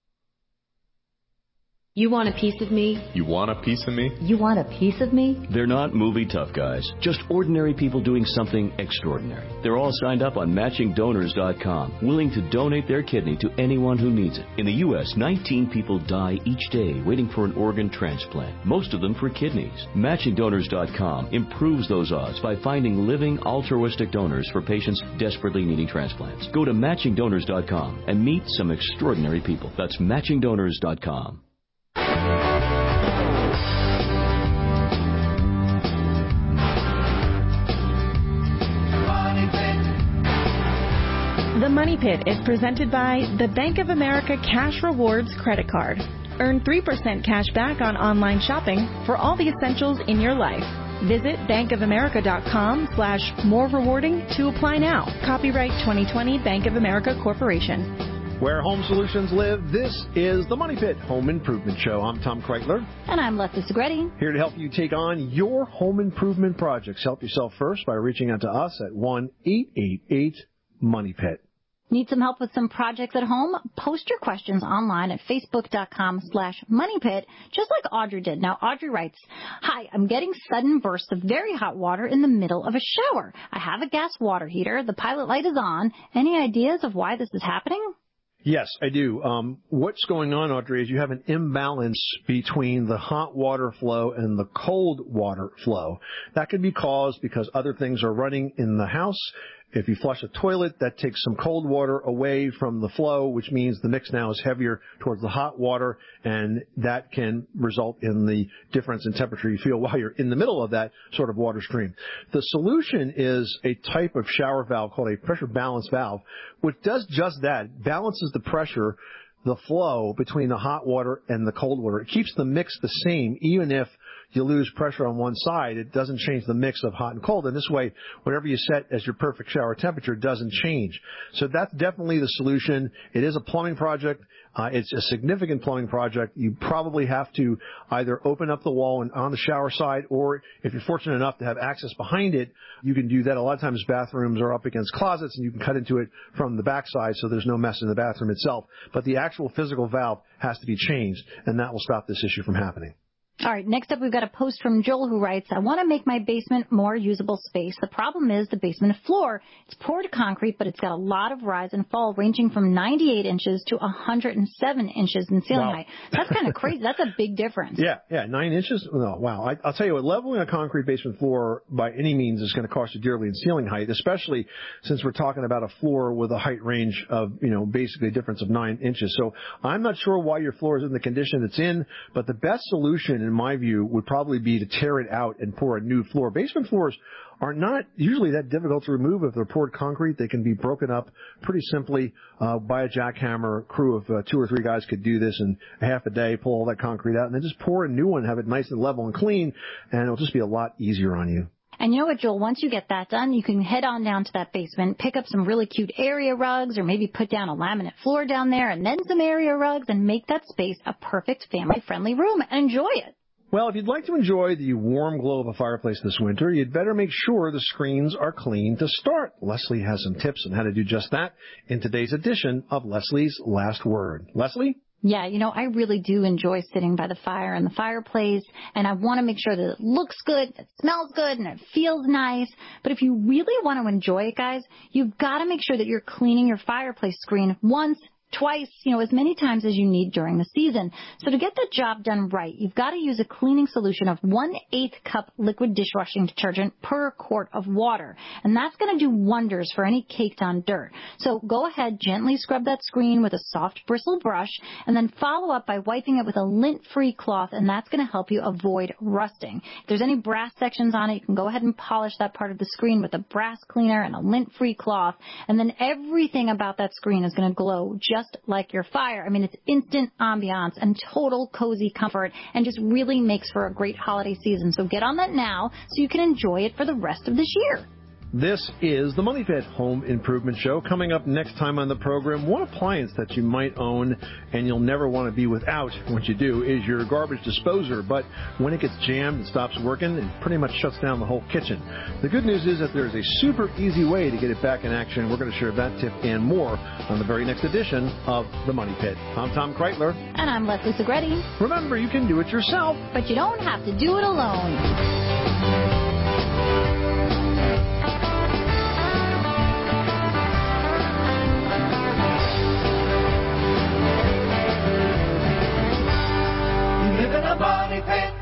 You want a piece of me? You want a piece of me? You want a piece of me? They're not movie tough guys, just ordinary people doing something extraordinary. They're all signed up on matching donors dot com, willing to donate their kidney to anyone who needs it. In the U S, nineteen people die each day waiting for an organ transplant, most of them for kidneys. matching donors dot com improves those odds by finding living altruistic donors for patients desperately needing transplants. Go to matching donors dot com and meet some extraordinary people. That's matching donors dot com. The Money Pit is presented by the Bank of America Cash Rewards Credit Card. Earn three percent cash back on online shopping for all the essentials in your life. Visit bankofamerica.com slash more rewarding to apply now. Copyright twenty twenty Bank of America Corporation. Where home solutions live, this is the Money Pit Home Improvement Show. I'm Tom Kreitler. And I'm Leslie Segretti. Here to help you take on your home improvement projects. Help yourself first by reaching out to us at one eight eight eight, MONEY PIT. Need some help with some projects at home? Post your questions online at facebook.com slash moneypit, just like Audrey did. Now, Audrey writes, hi, I'm getting sudden bursts of very hot water in the middle of a shower. I have a gas water heater. The pilot light is on. Any ideas of why this is happening? Yes, I do. Um, what's going on, Audrey, is you have an imbalance between the hot water flow and the cold water flow. That could be caused because other things are running in the house. If you flush a toilet, that takes some cold water away from the flow, which means the mix now is heavier towards the hot water, and that can result in the difference in temperature you feel while you're in the middle of that sort of water stream. The solution is a type of shower valve called a pressure balance valve, which does just that, balances the pressure, the flow between the hot water and the cold water. It keeps the mix the same, even if you lose pressure on one side. It doesn't change the mix of hot and cold. And this way, whatever you set as your perfect shower temperature doesn't change. So that's definitely the solution. It is a plumbing project. Uh, it's a significant plumbing project. You probably have to either open up the wall and on the shower side, or if you're fortunate enough to have access behind it, you can do that. A lot of times bathrooms are up against closets and you can cut into it from the backside so there's no mess in the bathroom itself. But the actual physical valve has to be changed, and that will stop this issue from happening. All right, next up we've got a post from Joel who writes, I want to make my basement more usable space. The problem is the basement floor. It's poured concrete, but it's got a lot of rise and fall ranging from ninety-eight inches to one hundred seven inches in ceiling Wow. height. That's kind of crazy. That's a big difference. Yeah, yeah, nine inches? No, wow. I, I'll tell you what, leveling a concrete basement floor by any means is going to cost you dearly in ceiling height, especially since we're talking about a floor with a height range of, you know, basically a difference of nine inches. So I'm not sure why your floor is in the condition it's in, but the best solution, in my view, would probably be to tear it out and pour a new floor. Basement floors are not usually that difficult to remove if they're poured concrete. They can be broken up pretty simply uh, by a jackhammer. A crew of uh, two or three guys could do this in a half a day, pull all that concrete out, and then just pour a new one, have it nice and level and clean, and it'll just be a lot easier on you. And you know what, Joel, once you get that done, you can head on down to that basement, pick up some really cute area rugs, or maybe put down a laminate floor down there, and then some area rugs, and make that space a perfect family-friendly room and enjoy it. Well, if you'd like to enjoy the warm glow of a fireplace this winter, you'd better make sure the screens are clean to start. Leslie has some tips on how to do just that in today's edition of Leslie's Last Word. Leslie? Yeah, you know, I really do enjoy sitting by the fire and the fireplace, and I want to make sure that it looks good, it smells good, and it feels nice. But if you really want to enjoy it, guys, you've got to make sure that you're cleaning your fireplace screen once, twice, you know, as many times as you need during the season. So to get the job done right, you've got to use a cleaning solution of one-eighth cup liquid dishwashing detergent per quart of water. And that's going to do wonders for any caked on dirt. So go ahead, gently scrub that screen with a soft bristle brush, and then follow up by wiping it with a lint-free cloth, and that's going to help you avoid rusting. If there's any brass sections on it, you can go ahead and polish that part of the screen with a brass cleaner and a lint-free cloth, and then everything about that screen is going to glow just Just like your fire. I mean, it's instant ambiance and total cozy comfort, and just really makes for a great holiday season. So get on that now so you can enjoy it for the rest of this year. This is the Money Pit Home Improvement Show. Coming up next time on the program, one appliance that you might own and you'll never want to be without once you do is your garbage disposer. But when it gets jammed and stops working, it pretty much shuts down the whole kitchen. The good news is that there's a super easy way to get it back in action. We're going to share that tip and more on the very next edition of the Money Pit. I'm Tom Kreitler. And I'm Leslie Segretti. Remember, you can do it yourself, but you don't have to do it alone. Money Pit.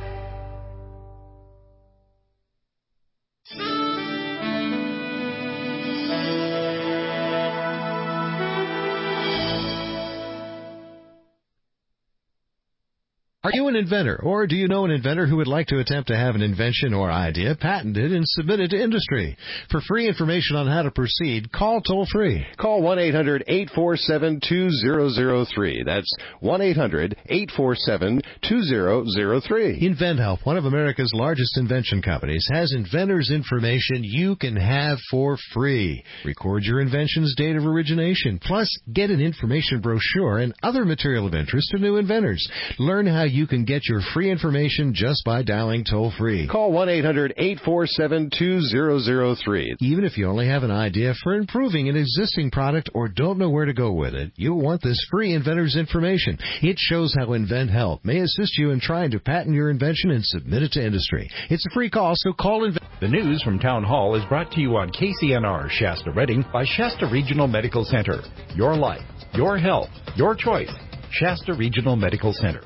Are you an inventor, or do you know an inventor who would like to attempt to have an invention or idea patented and submitted to industry? For free information on how to proceed, call toll-free. Call one eight hundred eight four seven two zero zero three. That's one eight hundred eight four seven two zero zero three. InventHelp, one of America's largest invention companies, has inventors' information you can have for free. Record your invention's date of origination, plus get an information brochure and other material of interest to new inventors. Learn how you can get your free information just by dialing toll-free. Call one eight hundred eight four seven two zero zero three. Even if you only have an idea for improving an existing product or don't know where to go with it, you'll want this free inventor's information. It shows how InventHelp may assist you in trying to patent your invention and submit it to industry. It's a free call, so call Invent. The news from Town Hall is brought to you on K C N R Shasta Redding by Shasta Regional Medical Center. Your life, your health, your choice. Shasta Regional Medical Center.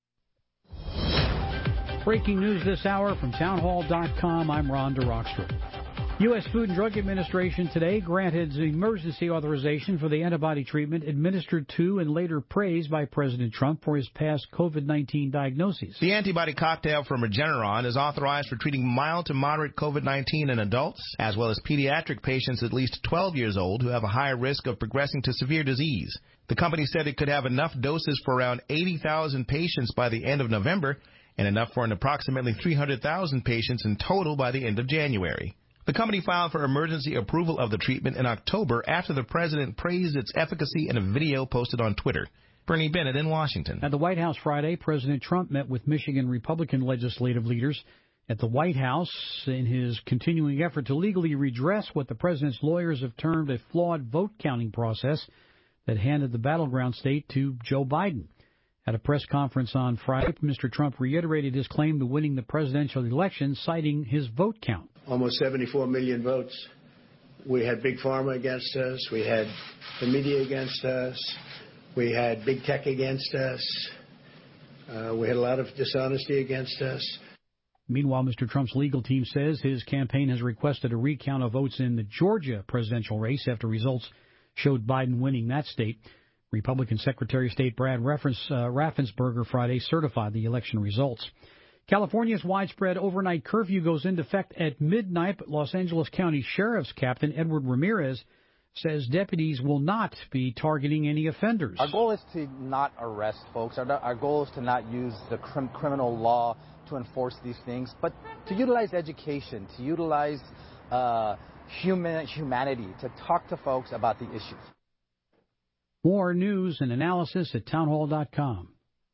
Breaking news this hour from town hall dot com. I'm Ron DeRockstra. U S Food and Drug Administration today granted emergency authorization for the antibody treatment administered to and later praised by President Trump for his past COVID nineteen diagnoses. The antibody cocktail from Regeneron is authorized for treating mild to moderate COVID nineteen in adults, as well as pediatric patients at least twelve years old who have a higher risk of progressing to severe disease. The company said it could have enough doses for around eighty thousand patients by the end of November, and enough for an approximately three hundred thousand patients in total by the end of January. The company filed for emergency approval of the treatment in October after the president praised its efficacy in a video posted on Twitter. Bernie Bennett in Washington. At the White House Friday, President Trump met with Michigan Republican legislative leaders at the White House in his continuing effort to legally redress what the president's lawyers have termed a flawed vote counting process that handed the battleground state to Joe Biden. At a press conference on Friday, Mister Trump reiterated his claim to winning the presidential election, citing his vote count. Almost seventy-four million votes. We had Big Pharma against us. We had the media against us. We had Big Tech against us. Uh, we had a lot of dishonesty against us. Meanwhile, Mister Trump's legal team says his campaign has requested a recount of votes in the Georgia presidential race after results showed Biden winning that state. Republican Secretary of State Brad Raffensperger Friday certified the election results. California's widespread overnight curfew goes into effect at midnight, but Los Angeles County Sheriff's Captain Edward Ramirez says deputies will not be targeting any offenders. Our goal is to not arrest folks. Our, our goal is to not use the crim- criminal law to enforce these things, but to utilize education, to utilize uh, human humanity, to talk to folks about the issues. More news and analysis at townhall dot com.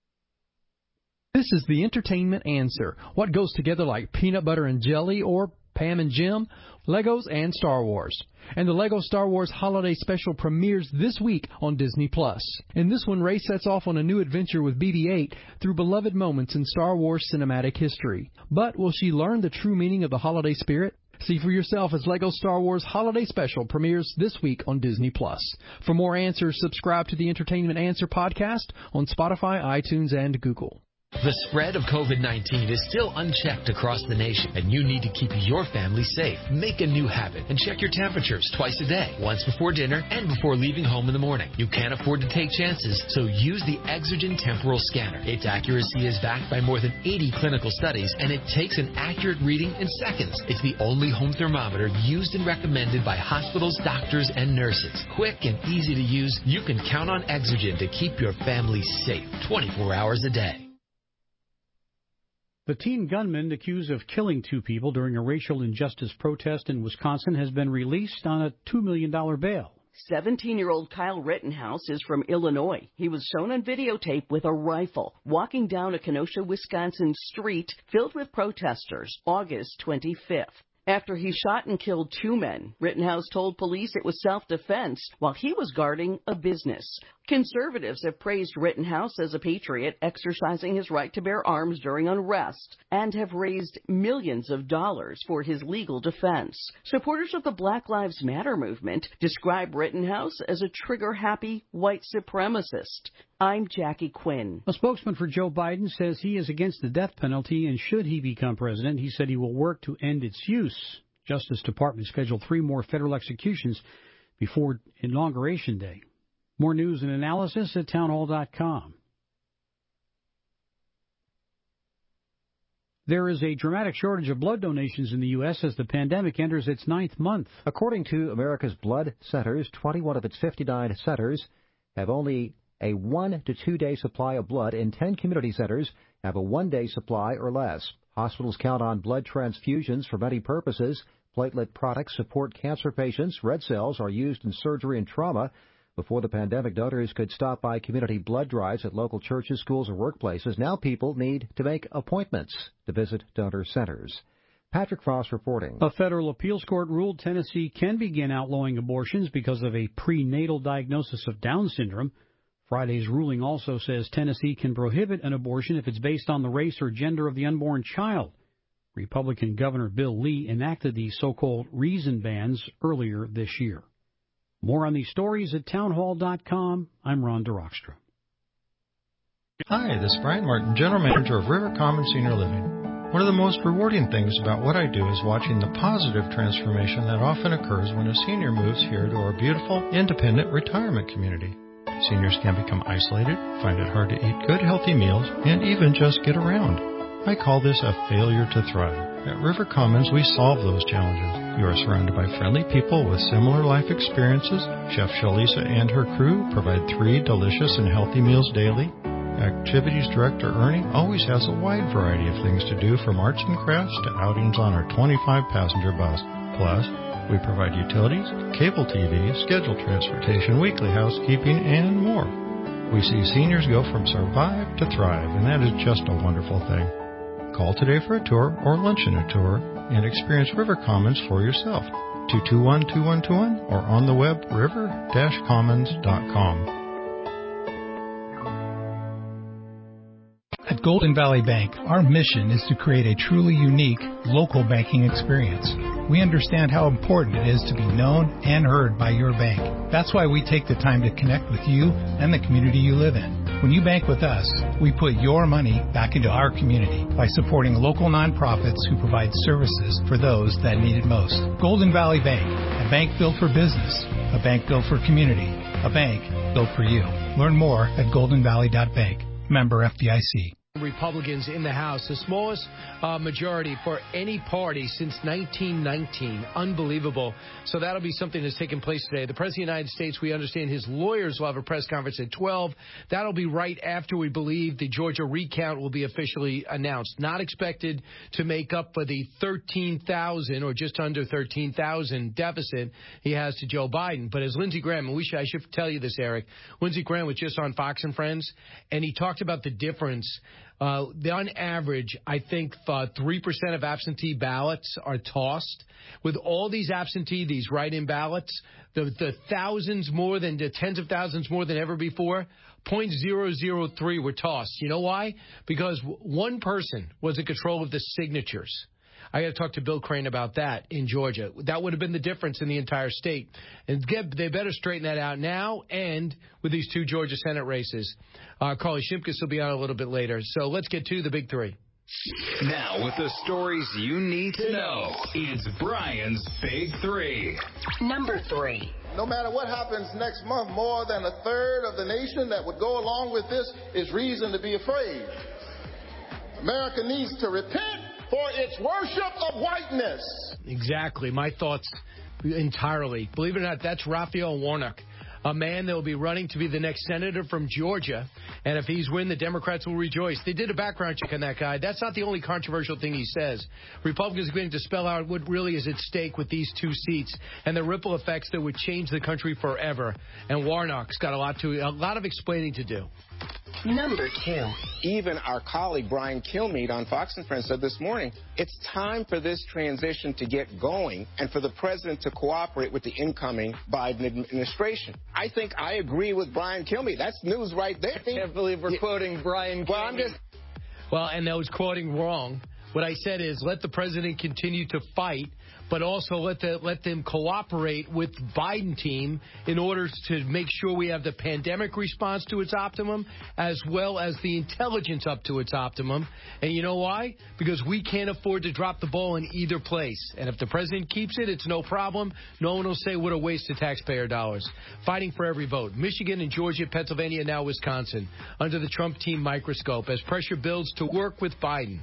This is the entertainment answer. What goes together like peanut butter and jelly, or Pam and Jim? Legos and Star Wars. And the Lego Star Wars Holiday Special premieres this week on Disney Plus. In this one, Rey sets off on a new adventure with B B eight through beloved moments in Star Wars cinematic history. But will she learn the true meaning of the holiday spirit? See for yourself as Lego Star Wars Holiday Special premieres this week on Disney Plus. For more answers, subscribe to the Entertainment Answer podcast on Spotify, iTunes, and Google. The spread of COVID nineteen is still unchecked across the nation, and you need to keep your family safe. Make a new habit and check your temperatures twice a day, once before dinner and before leaving home in the morning. You can't afford to take chances, so use the Exergen Temporal Scanner. Its accuracy is backed by more than eighty clinical studies, and it takes an accurate reading in seconds. It's the only home thermometer used and recommended by hospitals, doctors, and nurses. Quick and easy to use, you can count on Exergen to keep your family safe twenty-four hours a day. The teen gunman accused of killing two people during a racial injustice protest in Wisconsin has been released on a two million dollars bail. seventeen-year-old Kyle Rittenhouse is from Illinois. He was shown on videotape with a rifle walking down a Kenosha, Wisconsin street filled with protesters August twenty-fifth. After he shot and killed two men, Rittenhouse told police it was self-defense while he was guarding a business. Conservatives have praised Rittenhouse as a patriot exercising his right to bear arms during unrest and have raised millions of dollars for his legal defense. Supporters of the Black Lives Matter movement describe Rittenhouse as a trigger-happy white supremacist. I'm Jackie Quinn. A spokesman for Joe Biden says he is against the death penalty, and should he become president, he said he will work to end its use. Justice Department scheduled three more federal executions before Inauguration Day. More news and analysis at townhall dot com. There is a dramatic shortage of blood donations in the U S as the pandemic enters its ninth month. According to America's Blood Centers, twenty-one of its fifty-nine centers have only a one to two day supply of blood, and ten community centers have a one day supply or less. Hospitals count on blood transfusions for many purposes. Platelet products support cancer patients. Red cells are used in surgery and trauma. Before the pandemic, donors could stop by community blood drives at local churches, schools, or workplaces. Now people need to make appointments to visit donor centers. Patrick Frost reporting. A federal appeals court ruled Tennessee can begin outlawing abortions because of a prenatal diagnosis of Down syndrome. Friday's ruling also says Tennessee can prohibit an abortion if it's based on the race or gender of the unborn child. Republican Governor Bill Lee enacted the so-called reason bans earlier this year. More on these stories at townhall dot com. I'm Ron DeRockstra. Hi, this is Brian Martin, General Manager of River Common Senior Living. One of the most rewarding things about what I do is watching the positive transformation that often occurs when a senior moves here to our beautiful, independent retirement community. Seniors can become isolated, find it hard to eat good, healthy meals, and even just get around. I call this a failure to thrive. At River Commons, we solve those challenges. You are surrounded by friendly people with similar life experiences. Chef Shalisa and her crew provide three delicious and healthy meals daily. Activities Director Ernie always has a wide variety of things to do, from arts and crafts to outings on our twenty-five passenger bus. Plus, we provide utilities, cable T V, scheduled transportation, weekly housekeeping, and more. We see seniors go from survive to thrive, and that is just a wonderful thing. Call today for a tour or lunch in a tour and experience River Commons for yourself. two two one, two one two one or on the web river dash commons dot com. At Golden Valley Bank, our mission is to create a truly unique local banking experience. We understand how important it is to be known and heard by your bank. That's why we take the time to connect with you and the community you live in. When you bank with us, we put your money back into our community by supporting local nonprofits who provide services for those that need it most. Golden Valley Bank, a bank built for business, a bank built for community, a bank built for you. Learn more at golden valley dot bank. Member F D I C. Republicans in the House, the smallest uh, majority for any party since nineteen nineteen. Unbelievable. So that'll be something that's taking place today. The President of the United States, we understand his lawyers will have a press conference at twelve. That'll be right after we believe the Georgia recount will be officially announced. Not expected to make up for the thirteen thousand or just under thirteen thousand deficit he has to Joe Biden. But as Lindsey Graham, and we should, I should tell you this, Eric, Lindsey Graham was just on Fox and Friends, and he talked about the difference. Uh, on average, I think uh, three percent of absentee ballots are tossed. With all these absentee, these write-in ballots, the, the thousands more than, the tens of thousands more than ever before, zero point zero zero three were tossed. You know why? Because one person was in control of the signatures. I got to talk to Bill Crane about that in Georgia. That would have been the difference in the entire state. And get, they better straighten that out now and with these two Georgia Senate races. Uh, Carly Shimkus will be on a little bit later. So let's get to the big three. Now, with the stories you need to know, it's Brian's Big Three. Number three. No matter what happens next month, more than a third of the nation that would go along with this is reason to be afraid. America needs to repent for its worship of whiteness. Exactly. My thoughts entirely. Believe it or not, that's Raphael Warnock, a man that will be running to be the next senator from Georgia. And if he's win, the Democrats will rejoice. They did a background check on that guy. That's not the only controversial thing he says. Republicans are going to spell out what really is at stake with these two seats and the ripple effects that would change the country forever. And Warnock's got a lot to, a lot of explaining to do. Number two. Even our colleague Brian Kilmeade on Fox and Friends said this morning, it's time for this transition to get going and for the president to cooperate with the incoming Biden administration. I think I agree with Brian Kilmeade. That's news right there. I can't believe we're yeah. quoting Brian Kilmeade. Well, I'm just... well, and I was quoting wrong. What I said is let the president continue to fight, but also let the, let them cooperate with the Biden team in order to make sure we have the pandemic response to its optimum as well as the intelligence up to its optimum. And you know why? Because we can't afford to drop the ball in either place. And if the president keeps it, it's no problem. No one will say what a waste of taxpayer dollars. Fighting for every vote. Michigan and Georgia, Pennsylvania, now Wisconsin, under the Trump team microscope as pressure builds to work with Biden.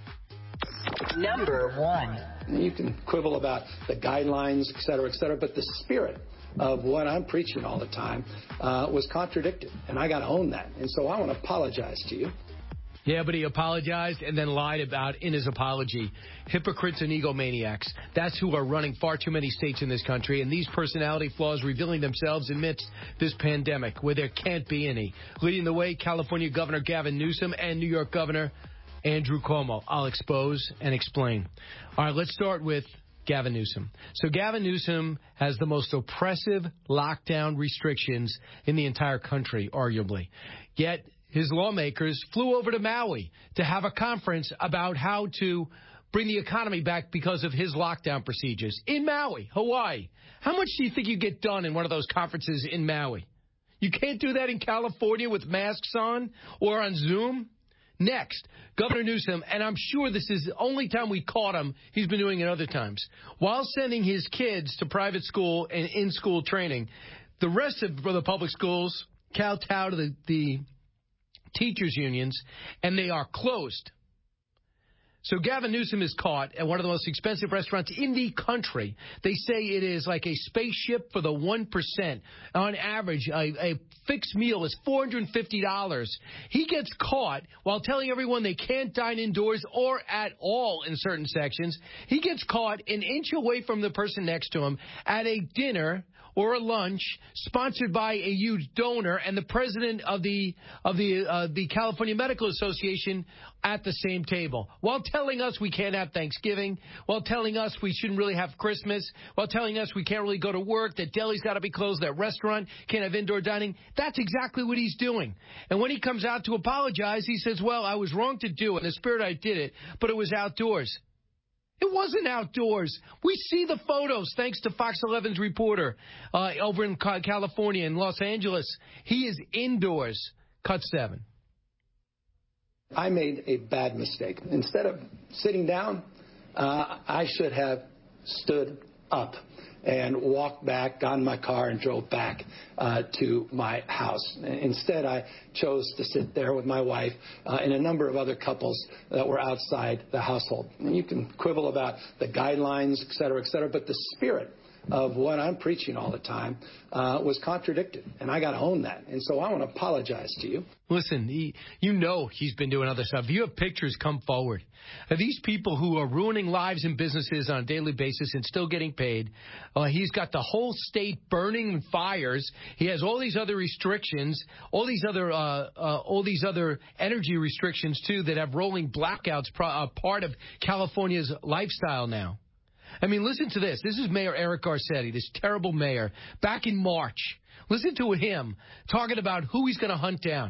Number one. You can quibble about the guidelines, et cetera, et cetera, but the spirit of what I'm preaching all the time uh, was contradicted, and I got to own that. And so I want to apologize to you. Yeah, but he apologized and then lied about in his apology. Hypocrites and egomaniacs. That's who are running far too many states in this country, and these personality flaws revealing themselves amidst this pandemic where there can't be any. Leading the way, California Governor Gavin Newsom and New York Governor Andrew Cuomo. I'll expose and explain. All right, let's start with Gavin Newsom. So Gavin Newsom has the most oppressive lockdown restrictions in the entire country, arguably. Yet his lawmakers flew over to Maui to have a conference about how to bring the economy back because of his lockdown procedures. In Maui, Hawaii. How much do you think you get done in one of those conferences in Maui? You can't do that in California with masks on or on Zoom? Next, Governor Newsom, and I'm sure this is the only time we caught him, he's been doing it other times, while sending his kids to private school and in-school training, the rest of the public schools kowtow to the, the teachers' unions, and they are closed. So Gavin Newsom is caught at one of the most expensive restaurants in the country. They say it is like a spaceship for the one percent. On average, a, a fixed meal is four hundred fifty dollars. He gets caught while telling everyone they can't dine indoors or at all in certain sections. He gets caught an inch away from the person next to him at a dinner or a lunch sponsored by a huge donor and the president of the of the uh, the California Medical Association at the same table, while telling us we can't have Thanksgiving, while telling us we shouldn't really have Christmas, while telling us we can't really go to work, that deli's got to be closed, that restaurant can't have indoor dining. That's exactly what he's doing. And when he comes out to apologize, he says, well, I was wrong to do it. In the spirit, I did it, but it was outdoors. It wasn't outdoors. We see the photos, thanks to Fox eleven's reporter uh, over in California, in Los Angeles. He is indoors. Cut seven. I made a bad mistake. Instead of sitting down, uh, I should have stood up and walked back, got in my car, and drove back uh, to my house. Instead, I chose to sit there with my wife uh, and a number of other couples that were outside the household. And you can quibble about the guidelines, et cetera, et cetera, but the spirit of what I'm preaching all the time uh, was contradicted, and I got to own that. And so I want to apologize to you. Listen, he, you know he's been doing other stuff. If you have pictures, come forward. Are these people who are ruining lives and businesses on a daily basis and still getting paid, uh, he's got the whole state burning in fires. He has all these other restrictions, all these other uh, uh, all these other energy restrictions, too, that have rolling blackouts, pro- uh, part of California's lifestyle now. I mean, listen to this. This is Mayor Eric Garcetti, this terrible mayor, back in March. Listen to him talking about who he's going to hunt down.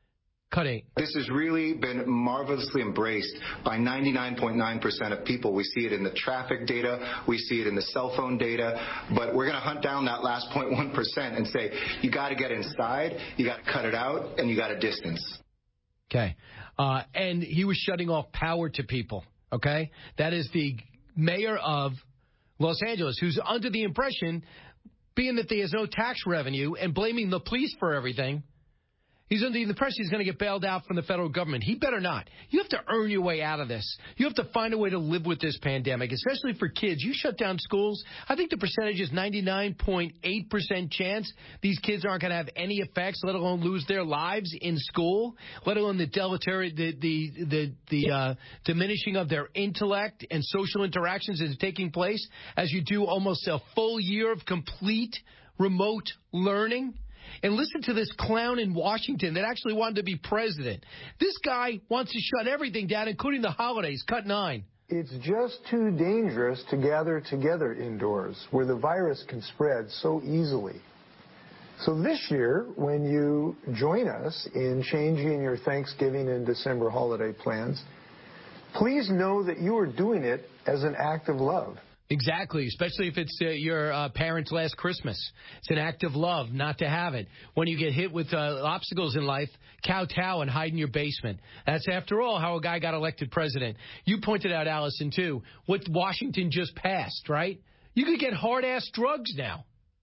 Cut eight. This has really been marvelously embraced by ninety-nine point nine percent of people. We see it in the traffic data. We see it in the cell phone data. But we're going to hunt down that last zero point one percent and say, you got to get inside, you got to cut it out, and you got to distance. Okay. Uh, and he was shutting off power to people. Okay. That is the mayor of Los Angeles, who's under the impression, being that he has no tax revenue and blaming the police for everything, he's under the impression he's going to get bailed out from the federal government. He better not. You have to earn your way out of this. You have to find a way to live with this pandemic, especially for kids. You shut down schools. I think the percentage is ninety-nine point eight percent chance these kids aren't going to have any effects, let alone lose their lives in school, let alone the deleterious, the the the, the uh, diminishing of their intellect and social interactions that is taking place as you do almost a full year of complete remote learning. And listen to this clown in Washington that actually wanted to be president. This guy wants to shut everything down, including the holidays. Cut nine. It's just too dangerous to gather together indoors where the virus can spread so easily. So this year, when you join us in changing your Thanksgiving and December holiday plans, please know that you are doing it as an act of love. Exactly, especially if it's uh, your uh, parents' last Christmas. It's an act of love not to have it. When you get hit with uh, obstacles in life, kowtow and hide in your basement. That's, after all, how a guy got elected president. You pointed out, Allison, too, what Washington just passed, right? You could get hard-ass drugs now.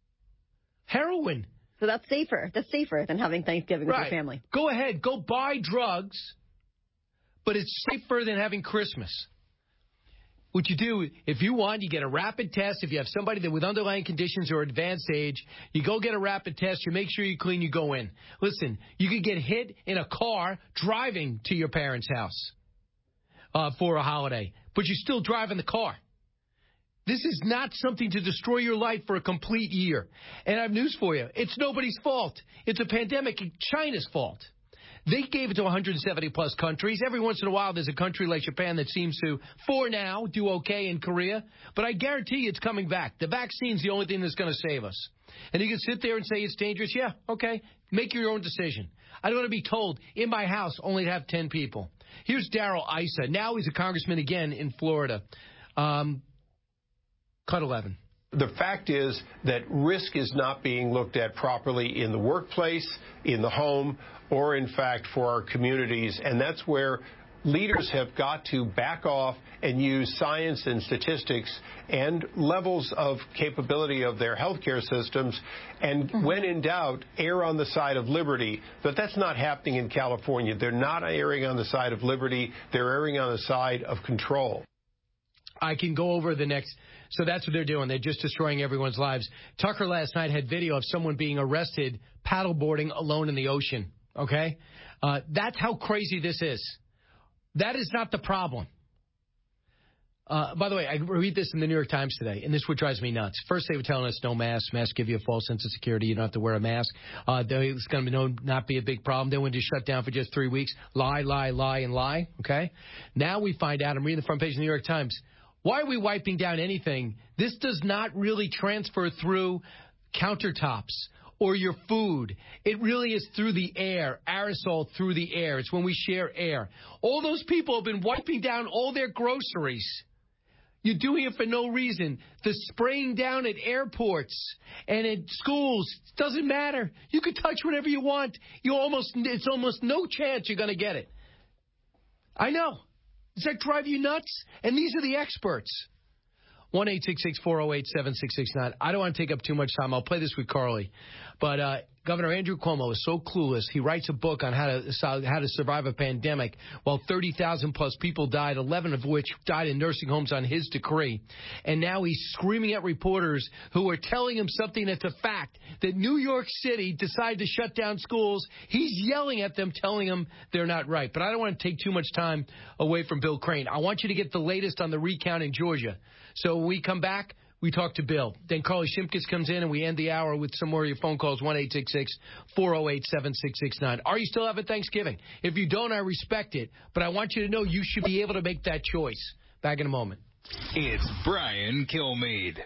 Heroin. So that's safer. That's safer than having Thanksgiving with right. your family. Go ahead. Go buy drugs, but it's safer than having Christmas. What you do, if you want, you get a rapid test. If you have somebody that with underlying conditions or advanced age, you go get a rapid test. You make sure you're clean. You go in. Listen, you could get hit in a car driving to your parents' house uh, for a holiday, but you're still driving the car. This is not something to destroy your life for a complete year. And I have news for you. It's nobody's fault. It's a pandemic. It's China's fault. They gave it to one hundred seventy plus countries. Every once in a while, there's a country like Japan that seems to, for now, do okay in Korea. But I guarantee you it's coming back. The vaccine's the only thing that's going to save us. And you can sit there and say it's dangerous. Yeah, okay. Make your own decision. I don't want to be told, in my house, only have ten people. Here's Darrell Issa. Now he's a congressman again in Florida. Um, cut eleven. The fact is that risk is not being looked at properly in the workplace, in the home, or, in fact, for our communities. And that's where leaders have got to back off and use science and statistics and levels of capability of their healthcare systems, and mm-hmm. when in doubt, err on the side of liberty. But that's not happening in California. They're not erring on the side of liberty. They're erring on the side of control. I can go over the next. So that's what they're doing. They're just destroying everyone's lives. Tucker last night had video of someone being arrested paddleboarding alone in the ocean. Okay? Uh, that's how crazy this is. That is not the problem. Uh, by the way, I read this in the New York Times today, and this is what drives me nuts. First, they were telling us no masks. Masks give you a false sense of security. You don't have to wear a mask. Uh, it's going to no, not be a big problem. Then when you shut down for just three weeks, lie, lie, lie, and lie. Okay? Now we find out, I'm reading the front page of the New York Times, why are we wiping down anything? This does not really transfer through countertops or your food. It really is through the air, aerosol through the air. It's when we share air. All those people have been wiping down all their groceries. You're doing it for no reason. The spraying down at airports and at schools doesn't matter. You can touch whatever you want. You almost it's almost no chance you're going to get it. I know. Does that drive you nuts? And these are the experts. one eight six six, four oh eight, seven six six nine. I don't want to take up too much time. I'll play this with Carly. But uh, Governor Andrew Cuomo is so clueless. He writes a book on how to how to survive a pandemic while thirty thousand plus people died, eleven of which died in nursing homes on his decree. And now he's screaming at reporters who are telling him something that's a fact, that New York City decided to shut down schools. He's yelling at them, telling them they're not right. But I don't want to take too much time away from Bill Crane. I want you to get the latest on the recount in Georgia. So when we come back, we talk to Bill. Then Carly Shimkus comes in, and we end the hour with some more of your phone calls, one eight six six, four oh eight, seven six six nine. Are you still having Thanksgiving? If you don't, I respect it. But I want you to know you should be able to make that choice. Back in a moment. It's Brian Kilmeade.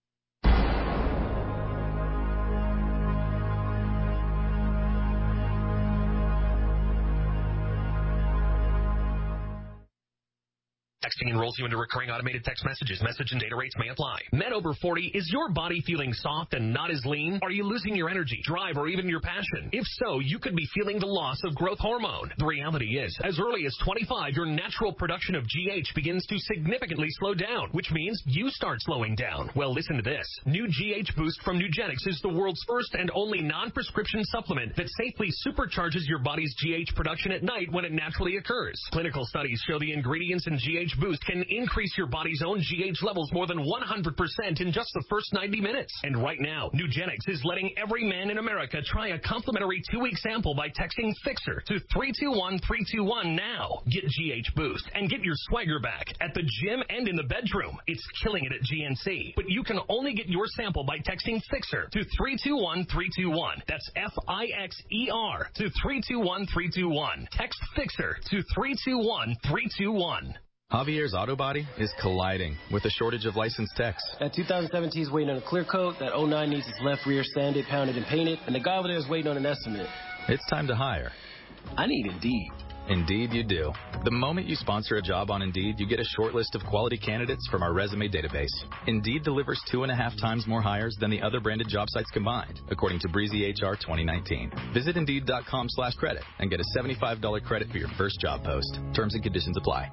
Texting enrolls you into recurring automated text messages. Message and data rates may apply. Men over forty, is your body feeling soft and not as lean? Are you losing your energy, drive, or even your passion? If so, you could be feeling the loss of growth hormone. The reality is, as early as twenty-five, your natural production of G H begins to significantly slow down, which means you start slowing down. Well, listen to this. New G H Boost from Nugenix is the world's first and only non-prescription supplement that safely supercharges your body's G H production at night when it naturally occurs. Clinical studies show the ingredients in G H Boost can increase your body's own G H levels more than one hundred percent in just the first ninety minutes. And right now, Nugenix is letting every man in America try a complimentary two-week sample by texting FIXER to three two one three two one now. Get G H Boost and get your swagger back at the gym and in the bedroom. It's killing it at G N C. But you can only get your sample by texting FIXER to three two one three two one. That's F I X E R to three two one three two one. Text FIXER to three two one three two one. Javier's Auto Body is colliding with a shortage of licensed techs. That two thousand seventeen is waiting on a clear coat, that oh nine needs its left rear sanded, pounded, and painted, and the guy over there is waiting on an estimate. It's time to hire. I need Indeed. Indeed you do. The moment you sponsor a job on Indeed, you get a short list of quality candidates from our resume database. Indeed delivers two and a half times more hires than the other branded job sites combined, according to Breezy H R twenty nineteen. Visit Indeed.com slash credit and get a seventy-five dollars credit for your first job post. Terms and conditions apply.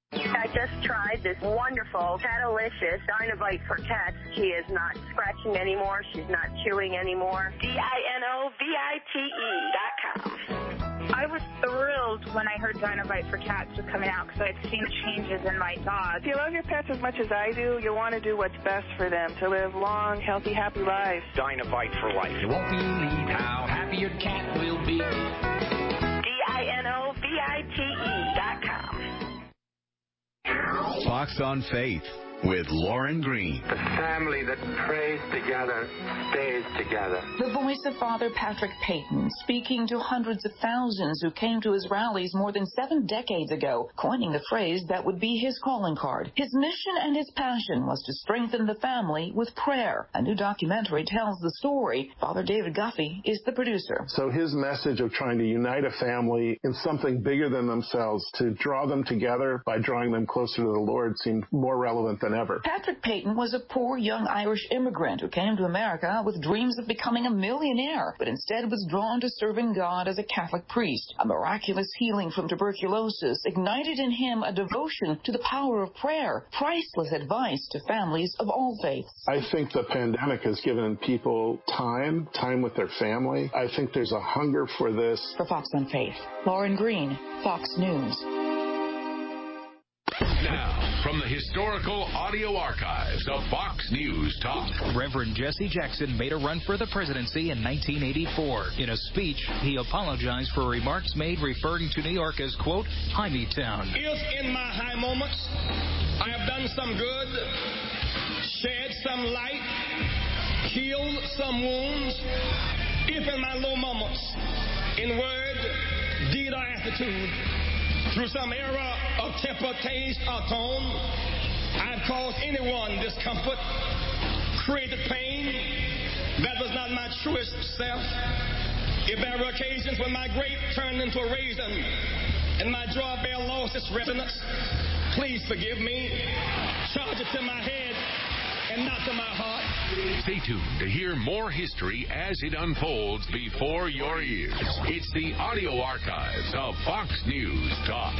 I just tried this wonderful Catalicious Dynovite for cats. She is not scratching anymore. She's not chewing anymore. D I N O V I T E dot com. I was thrilled when I heard Dynovite for cats was coming out because I'd seen changes in my dog. If you love your pets as much as I do, you want to do what's best for them to live long, healthy, happy lives. Dynovite for life. You won't believe how happy your cat will be. D I N O V I T E dot com. Fox on Faith with Lauren Green. The family that prays together stays together. The voice of Father Patrick Payton, speaking to hundreds of thousands who came to his rallies more than seven decades ago, coining the phrase that would be his calling card. His mission and his passion was to strengthen the family with prayer. A new documentary tells the story. Father David Guffey is the producer. So his message of trying to unite a family in something bigger than themselves, to draw them together by drawing them closer to the Lord, seemed more relevant than than ever. Patrick Payton was a poor young Irish immigrant who came to America with dreams of becoming a millionaire, but instead was drawn to serving God as a Catholic priest. A miraculous healing from tuberculosis ignited in him a devotion to the power of prayer, priceless advice to families of all faiths. I think the pandemic has given people time, time with their family. I think there's a hunger for this. For Fox on Faith, Lauren Green, Fox News. Now, from the historical audio archives of Fox News Talk. Reverend Jesse Jackson made a run for the presidency in nineteen eighty-four. In a speech, he apologized for remarks made referring to New York as, quote, Hymie Town. If in my high moments I have done some good, shed some light, healed some wounds, if in my low moments, in word, deed, or attitude, through some era of temper, taste, or tone, I've caused anyone discomfort, created pain that was not my truest self. If there were occasions when my grape turned into a raisin and my drawbell lost its resonance, please forgive me. Charge it to my head and not to my heart. Stay tuned to hear more history as it unfolds before your ears. It's the audio archives of Fox News Talk.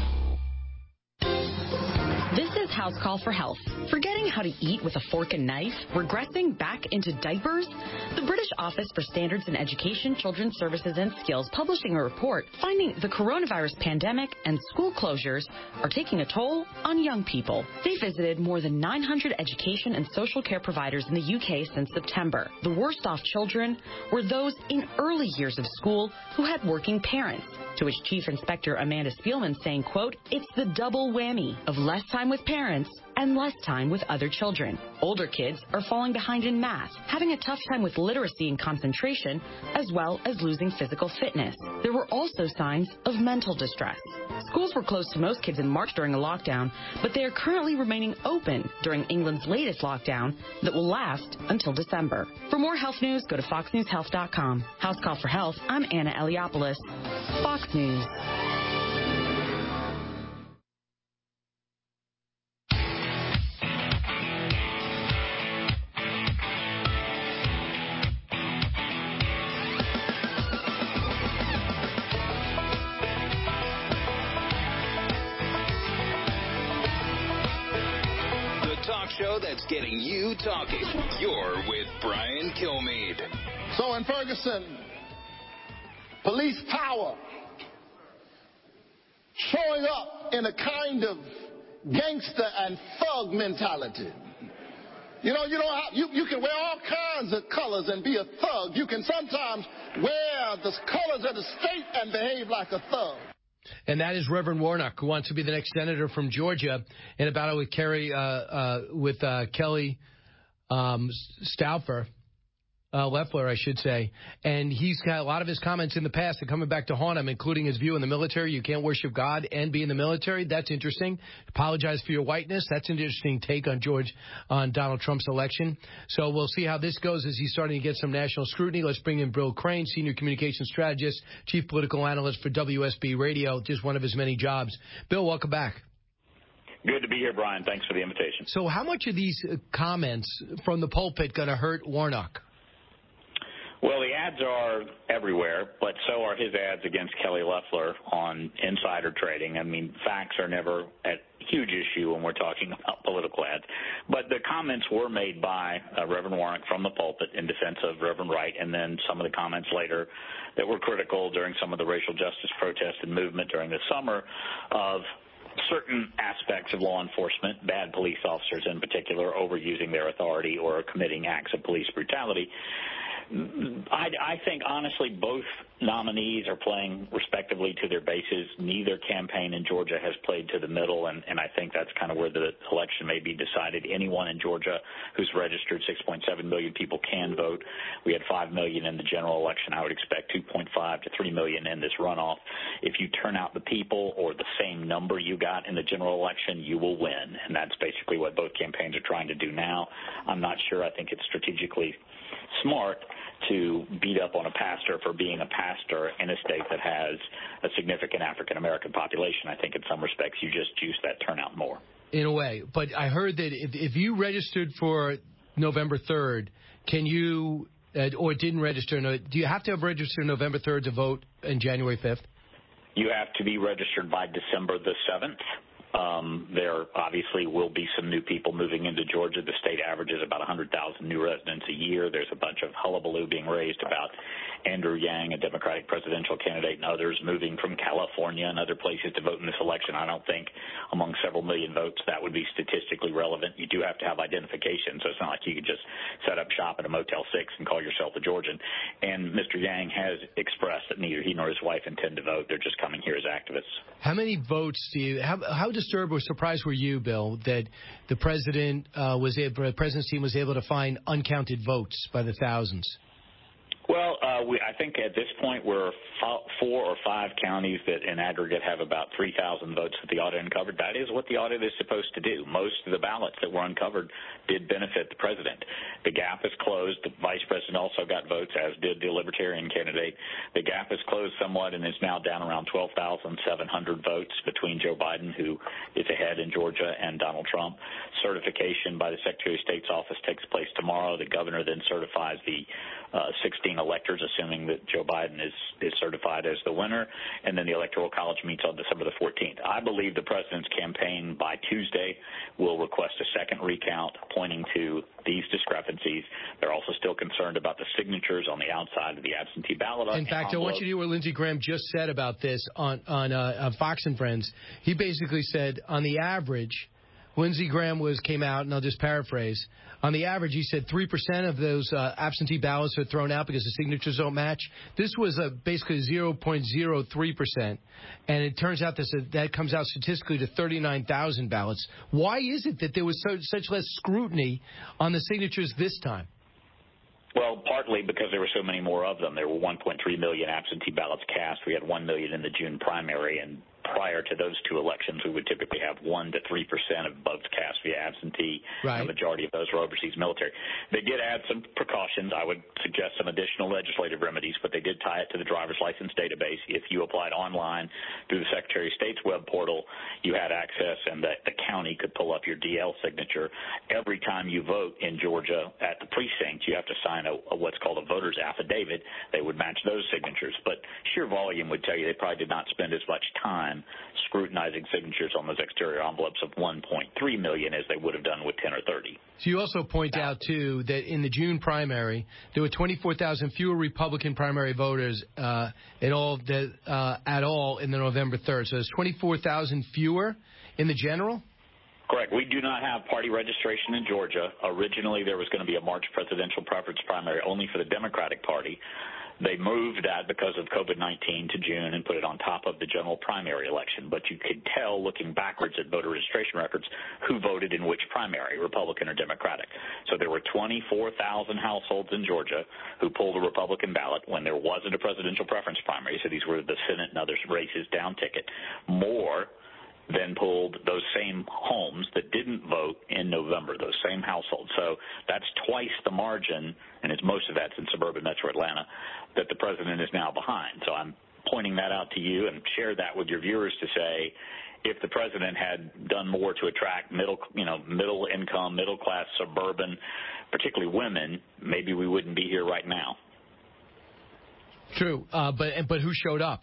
This is House Call for Health. Forgetting how to eat with a fork and knife? Regressing back into diapers? The British Office for Standards in Education, Children's Services and Skills publishing a report finding the coronavirus pandemic and school closures are taking a toll on young people. They visited more than nine hundred education and social care providers in the U K since September. The worst off children were those in early years of school who had working parents, to which Chief Inspector Amanda Spielman saying, quote, it's the double whammy of less time with parents and less time with other children. Older kids are falling behind in math, having a tough time with literacy and concentration, as well as losing physical fitness. There were also signs of mental distress. Schools were closed to most kids in March during a lockdown, but they are currently remaining open during England's latest lockdown that will last until December. For more health news, go to fox news health dot com. House Call for Health, I'm Anna Eliopoulos. Fox News. Show that's getting you talking. You're with Brian Kilmeade. So in Ferguson, police power showing up in a kind of gangster and thug mentality. You know, you know, you, you can wear all kinds of colors and be a thug. You can sometimes wear the colors of the state and behave like a thug. And that is Reverend Warnock, who wants to be the next senator from Georgia in a battle with Kerry, uh, uh, with uh, Kelly um, Stauffer, uh, Loeffler, I should say. And he's got a lot of his comments in the past are coming back to haunt him, including his view in the military. You can't worship God and be in the military. That's interesting. Apologize for your whiteness. That's an interesting take on George, on Donald Trump's election. So we'll see how this goes as he's starting to get some national scrutiny. Let's bring in Bill Crane, Senior Communications Strategist, Chief Political Analyst for W S B Radio, just one of his many jobs. Bill, welcome back. Good to be here, Brian. Thanks for the invitation. So how much are these comments from the pulpit going to hurt Warnock? Well, the ads are everywhere, but so are his ads against Kelly Loeffler on insider trading. I mean, facts are never a huge issue when we're talking about political ads. But the comments were made by uh, Reverend Warnock from the pulpit in defense of Reverend Wright, and then some of the comments later that were critical during some of the racial justice protests and movement during the summer of certain aspects of law enforcement, bad police officers in particular, overusing their authority or committing acts of police brutality. I, I think, honestly, both nominees are playing respectively to their bases. Neither campaign in Georgia has played to the middle, and, and I think that's kind of where the election may be decided. Anyone in Georgia who's registered, six point seven million people can vote. We had five million in the general election. I would expect two point five to three million in this runoff. If you turn out the people or the same number you got in the general election, you will win, and that's basically what both campaigns are trying to do now. I'm not sure. I think it's strategically smart to beat up on a pastor for being a pastor in a state that has a significant African-American population. I think in some respects you just juice that turnout more. in a way. But I heard that if, if you registered for November third, can you, uh, or didn't register, do you have to have registered November third to vote on January fifth? You have to be registered by December the seventh. Um, there obviously will be some new people moving into Georgia. The state averages about one hundred thousand new residents a year. There's a bunch of hullabaloo being raised about Andrew Yang, a Democratic presidential candidate, and others moving from California and other places to vote in this election. I don't think among several million votes that would be statistically relevant. You do have to have identification, so it's not like you could just set up shop at a Motel six and call yourself a Georgian. And Mister Yang has expressed that neither he nor his wife intend to vote. They're just coming here as activists. How many votes do you how, how disturbed or surprised were you, Bill, that the president uh, was able, the president's team was able to find uncounted votes by the thousands? Well, uh, we, I think at this point we're f- four or five counties that in aggregate have about three thousand votes that the audit uncovered. That is what the audit is supposed to do. Most of the ballots that were uncovered did benefit the president. The gap is closed. The vice president also got votes, as did the Libertarian candidate. The gap is closed somewhat and is now down around twelve thousand seven hundred votes between Joe Biden, who is ahead in Georgia, and Donald Trump. Certification by the Secretary of State's office takes place tomorrow. The governor then certifies the uh, sixteen electors, assuming that Joe Biden is, is certified as the winner, and then the Electoral College meets on December the fourteenth. I believe the president's campaign by Tuesday will request a second recount pointing to these discrepancies. They're also still concerned about the signatures on the outside of the absentee ballot. In fact, I want you to hear what Lindsey Graham just said about this on, on, uh, on Fox and Friends. He basically said, on the average, Lindsey Graham was came out, and I'll just paraphrase. On the average, he said three percent of those uh, absentee ballots are thrown out because the signatures don't match. This was uh, basically zero point zero three percent, and it turns out this, uh, that comes out statistically to thirty-nine thousand ballots. Why is it that there was so, such less scrutiny on the signatures this time? Well, partly because there were so many more of them. There were one point three million absentee ballots cast. We had one million in the June primary, and prior to those two elections, we would typically have one to three percent of votes cast via absentee. Right. The majority of those were overseas military. They did add some precautions. I would suggest some additional legislative remedies, but they did tie it to the driver's license database. If you applied online through the Secretary of State's web portal, you had access, and the, the county could pull up your D L signature. Every time you vote in Georgia at the precinct, you have to sign a, a what's called a voter's affidavit. They would match those signatures, but sheer volume would tell you they probably did not spend as much time scrutinizing signatures on those exterior envelopes of one point three million as they would have done with ten or thirty. So you also point out, too, that in the June primary, there were twenty-four thousand fewer Republican primary voters uh, in all the, uh, at all in the November third. So there's twenty-four thousand fewer in the general? Correct. We do not have party registration in Georgia. Originally, there was going to be a March presidential preference primary only for the Democratic Party. They moved that because of COVID nineteen to June and put it on top of the general primary election. But you could tell, looking backwards at voter registration records, who voted in which primary, Republican or Democratic. So there were twenty-four thousand households in Georgia who pulled a Republican ballot when there wasn't a presidential preference primary. So these were the Senate and other races down ticket. More then pulled those same homes that didn't vote in November, those same households. So that's twice the margin, and it's most of that's in suburban metro Atlanta, that the president is now behind. So I'm pointing that out to you and share that with your viewers to say, if the president had done more to attract middle, you know, middle income, middle class, suburban, particularly women, maybe we wouldn't be here right now. True, uh, but but who showed up?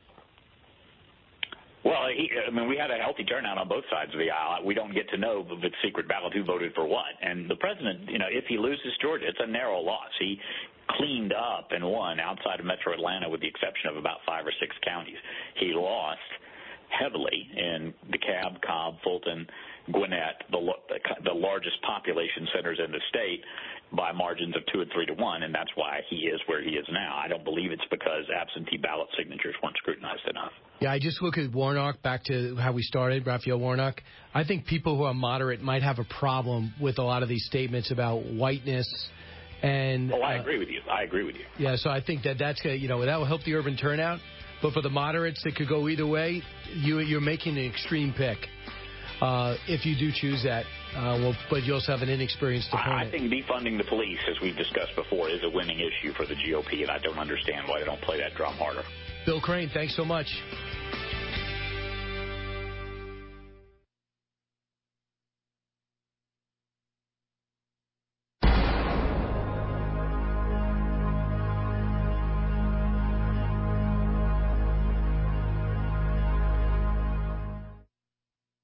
Well, he, I mean, we had a healthy turnout on both sides of the aisle. We don't get to know the secret ballot who voted for what. And the president, you know, if he loses Georgia, it's a narrow loss. He cleaned up and won outside of metro Atlanta with the exception of about five or six counties. He lost heavily in DeKalb, Cobb, Fulton, Gwinnett, the, the largest population centers in the state, by margins of two and three to one, and that's why he is where he is now. I don't believe it's because absentee ballot signatures weren't scrutinized enough. Yeah, I just look at Warnock, back to how we started, Raphael Warnock. I think people who are moderate might have a problem with a lot of these statements about whiteness. And oh, I uh, agree with you. I agree with you. Yeah, so I think that that's gonna, you know, that will help the urban turnout. But for the moderates, that could go either way. You, you're making an extreme pick uh, if you do choose that. Uh, well, but you also have an inexperienced opponent. I think defunding the police, as we've discussed before, is a winning issue for the G O P, and I don't understand why they don't play that drum harder. Bill Crane, thanks so much.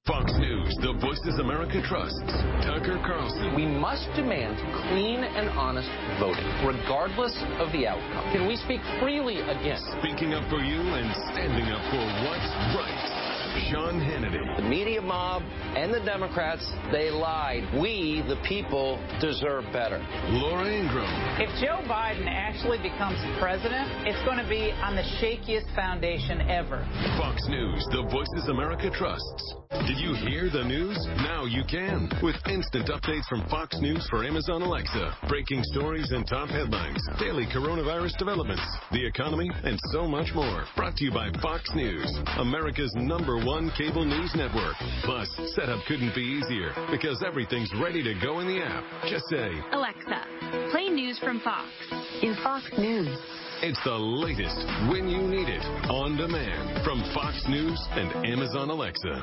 Fox News, the Voices America trusts. Tucker Carlson. We must demand clean and honest voting, regardless of the outcome. Can we speak freely again? Speaking up for you and standing up for what's right. Sean Hannity. The media mob and the Democrats, they lied. We, the people, deserve better. Laura Ingraham. If Joe Biden actually becomes president, it's going to be on the shakiest foundation ever. Fox News, the Voices America trusts. Did you hear the news? Now you can. With instant updates from Fox News for Amazon Alexa. Breaking stories and top headlines. Daily coronavirus developments. The economy, and so much more. Brought to you by Fox News, America's number one cable news network. Plus, setup couldn't be easier because everything's ready to go in the app. Just say, Alexa, play news from Fox. In Fox News. It's the latest when you need it, on demand, from Fox News and Amazon Alexa.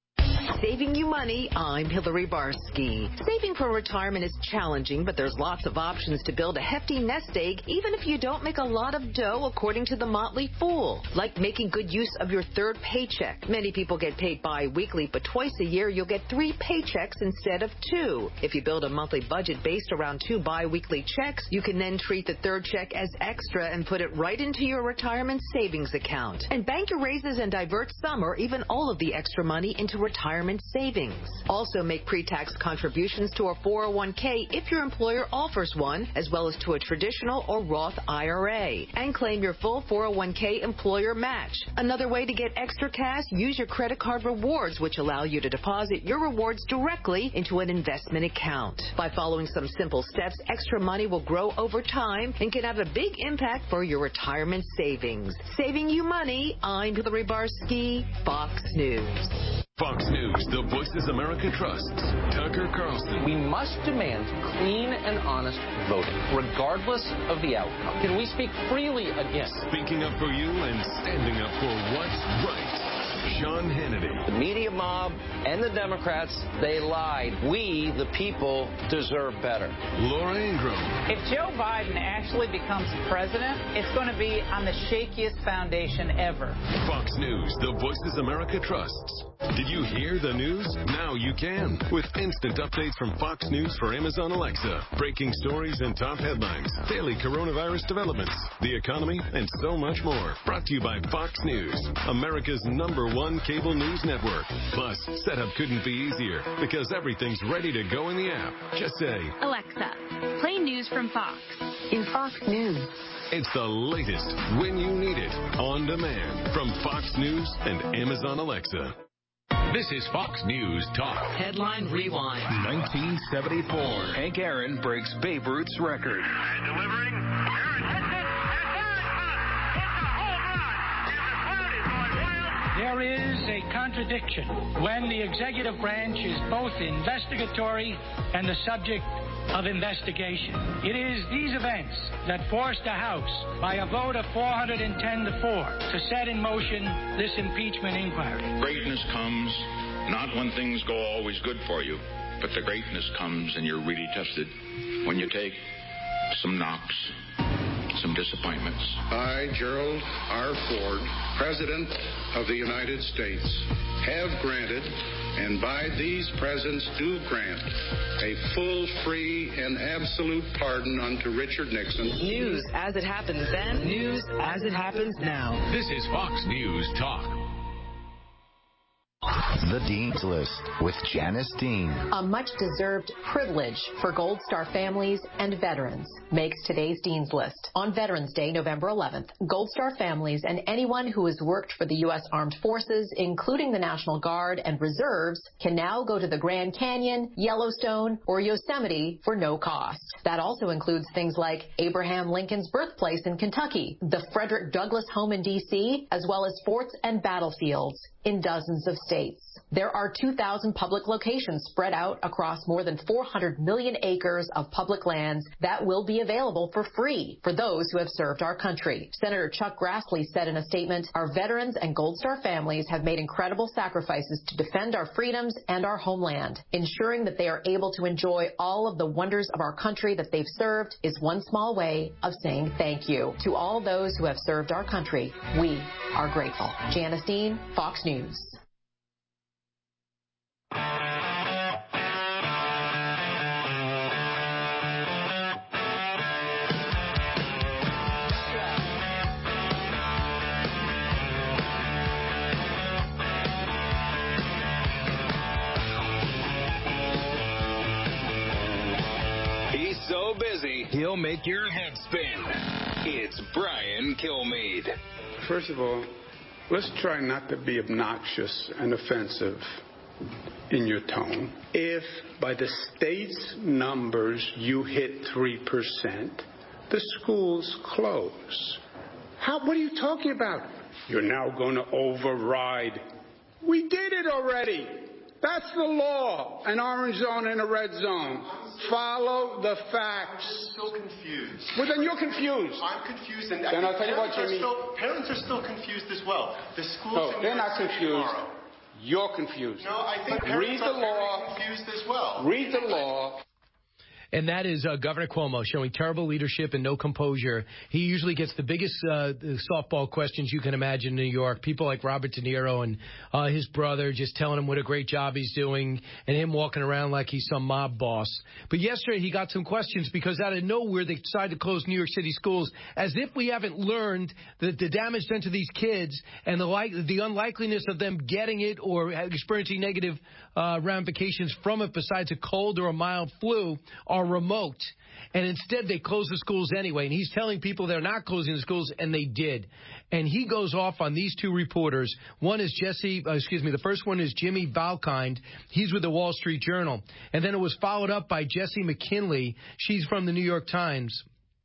Saving you money, I'm Hillary Barsky. Saving for retirement is challenging, but there's lots of options to build a hefty nest egg, even if you don't make a lot of dough, according to the Motley Fool. Like making good use of your third paycheck. Many people get paid bi-weekly, but twice a year you'll get three paychecks instead of two. If you build a monthly budget based around two bi-weekly checks, you can then treat the third check as extra and put it right into your retirement savings account. And bank your raises and divert some or even all of the extra money into retirement savings. Also make pre-tax contributions to a four oh one k if your employer offers one, as well as to a traditional or Roth I R A. And claim your full four oh one k employer match. Another way to get extra cash, use your credit card rewards, which allow you to deposit your rewards directly into an investment account. By following some simple steps, extra money will grow over time and can have a big impact for your retirement savings. Saving you money, I'm Hillary Barsky, Fox News. Fox News, the Voices America trusts. Tucker Carlson. We must demand clean and honest voting, regardless of the outcome. Can we speak freely again? Speaking up for you and standing up for what's right. Sean Hannity. The media mob and the Democrats, they lied. We, the people, deserve better. Laura Ingraham. If Joe Biden actually becomes president, it's going to be on the shakiest foundation ever. Fox News, the Voices America trusts. Did you hear the news? Now you can. With instant updates from Fox News for Amazon Alexa. Breaking stories and top headlines. Daily coronavirus developments. The economy, and so much more. Brought to you by Fox News, America's number one cable news network. Plus, setup couldn't be easier because everything's ready to go in the app. Just say, Alexa, play news from Fox. In Fox News. It's the latest when you need it, on demand, from Fox News and Amazon Alexa. This is Fox News Talk. Headline Rewind. nineteen seventy-four. Hank Aaron breaks Babe Ruth's record. And delivering. There is a contradiction when the executive branch is both investigatory and the subject of investigation. It is these events that forced the House, by a vote of four hundred ten to four, to set in motion this impeachment inquiry. Greatness comes not when things go always good for you, but the greatness comes and you're really tested when you take some knocks, some disappointments. I, Gerald R. Ford, President of the United States, have granted, and by these presents do grant, a full, free, and absolute pardon unto Richard Nixon. News as it happens then, news as it happens now. This is Fox News Talk. The Dean's List with Janice Dean. A much-deserved privilege for Gold Star families and veterans makes today's Dean's List. On Veterans Day, November eleventh, Gold Star families and anyone who has worked for the U S Armed Forces, including the National Guard and Reserves, can now go to the Grand Canyon, Yellowstone, or Yosemite for no cost. That also includes things like Abraham Lincoln's birthplace in Kentucky, the Frederick Douglass home in D C, as well as forts and battlefields in dozens of states. There are two thousand public locations spread out across more than four hundred million acres of public lands that will be available for free for those who have served our country. Senator Chuck Grassley said in a statement, "Our veterans and Gold Star families have made incredible sacrifices to defend our freedoms and our homeland. Ensuring that they are able to enjoy all of the wonders of our country that they've served is one small way of saying thank you. To all those who have served our country, we are grateful." Janice Dean, Fox News. He'll make your head spin. It's Brian Kilmeade. First of all, let's try not to be obnoxious and offensive in your tone. If by the state's numbers you hit three percent, the schools close. How, what are you talking about? You're now going to override. We did it already. That's the law. An orange zone and a red zone. Follow the facts. I'm still confused. Well, then you're confused. I'm confused. And then I'll tell you what, Jimmy. Still, parents are still confused as well. The schools no, in they're New York not City confused. Tomorrow. You're confused. No, I think but parents read the are law. Very confused as well. Read the law. And that is uh, Governor Cuomo showing terrible leadership and no composure. He usually gets the biggest uh, softball questions you can imagine in New York. People like Robert De Niro and uh, his brother just telling him what a great job he's doing and him walking around like he's some mob boss. But yesterday he got some questions because out of nowhere they decided to close New York City schools as if we haven't learned that the damage done to these kids and the, like, the unlikeliness of them getting it or experiencing negative uh, ramifications from it besides a cold or a mild flu are remote, and instead they close the schools anyway. And he's telling people they're not closing the schools, and they did. And he goes off on these two reporters. One is Jesse, uh, excuse me, the first one is Jimmy Valkind. He's with the Wall Street Journal. And then it was followed up by Jessie McKinley. She's from the New York Times.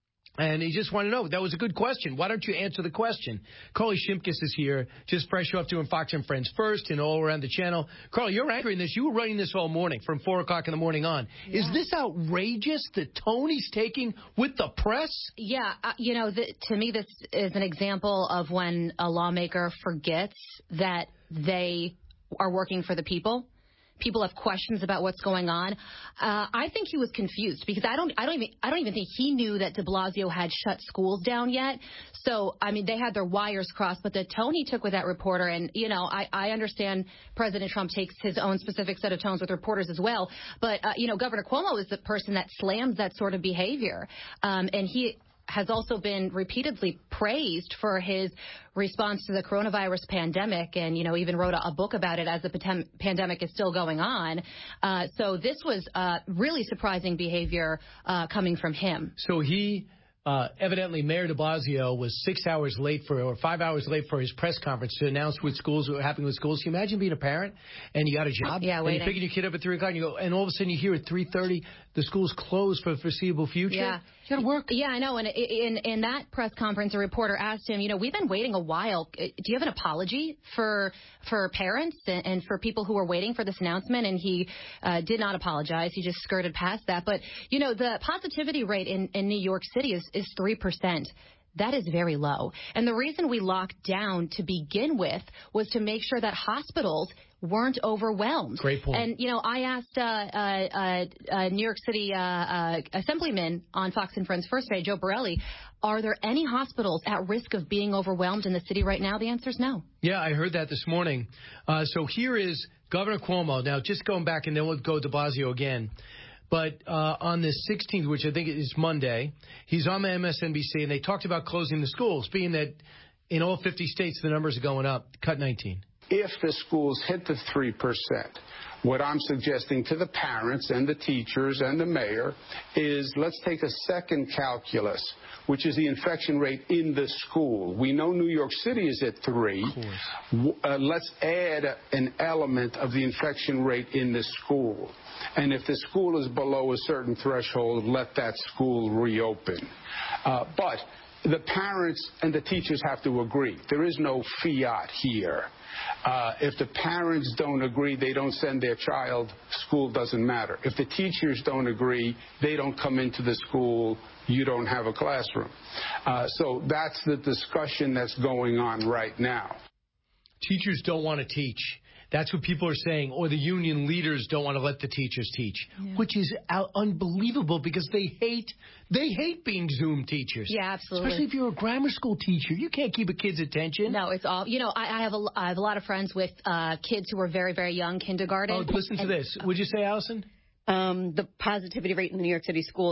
And he just wanted to know, that was a good question. Why don't you answer the question? Carly Shimkus is here, just fresh off doing Fox and Friends First and all around the channel. Carly, you're anchoring this. You were running this all morning from four o'clock in the morning on. Yeah. Is this outrageous, the tone he's taking with the press? Yeah, uh, you know, the, to me, this is an example of when a lawmaker forgets that they are working for the people. People have questions about what's going on. Uh, I think he was confused because I don't, I don't even, I don't even think he knew that De Blasio had shut schools down yet. So, I mean, they had their wires crossed. But the tone he took with that reporter, and you know, I, I understand President Trump takes his own specific set of tones with reporters as well. But uh, you know, Governor Cuomo is the person that slams that sort of behavior, um, and he has also been repeatedly praised for his response to the coronavirus pandemic and, you know, even wrote a, a book about it as the patem- pandemic is still going on. Uh, so this was uh, really surprising behavior uh, coming from him. So he... Uh, evidently, Mayor de Blasio was six hours late for, or five hours late for his press conference to announce what schools were happening with schools. Can you imagine being a parent and you got a job? Yeah, waiting. And you're picking your kid up at three o'clock and you go, and all of a sudden you hear at three thirty the school's closed for the foreseeable future? Yeah. You got to work. Yeah, I know. And in, in that press conference, a reporter asked him, you know, we've been waiting a while. Do you have an apology for for parents and, and for people who are waiting for this announcement? And he uh, did not apologize. He just skirted past that. But, you know, the positivity rate in, in New York City is, is three percent. That is very low. And the reason we locked down to begin with was to make sure that hospitals weren't overwhelmed. Great point. And, you know, I asked uh, uh, uh, New York City uh, uh, Assemblyman on Fox and Friends First today, Joe Borelli, are there any hospitals at risk of being overwhelmed in the city right now? The answer is no. Yeah, I heard that this morning. Uh, so here is Governor Cuomo. Now, just going back, and then we'll go to de Blasio again. But uh, on the sixteenth, which I think is Monday, he's on M S N B C, and they talked about closing the schools, being that in all fifty states the numbers are going up. Cut nineteen. If the schools hit the three percent, what I'm suggesting to the parents and the teachers and the mayor is let's take a second calculus, which is the infection rate in the school. We know New York City is at three. Uh, let's add an element of the infection rate in the school. And if the school is below a certain threshold, let that school reopen. Uh, but the parents and the teachers have to agree. There is no fiat here. Uh, if the parents don't agree, they don't send their child, school doesn't matter. If the teachers don't agree, they don't come into the school, you don't have a classroom. Uh, so that's the discussion that's going on right now. Teachers don't want to teach. That's what people are saying. Or the union leaders don't want to let the teachers teach, yeah. Which is out- unbelievable because they hate they hate being Zoom teachers. Yeah, absolutely. Especially if you're a grammar school teacher. You can't keep a kid's attention. No, it's all, you know, I, I have a, I have a lot of friends with uh, kids who are very, very young, kindergarten. Oh, listen to and, this. Would you say, Allison? Um, the positivity rate in the New York City schools is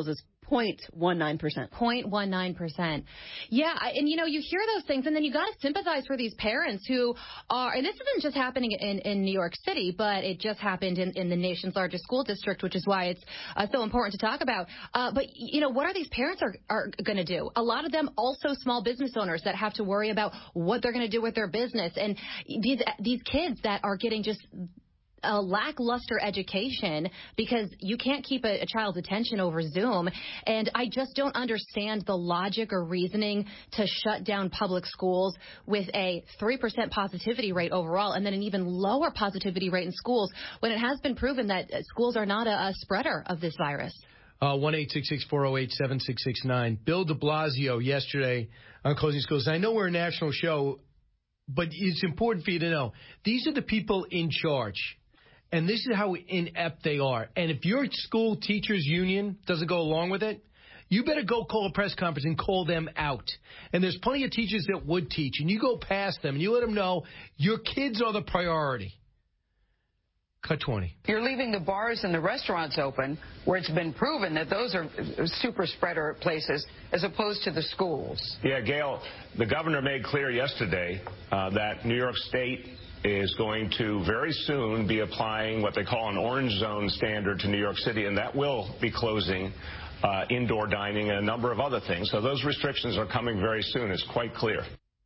zero point one nine percent. zero point one nine percent. Yeah, I- and you know, you hear those things, and then you got to sympathize for these parents who are, and this isn't just happening in, in New York City, but it just happened in, in the nation's largest school district, which is why it's uh, so important to talk about. Uh, but, you know, what are these parents are, are going to do? A lot of them also small business owners that have to worry about what they're going to do with their business. And these these kids that are getting just a lackluster education because you can't keep a, a child's attention over Zoom. And I just don't understand the logic or reasoning to shut down public schools with a three percent positivity rate overall and then an even lower positivity rate in schools when it has been proven that schools are not a, a spreader of this virus. Uh, one eight six six, four oh eight, seven six six nine. Bill de Blasio yesterday on Closing Schools. I know we're a national show, but it's important for you to know these are the people in charge. And this is how inept they are. And if your school teachers union doesn't go along with it, you better go call a press conference and call them out. And there's plenty of teachers that would teach. And you go past them and you let them know your kids are the priority. Cut twenty. You're leaving the bars and the restaurants open where it's been proven that those are super spreader places as opposed to the schools. Yeah, Gail, the governor made clear yesterday uh, that New York State is going to very soon be applying what they call an orange zone standard to New York City, and that will be closing uh, indoor dining and a number of other things. So those restrictions are coming very soon. It's quite clear.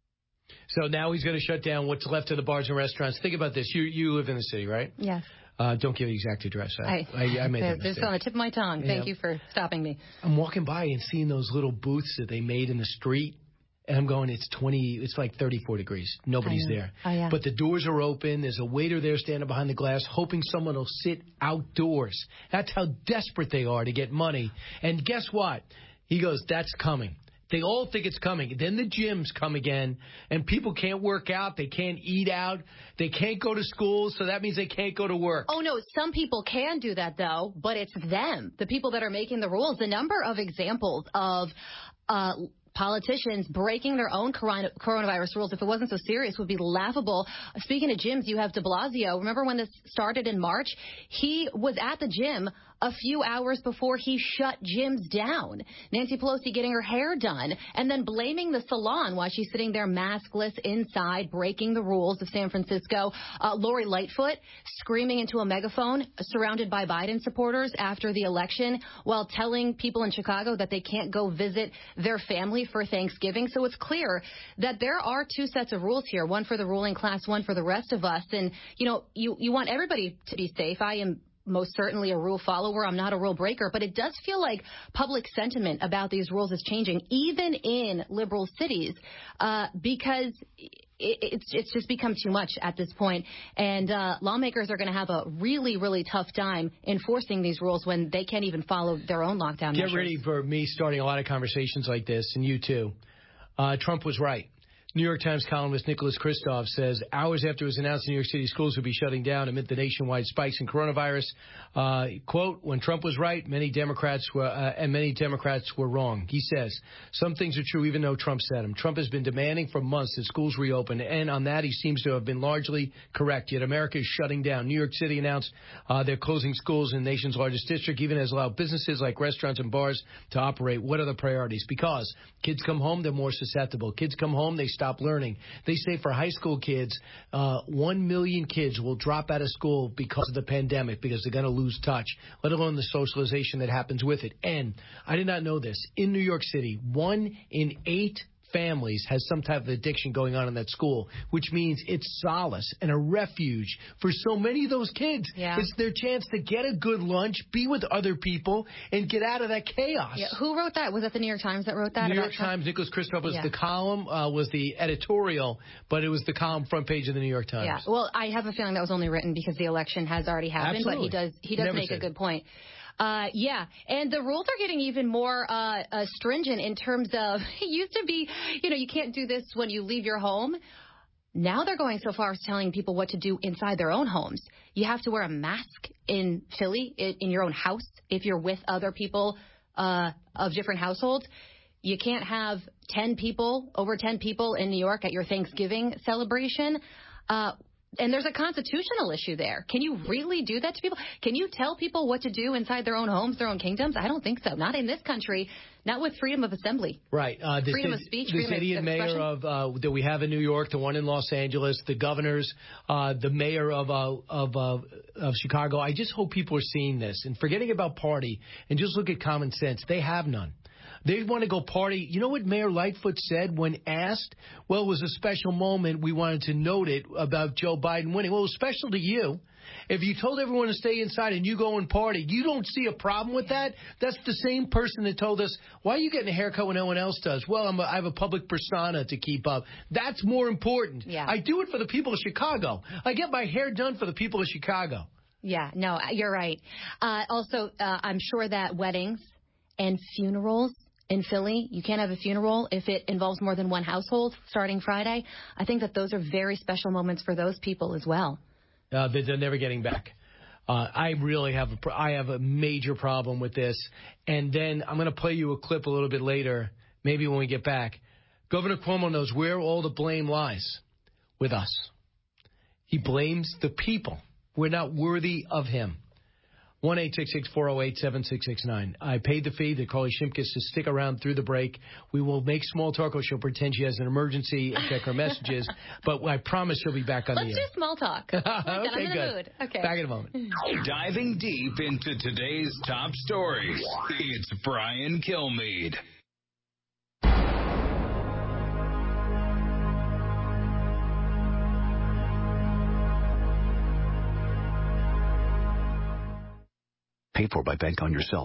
So now he's going to shut down what's left of the bars and restaurants. Think about this. You you live in the city, right? Yes. Uh, don't give the exact address. I, I, I made that It's mistake. on the tip of my tongue. Thank Yeah. you for stopping me. I'm walking by and seeing those little booths that they made in the street. And I'm going, it's twenty, it's like thirty-four degrees. Nobody's I know. there. Oh, yeah. But the doors are open. There's a waiter there standing behind the glass hoping someone will sit outdoors. That's how desperate they are to get money. And guess what? He goes, that's coming. They all think it's coming. Then the gyms come again, and people can't work out. They can't eat out. They can't go to school, so that means they can't go to work. Oh, no, some people can do that, though, but it's them, the people that are making the rules. The number of examples of uh politicians breaking their own corona, coronavirus rules, if it wasn't so serious, would be laughable. Speaking of gyms, you have de Blasio. Remember when this started in March? He was at the gym a few hours before he shut gyms down. Nancy Pelosi getting her hair done and then blaming the salon while she's sitting there maskless inside, breaking the rules of San Francisco. Uh, Lori Lightfoot screaming into a megaphone surrounded by Biden supporters after the election while telling people in Chicago that they can't go visit their family for Thanksgiving. So it's clear that there are two sets of rules here, one for the ruling class, one for the rest of us. And, you know, you, you want everybody to be safe. I am most certainly a rule follower. I'm not a rule breaker, but it does feel like public sentiment about these rules is changing, even in liberal cities, uh, because it, it's it's just become too much at this point. And uh, lawmakers are going to have a really, really tough time enforcing these rules when they can't even follow their own lockdown Get measures. ready for me starting a lot of conversations like this, and you too. Uh, Trump was right. New York Times columnist Nicholas Kristof says hours after it was announced New York City schools would be shutting down amid the nationwide spikes in coronavirus, uh, quote, when Trump was right, many Democrats were, uh, and many Democrats were wrong. He says some things are true even though Trump said them. Trump has been demanding for months that schools reopen, and on that he seems to have been largely correct. Yet America is shutting down. New York City announced uh, they're closing schools in the nation's largest district, even as allowed businesses like restaurants and bars to operate. What are the priorities? Because kids come home, they're more susceptible. Kids come home, they stop learning. They say for high school kids, uh, one million kids will drop out of school because of the pandemic, because they're going to lose touch, let alone the socialization that happens with it. And I did not know this. In New York City, one in eight families has some type of addiction going on in that school, which means it's solace and a refuge for so many of those kids. Yeah. It's their chance to get a good lunch, be with other people, and get out of that chaos. Yeah. Who wrote that? Was that the New York Times that wrote that? New about York Trump? Times, Nicholas Kristof was Yeah. the column, uh, was the editorial, but it was the column front page of the New York Times. Yeah. Well, I have a feeling that was only written because the election has already happened, Absolutely. but he does he does Never make a said. good point. Uh, yeah, and the rules are getting even more uh, uh, stringent in terms of, it used to be, you know, you can't do this when you leave your home. Now they're going so far as telling people what to do inside their own homes. You have to wear a mask in Philly, in, in your own house, if you're with other people uh, of different households. You can't have ten people, over ten people in New York at your Thanksgiving celebration. Uh, And there's a constitutional issue there. Can you really do that to people? Can you tell people what to do inside their own homes, their own kingdoms? I don't think so. Not in this country. Not with freedom of assembly. Right. Uh, this freedom is, of speech, this freedom idiot of mayor of uh, that we have in New York, the one in Los Angeles, the governors, uh, the mayor of uh, of uh, of Chicago. I just hope people are seeing this and forgetting about party and just look at common sense. They have none. They want to go party. You know what Mayor Lightfoot said when asked? Well, it was a special moment. We wanted to note it about Joe Biden winning. Well, it was special to you. If you told everyone to stay inside and you go and party, you don't see a problem with that? That's the same person that told us, why are you getting a haircut when no one else does? Well, I'm a, I have a public persona to keep up. That's more important. Yeah. I do it for the people of Chicago. I get my hair done for the people of Chicago. Yeah, no, you're right. Uh, also, uh, I'm sure that weddings and funerals in Philly, you can't have a funeral if it involves more than one household starting Friday. I think that those are very special moments for those people as well. Uh, they're never getting back. Uh, I really have a, I have a major problem with this. And then I'm going to play you a clip a little bit later, maybe when we get back. Governor Cuomo knows where all the blame lies, with us. He blames the people. We're not worthy of him. one eight six six, four oh eight, seven six six nine. I paid the fee to Carly Shimkus to stick around through the break. We will make small talk, or she'll pretend she has an emergency and check her messages. But I promise she'll be back on Let's the air. Let's do small talk. Okay, I'm in the good. mood. Okay. Back in a moment. Diving deep into today's top stories, it's Brian Kilmeade. Paid for by Bank on Yourself.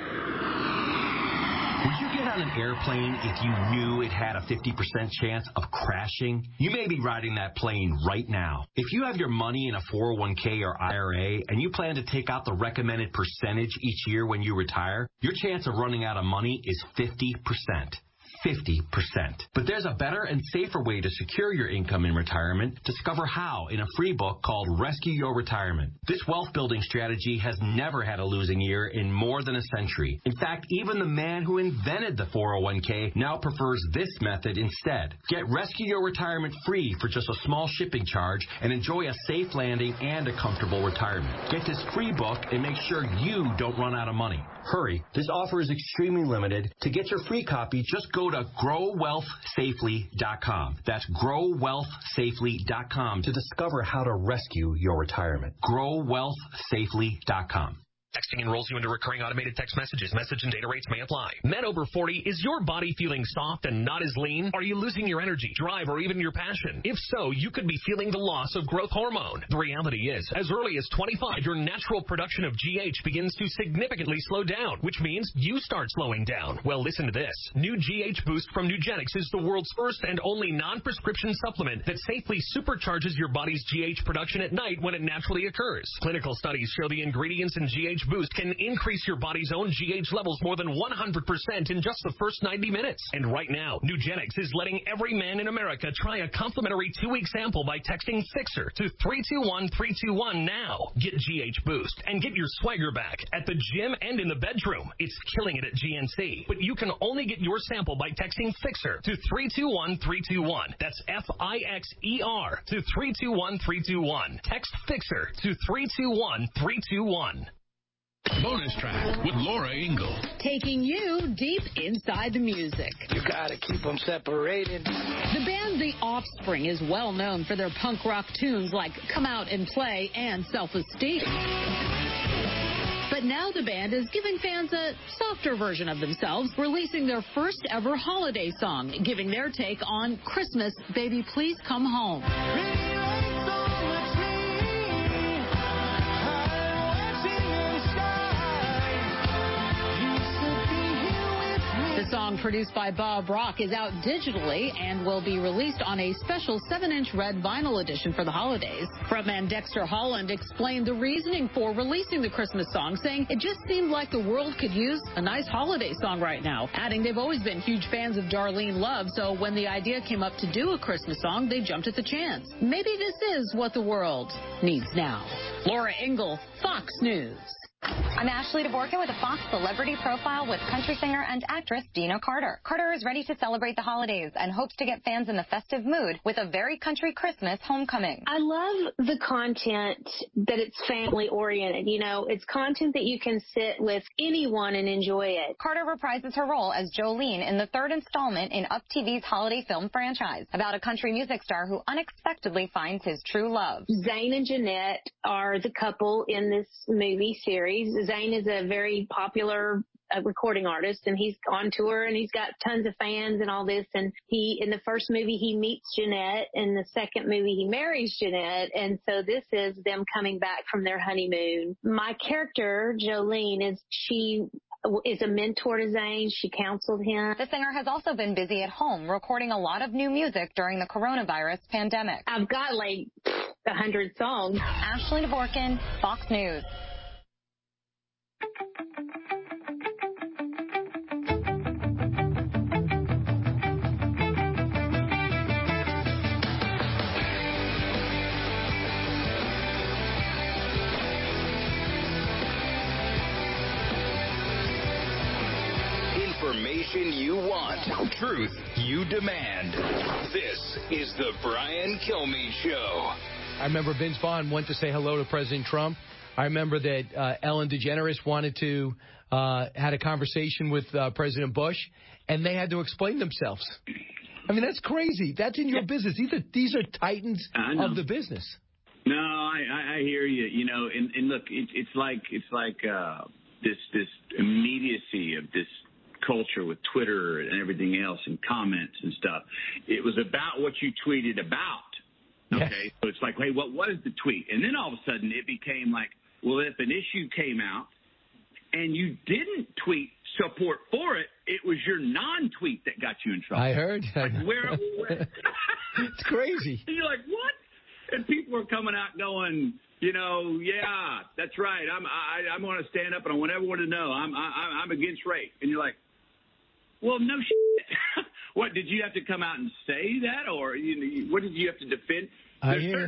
Would you get on an airplane if you knew it had a fifty percent chance of crashing? You may be riding that plane right now. If you have your money in a four oh one k or I R A and you plan to take out the recommended percentage each year when you retire, your chance of running out of money is fifty percent. fifty percent. But there's a better and safer way to secure your income in retirement. Discover how in a free book called Rescue Your Retirement. This wealth building strategy has never had a losing year in more than a century. In fact, even the man who invented the four oh one k now prefers this method instead. Get Rescue Your Retirement free for just a small shipping charge and enjoy a safe landing and a comfortable retirement. Get this free book and make sure you don't run out of money. Hurry. This offer is extremely limited. To get your free copy, just go to grow wealth safely dot com. That's grow wealth safely dot com to discover how to rescue your retirement. grow wealth safely dot com. Texting enrolls you into recurring automated text messages. Message and data rates may apply. Men over forty, is your body feeling soft and not as lean? Are you losing your energy, drive, or even your passion? If so, you could be feeling the loss of growth hormone. The reality is, as early as twenty-five, your natural production of G H begins to significantly slow down, which means you start slowing down. Well, listen to this. New G H Boost from Nugenix is the world's first and only non-prescription supplement that safely supercharges your body's G H production at night when it naturally occurs. Clinical studies show the ingredients in G H Boost can increase your body's own G H levels more than one hundred percent in just the first ninety minutes. And right now, Nugenix is letting every man in America try a complimentary two-week sample by texting FIXER to three two one three two one now. Get G H Boost and get your swagger back at the gym and in the bedroom. It's killing it at G N C. But you can only get your sample by texting FIXER to three two one three two one. That's F I X E R to three two one three two one. Text FIXER to three two one three two one. Bonus track with Laura Ingle. Taking you deep inside the music. You gotta keep them separated. The band The Offspring is well known for their punk rock tunes like Come Out and Play and Self-Esteem. But now the band is giving fans a softer version of themselves, releasing their first ever holiday song, giving their take on Christmas, Baby Please Come Home. The song, produced by Bob Rock, is out digitally and will be released on a special seven inch red vinyl edition for the holidays. Frontman Dexter Holland explained the reasoning for releasing the Christmas song, saying it just seemed like the world could use a nice holiday song right now, adding they've always been huge fans of Darlene Love, so when the idea came up to do a Christmas song, they jumped at the chance. Maybe this is what the world needs now. Laura Ingle, Fox News. I'm Ashley DeBorkin with a Fox Celebrity Profile with country singer and actress Dina Carter. Carter is ready to celebrate the holidays and hopes to get fans in the festive mood with a very country Christmas homecoming. I love the content that it's family oriented. You know, it's content that you can sit with anyone and enjoy it. Carter reprises her role as Jolene in the third installment in Up T V's holiday film franchise about a country music star who unexpectedly finds his true love. Zane and Jeanette are the couple in this movie series. Zane is a very popular uh, recording artist, and he's on tour, and he's got tons of fans and all this. And he, in the first movie, he meets Jeanette. In the second movie, he marries Jeanette. And so this is them coming back from their honeymoon. My character, Jolene, is she is a mentor to Zane. She counseled him. The singer has also been busy at home recording a lot of new music during the coronavirus pandemic. I've got like a hundred songs. Ashley DeBorkin, Fox News. Information you want, truth you demand. This is the Brian Kilmeade Show. I remember Vince Vaughn went to say hello to President Trump. I remember that uh, Ellen DeGeneres wanted to, uh, had a conversation with uh, President Bush, and they had to explain themselves. I mean, that's crazy. That's in your yeah. business. These are, these are titans of the business. No, I, I, I hear you. You know, and, and look, it, it's like it's like uh, this this immediacy of this culture with Twitter and everything else and comments and stuff. It was about what you tweeted about. Okay, yes. So it's like, hey, what was the tweet? And then all of a sudden it became like, well, if an issue came out and you didn't tweet support for it, it was your non-tweet that got you in trouble. I heard. Like, where, where? It's crazy. And you're like, what? And people are coming out going, you know, yeah, that's right. I'm I, I'm going to stand up and I want everyone to know I'm I, I'm against rape. And you're like, well, no shit. What, did you have to come out and say that, or you know, what did you have to defend? I hear.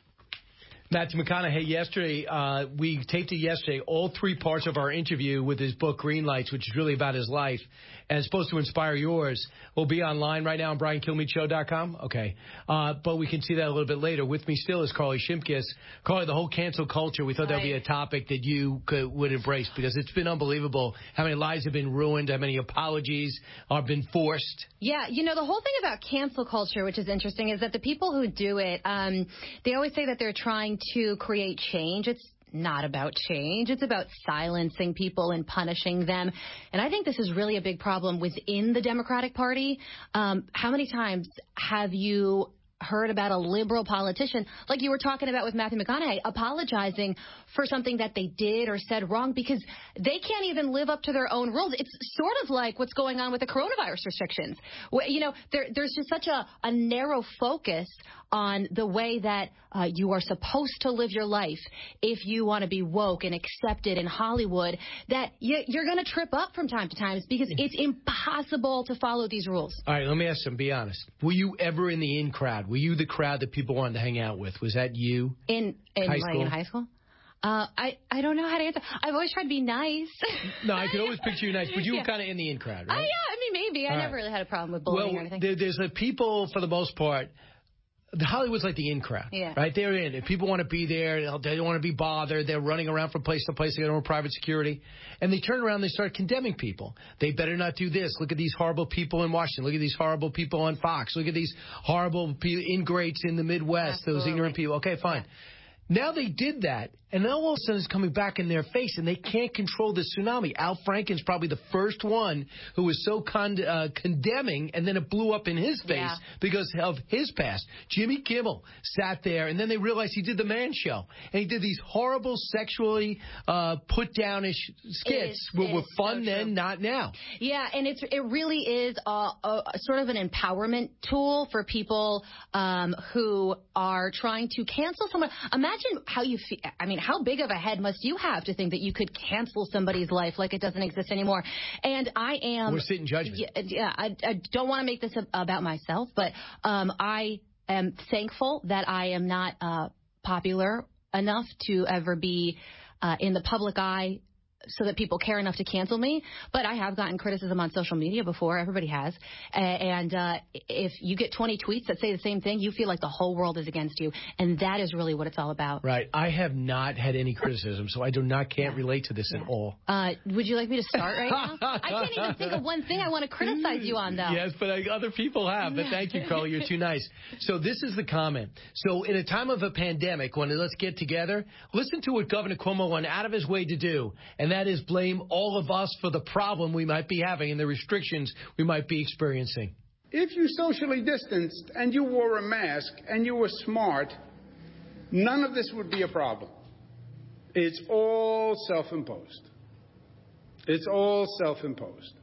Matthew McConaughey, yesterday, uh, we taped it yesterday, all three parts of our interview with his book, Green Lights, which is really about his life, and it's supposed to inspire yours, will be online right now on brian kilmeade show dot com. Okay. Uh, but we can see that a little bit later. With me still is Carly Shimkus. Carly, the whole cancel culture, we thought that would be a topic that you could, would embrace, because it's been unbelievable how many lives have been ruined, how many apologies have been forced. Yeah, you know, the whole thing about cancel culture, which is interesting, is that the people who do it, um, they always say that they're trying to create change. It's not about change. It's about silencing people and punishing them. And I think this is really a big problem within the Democratic Party. Um, how many times have you heard about a liberal politician, like you were talking about with Matthew McConaughey, apologizing for something that they did or said wrong because they can't even live up to their own rules? It's sort of like what's going on with the coronavirus restrictions. You know, there, there's just such a, a narrow focus on the way that uh, you are supposed to live your life if you want to be woke and accepted in Hollywood, that you, you're going to trip up from time to time because it's impossible to follow these rules. All right, let me ask them, be honest. Were you ever in the in crowd? Were you the crowd that people wanted to hang out with? Was that you? In, in, high like school? in high school? Uh, I, I don't know how to answer. I've always tried to be nice. No, I could always picture you nice, but you yeah. were kind of in the in crowd, right? Uh, yeah, I mean, maybe. I All never right. really had a problem with bullying well, or anything. There, there's a people, for the most part, the Hollywood's like the in crowd, yeah. right? They're in. If people want to be there, they don't want to be bothered. They're running around from place to place. They got no private security. And they turn around and they start condemning people. They better not do this. Look at these horrible people in Washington. Look at these horrible people on Fox. Look at these horrible pe- ingrates in the Midwest, Absolutely. Those ignorant people. Okay, fine. Yeah. Now they did that, and now all of a sudden it's coming back in their face, and they can't control the tsunami. Al Franken's probably the first one who was so con- uh, condemning, and then it blew up in his face yeah. because of his past. Jimmy Kimmel sat there, and then they realized he did the Man Show, and he did these horrible sexually uh, put-downish skits that were fun so then, true. Not now. Yeah, and it's it really is a, a, a sort of an empowerment tool for people um, who are trying to cancel someone. Imagine how you feel. I mean, how big of a head must you have to think that you could cancel somebody's life like it doesn't exist anymore? And I am. We're sitting judgment. Yeah, yeah I, I don't want to make this about myself, but um, I am thankful that I am not uh, popular enough to ever be uh, in the public eye so that people care enough to cancel me. But I have gotten criticism on social media before. Everybody has. And uh, if you get twenty tweets that say the same thing, you feel like the whole world is against you. And that is really what it's all about. Right. I have not had any criticism, so I do not can't yeah. relate to this yeah. at all. Uh, would you like me to start right now? I can't even think of one thing I want to criticize you on, though. Yes, but I, other people have. But thank you, Carly. You're too nice. So this is the comment. So in a time of a pandemic, when let's get together, listen to what Governor Cuomo went out of his way to do, and that is blame all of us for the problem we might be having and the restrictions we might be experiencing. If you socially distanced and you wore a mask and you were smart, none of this would be a problem. It's all self-imposed. It's all self-imposed.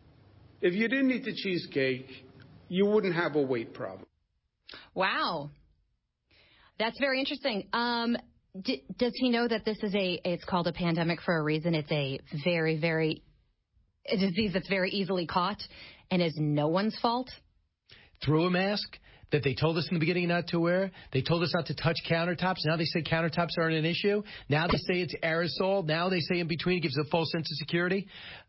If you didn't eat the cheesecake, you wouldn't have a weight problem. Wow. That's very interesting. Um, D- does he know that this is a, it's called a pandemic for a reason? It's a very, very, a disease that's very easily caught and is no one's fault? Through a mask that they told us in the beginning not to wear. They told us not to touch countertops. Now they say countertops aren't an issue. Now they say it's aerosol. Now they say in between it gives a false sense of security.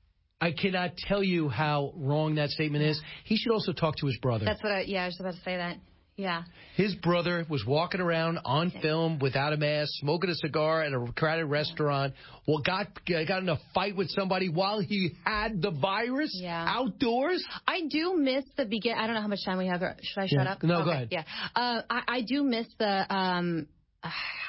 I cannot tell you how wrong that statement is. He should also talk to his brother. That's what I, yeah, I was about to say that. Yeah. His brother was walking around on film without a mask, smoking a cigar at a crowded restaurant. Well, got got in a fight with somebody while he had the virus yeah. outdoors. I do miss the begin. I don't know how much time we have. Should I shut yeah. up? No, okay. go ahead. Yeah. Uh, I, I do miss the. Um, I,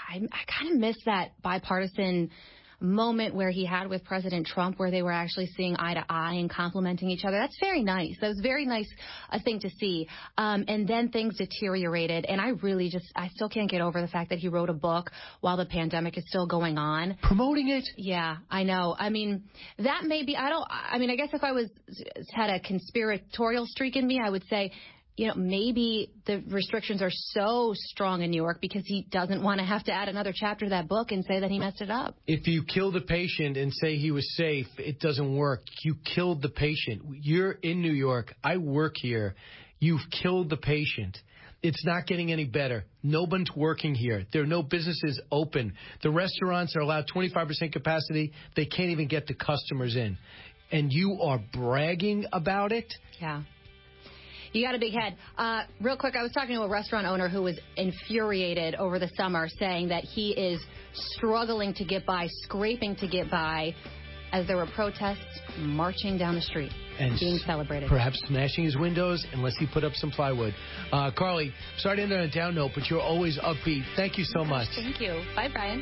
I kind of miss that bipartisan moment where he had with President Trump, where they were actually seeing eye to eye and complimenting each other. That's very nice. That was very nice a thing to see. Um, and then things deteriorated, and I really just, I still can't get over the fact that he wrote a book while the pandemic is still going on. Promoting it? Yeah, I know. I mean, that may be, I don't, I mean, I guess if I was, had a conspiratorial streak in me, I would say, you know, maybe the restrictions are so strong in New York because he doesn't want to have to add another chapter to that book and say that he messed it up. If you kill the patient and say he was safe, it doesn't work. You killed the patient. You're in New York. I work here. You've killed the patient. It's not getting any better. No one's working here. There are no businesses open. The restaurants are allowed twenty-five percent capacity. They can't even get the customers in. And you are bragging about it? Yeah. You got a big head. Uh, real quick, I was talking to a restaurant owner who was infuriated over the summer, saying that he is struggling to get by, scraping to get by, as there were protests marching down the street and being celebrated. Perhaps smashing his windows unless he put up some plywood. Uh, Carly, sorry to end on a down note, but you're always upbeat. Thank you so much. Thank you. Bye, Brian.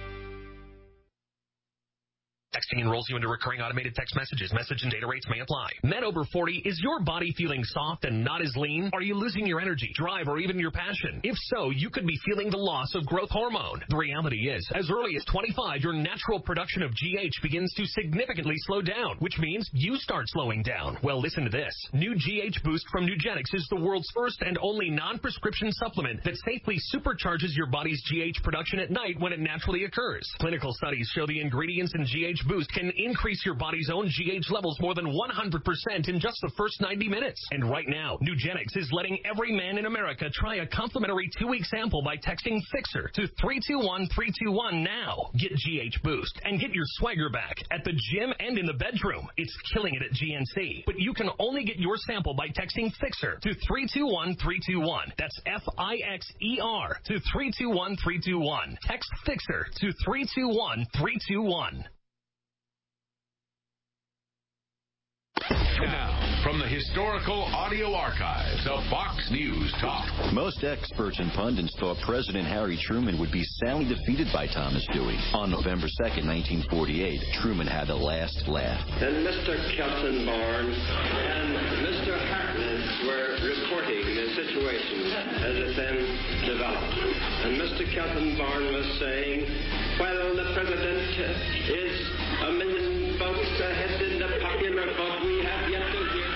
Texting enrolls you into recurring automated text messages. Message and data rates may apply. Men over forty, is your body feeling soft and not as lean? Are you losing your energy, drive, or even your passion? If so, you could be feeling the loss of growth hormone. The reality is, as early as twenty-five, your natural production of G H begins to significantly slow down, which means you start slowing down. Well, listen to this. New G H Boost from Nugenix is the world's first and only non-prescription supplement that safely supercharges your body's G H production at night when it naturally occurs. Clinical studies show the ingredients in G H Boost can increase your body's own G H levels more than one hundred percent in just the first ninety minutes. And right now, Nugenix is letting every man in America try a complimentary two-week sample by texting FIXER to three two one three two one now. Get G H Boost and get your swagger back at the gym and in the bedroom. It's killing it at G N C. But you can only get your sample by texting FIXER to three two one three two one. That's F I X E R to three two one three two one. Text FIXER to three two one three two one. Now, from the historical audio archives of Fox News Talk. Most experts and pundits thought President Harry Truman would be soundly defeated by Thomas Dewey. On November second, nineteen forty-eight, Truman had a last laugh. And Mister Kelsenborn and Mister Hartnett were reporting the situation as it then developed. And Mister Kelsenborn was saying, well, the president is a million votes ahead in the popular vote. We have yet to hear.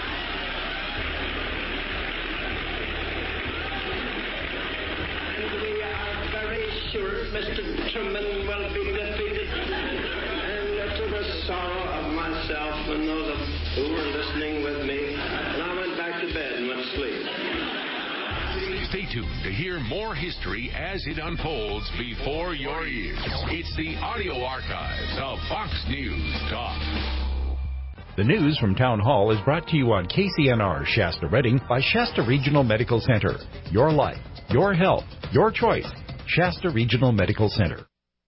And we are very sure Mister Truman will be defeated. And to the sorrow of myself and those who were listening with me, and I went back to bed and went to sleep. Stay tuned to hear more history as it unfolds before your ears. It's the audio archives of Fox News Talk. The news from Town Hall is brought to you on K C N R Shasta Redding by Shasta Regional Medical Center. Your life, your health, your choice. Shasta Regional Medical Center.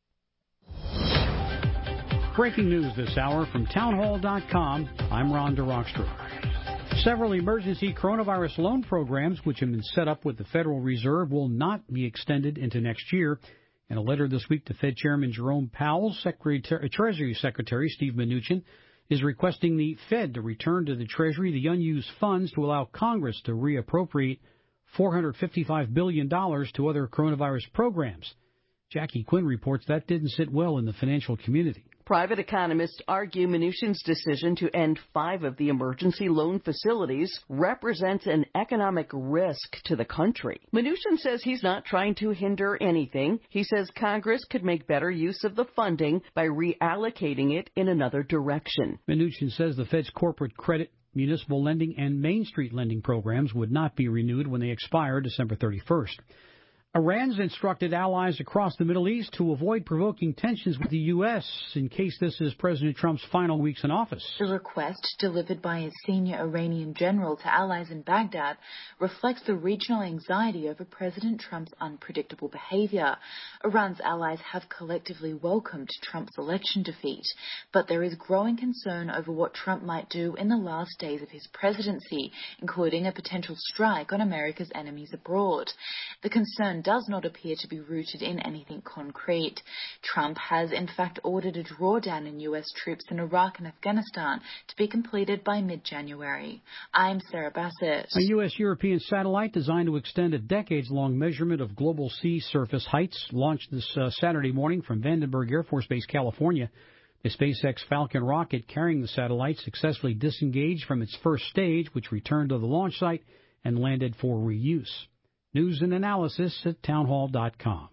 Breaking news this hour from townhall dot com. I'm Ron DeRockstra. Several emergency coronavirus loan programs which have been set up with the Federal Reserve will not be extended into next year. In a letter this week to Fed Chairman Jerome Powell, Secretary, Treasury Secretary Steve Mnuchin is requesting the Fed to return to the Treasury the unused funds to allow Congress to reappropriate four hundred fifty-five billion dollars to other coronavirus programs. Jackie Quinn reports that didn't sit well in the financial community. Private economists argue Mnuchin's decision to end five of the emergency loan facilities represents an economic risk to the country. Mnuchin says he's not trying to hinder anything. He says Congress could make better use of the funding by reallocating it in another direction. Mnuchin says the Fed's corporate credit, municipal lending, and Main Street lending programs would not be renewed when they expire December thirty-first. Iran's instructed allies across the Middle East to avoid provoking tensions with the U S in case this is President Trump's final weeks in office. The request, delivered by a senior Iranian general to allies in Baghdad, reflects the regional anxiety over President Trump's unpredictable behavior. Iran's allies have collectively welcomed Trump's election defeat, but there is growing concern over what Trump might do in the last days of his presidency, including a potential strike on America's enemies abroad. The concern does not appear to be rooted in anything concrete. Trump has in fact ordered a drawdown in U S troops in Iraq and Afghanistan to be completed by mid-January. I'm Sarah Bassett. A U S European satellite designed to extend a decades-long measurement of global sea surface heights launched this uh, Saturday morning from Vandenberg Air Force Base, California. The SpaceX Falcon rocket carrying the satellite successfully disengaged from its first stage, which returned to the launch site and landed for reuse. News and analysis at townhall dot com.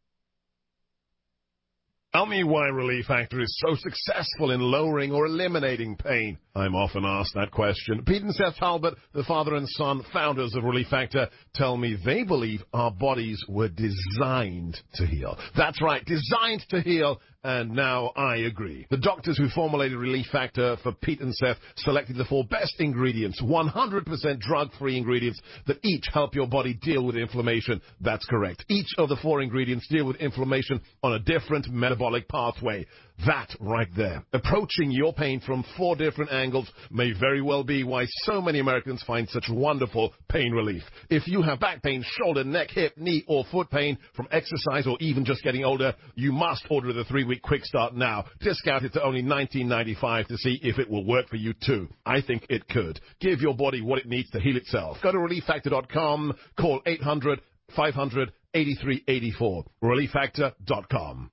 Tell me why Relief Factor is so successful in lowering or eliminating pain. I'm often asked that question. Pete and Seth Talbot, the father and son founders of Relief Factor, tell me they believe our bodies were designed to heal. That's right, designed to heal. And now I agree. The doctors who formulated Relief Factor for Pete and Seth selected the four best ingredients, one hundred percent drug-free ingredients that each help your body deal with inflammation. That's correct. Each of the four ingredients deal with inflammation on a different metabolic pathway. That right there. Approaching your pain from four different angles may very well be why so many Americans find such wonderful pain relief. If you have back pain, shoulder, neck, hip, knee, or foot pain from exercise or even just getting older, you must order the three-week Quick Start now. Discounted to only nineteen ninety-five to see if it will work for you too. I think it could. Give your body what it needs to heal itself. Go to relief factor dot com. Call eight hundred, five hundred, eighty-three eighty-four. relief factor dot com.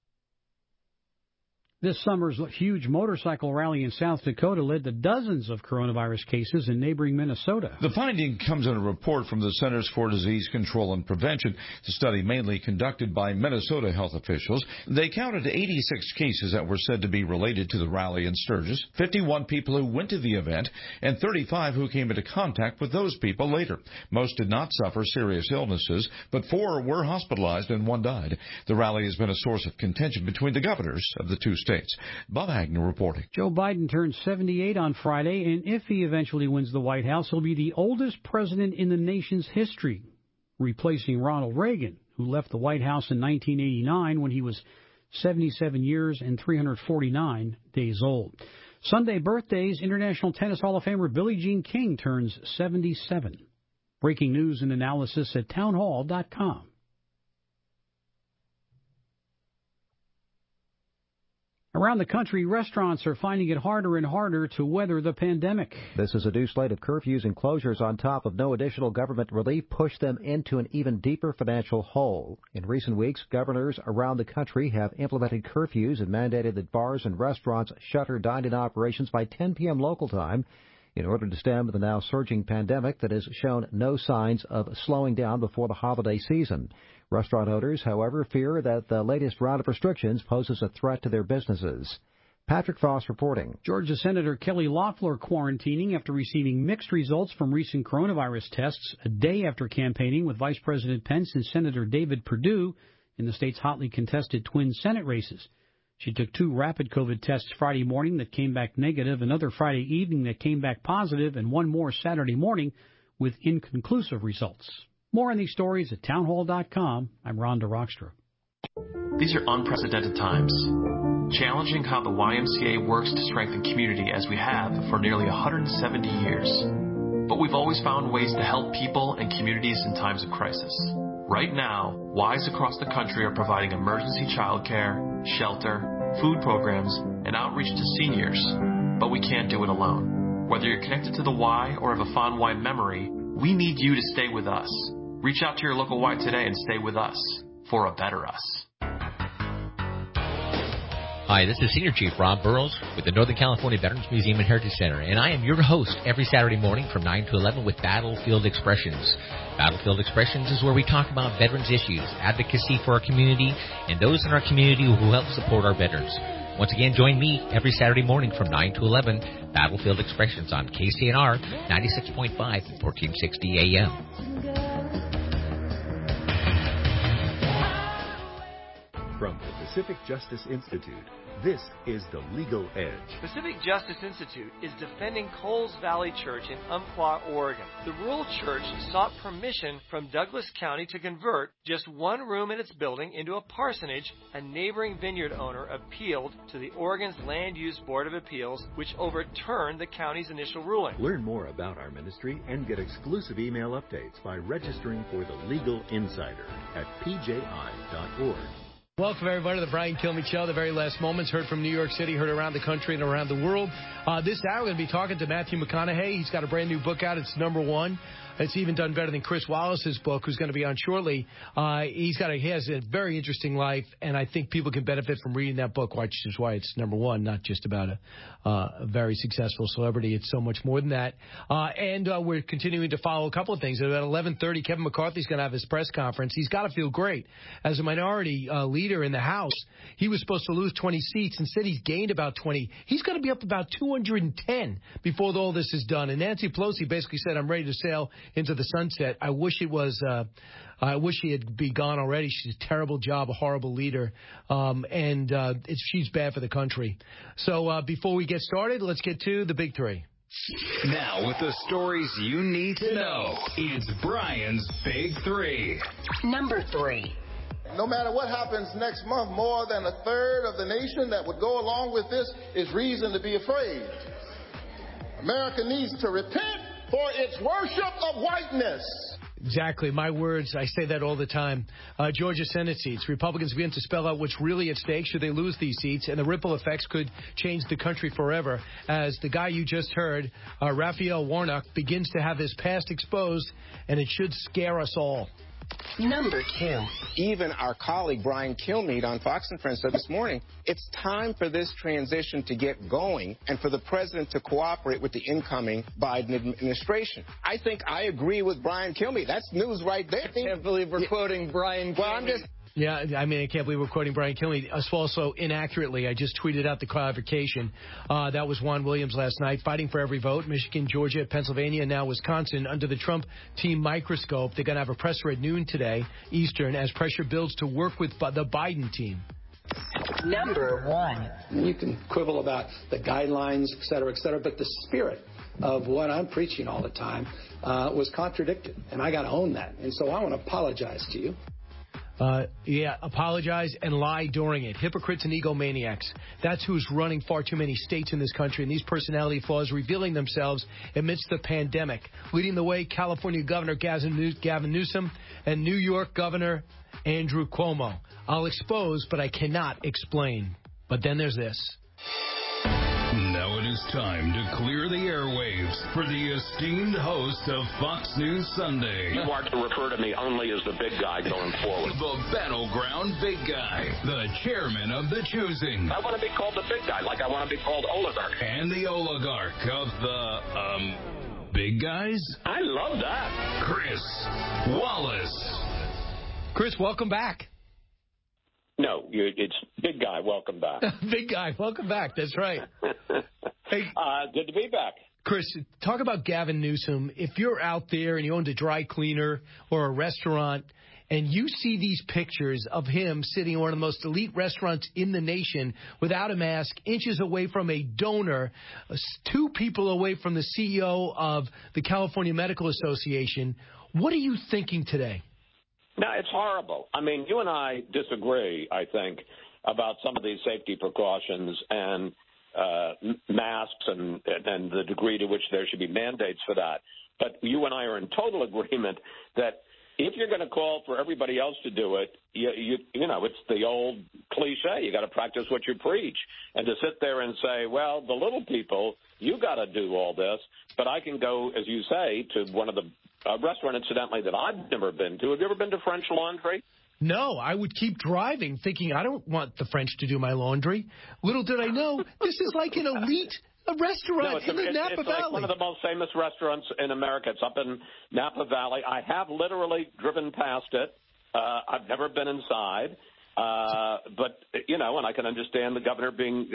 This summer's huge motorcycle rally in South Dakota led to dozens of coronavirus cases in neighboring Minnesota. The finding comes in a report from the Centers for Disease Control and Prevention, the study mainly conducted by Minnesota health officials. They counted eighty-six cases that were said to be related to the rally in Sturgis, fifty-one people who went to the event, and thirty-five who came into contact with those people later. Most did not suffer serious illnesses, but four were hospitalized and one died. The rally has been a source of contention between the governors of the two states. States. Bob Agnew reporting. Joe Biden turns seventy-eight on Friday, and if he eventually wins the White House, he'll be the oldest president in the nation's history, replacing Ronald Reagan, who left the White House in nineteen eighty-nine when he was seventy-seven years and three hundred forty-nine days old. Sunday birthdays, International Tennis Hall of Famer Billie Jean King turns seventy-seven. Breaking news and analysis at townhall dot com. Around the country, restaurants are finding it harder and harder to weather the pandemic. This is a new slate of curfews and closures on top of no additional government relief pushed them into an even deeper financial hole. In recent weeks, governors around the country have implemented curfews and mandated that bars and restaurants shutter dine-in operations by ten p.m. local time in order to stem the now surging pandemic that has shown no signs of slowing down before the holiday season. Restaurant owners, however, fear that the latest round of restrictions poses a threat to their businesses. Patrick Foss reporting. Georgia Senator Kelly Loeffler quarantining after receiving mixed results from recent coronavirus tests a day after campaigning with Vice President Pence and Senator David Perdue in the state's hotly contested twin Senate races. She took two rapid COVID tests Friday morning that came back negative, another Friday evening that came back positive, and one more Saturday morning with inconclusive results. More on these stories at townhall dot com. I'm Rhonda Rockstra. These are unprecedented times, challenging how the Y M C A works to strengthen community as we have for nearly one hundred seventy years. But we've always found ways to help people and communities in times of crisis. Right now, Ys across the country are providing emergency childcare, shelter, food programs, and outreach to seniors. But we can't do it alone. Whether you're connected to the Y or have a fond Y memory, we need you to stay with us. Reach out to your local Y today and stay with us for a better us. Hi, this is Senior Chief Rob Burrows with the Northern California Veterans Museum and Heritage Center, and I am your host every Saturday morning from nine to eleven with Battlefield Expressions. Battlefield Expressions is where we talk about veterans issues, advocacy for our community, and those in our community who help support our veterans. Once again, join me every Saturday morning from nine to eleven, Battlefield Expressions on K C N R ninety-six point five and fourteen sixty A M. From the Pacific Justice Institute, this is The Legal Edge. Pacific Justice Institute is defending Coles Valley Church in Umpqua, Oregon. The rural church sought permission from Douglas County to convert just one room in its building into a parsonage. A neighboring vineyard owner appealed to the Oregon's Land Use Board of Appeals, which overturned the county's initial ruling. Learn more about our ministry and get exclusive email updates by registering for The Legal Insider at p j i dot org. Welcome, everybody, to the Brian Kilmeade Show. The very last moments, heard from New York City, heard around the country and around the world. Uh, this hour, we're going to be talking to Matthew McConaughey. He's got a brand new book out. It's number one. It's even done better than Chris Wallace's book, who's going to be on shortly. Uh, he's got a, he has a very interesting life, and I think people can benefit from reading that book, which is why it's number one, not just about a, uh, a very successful celebrity. It's so much more than that. Uh, and uh, we're continuing to follow a couple of things. At about eleven thirty, Kevin McCarthy's going to have his press conference. He's got to feel great. As a minority uh, leader in the House, he was supposed to lose twenty seats. Instead, he's gained about twenty. He's going to be up about two hundred ten before all this is done. And Nancy Pelosi basically said, I'm ready to sail into the sunset. I wish it was, uh, I wish he had be gone already. She's a terrible job, a horrible leader, um, and uh, it's, she's bad for the country. So uh, before we get started, let's get to the big three. Now, with the stories you need to know, it's Brian's Big Three. Number three. No matter what happens next month, more than a third of the nation that would go along with this is reason to be afraid. America needs to repent for its worship of whiteness. Exactly. My words. I say that all the time. Uh, Georgia Senate seats. Republicans begin to spell out what's really at stake should they lose these seats, and the ripple effects could change the country forever as the guy you just heard, uh, Raphael Warnock, begins to have his past exposed, and it should scare us all. Number two. Even our colleague Brian Kilmeade on Fox and Friends said this morning, it's time for this transition to get going and for the president to cooperate with the incoming Biden administration. I think I agree with Brian Kilmeade. That's news right there. I can't believe we're yeah. quoting Brian Kilmeade. Well, I'm just... Yeah, I mean, I can't believe we're quoting Brian Kilmeade. Also, inaccurately, I just tweeted out the clarification. Uh, that was Juan Williams last night, fighting for every vote. Michigan, Georgia, Pennsylvania, now Wisconsin, under the Trump team microscope. They're going to have a presser at noon today, Eastern, as pressure builds to work with the Biden team. Number one. You can quibble about the guidelines, et cetera, et cetera, but the spirit of what I'm preaching all the time uh, was contradicted, and I got to own that. And so I want to apologize to you. Uh, yeah, apologize and lie during it. Hypocrites and egomaniacs. That's who's running far too many states in this country, and these personality flaws revealing themselves amidst the pandemic. Leading the way, California Governor Gavin Newsom and New York Governor Andrew Cuomo. I'll expose, but I cannot explain. But then there's this. Now it is time to clear the airwaves for the esteemed host of Fox News Sunday. You are to refer to me only as the big guy going forward. The battleground big guy, the chairman of the choosing. I want to be called the big guy, like I want to be called oligarch. And the oligarch of the, um, big guys? I love that. Chris Wallace. Chris, welcome back. No, you, it's big guy. Welcome back. Big guy. Welcome back. That's right. Hey, uh, good to be back. Chris, talk about Gavin Newsom. If you're out there and you own a dry cleaner or a restaurant and you see these pictures of him sitting in one of the most elite restaurants in the nation without a mask, inches away from a donor, two people away from the C E O of the California Medical Association, what are you thinking today? No, it's horrible. I mean, you and I disagree, I think, about some of these safety precautions and uh, masks and, and the degree to which there should be mandates for that. But you and I are in total agreement that if you're going to call for everybody else to do it, you, you, you know, it's the old cliche. You got to practice what you preach. And to sit there and say, well, the little people, you got to do all this, but I can go, as you say, to one of the uh, restaurant, incidentally, that I've never been to. Have you ever been to French Laundry? No, I would keep driving thinking I don't want the French to do my laundry. Little did I know, this is like an elite a restaurant no, it's in the it's, Napa it's Valley. Like one of the most famous restaurants in America. It's up in Napa Valley. I have literally driven past it. Uh, I've never been inside. Uh, but, you know, and I can understand the governor being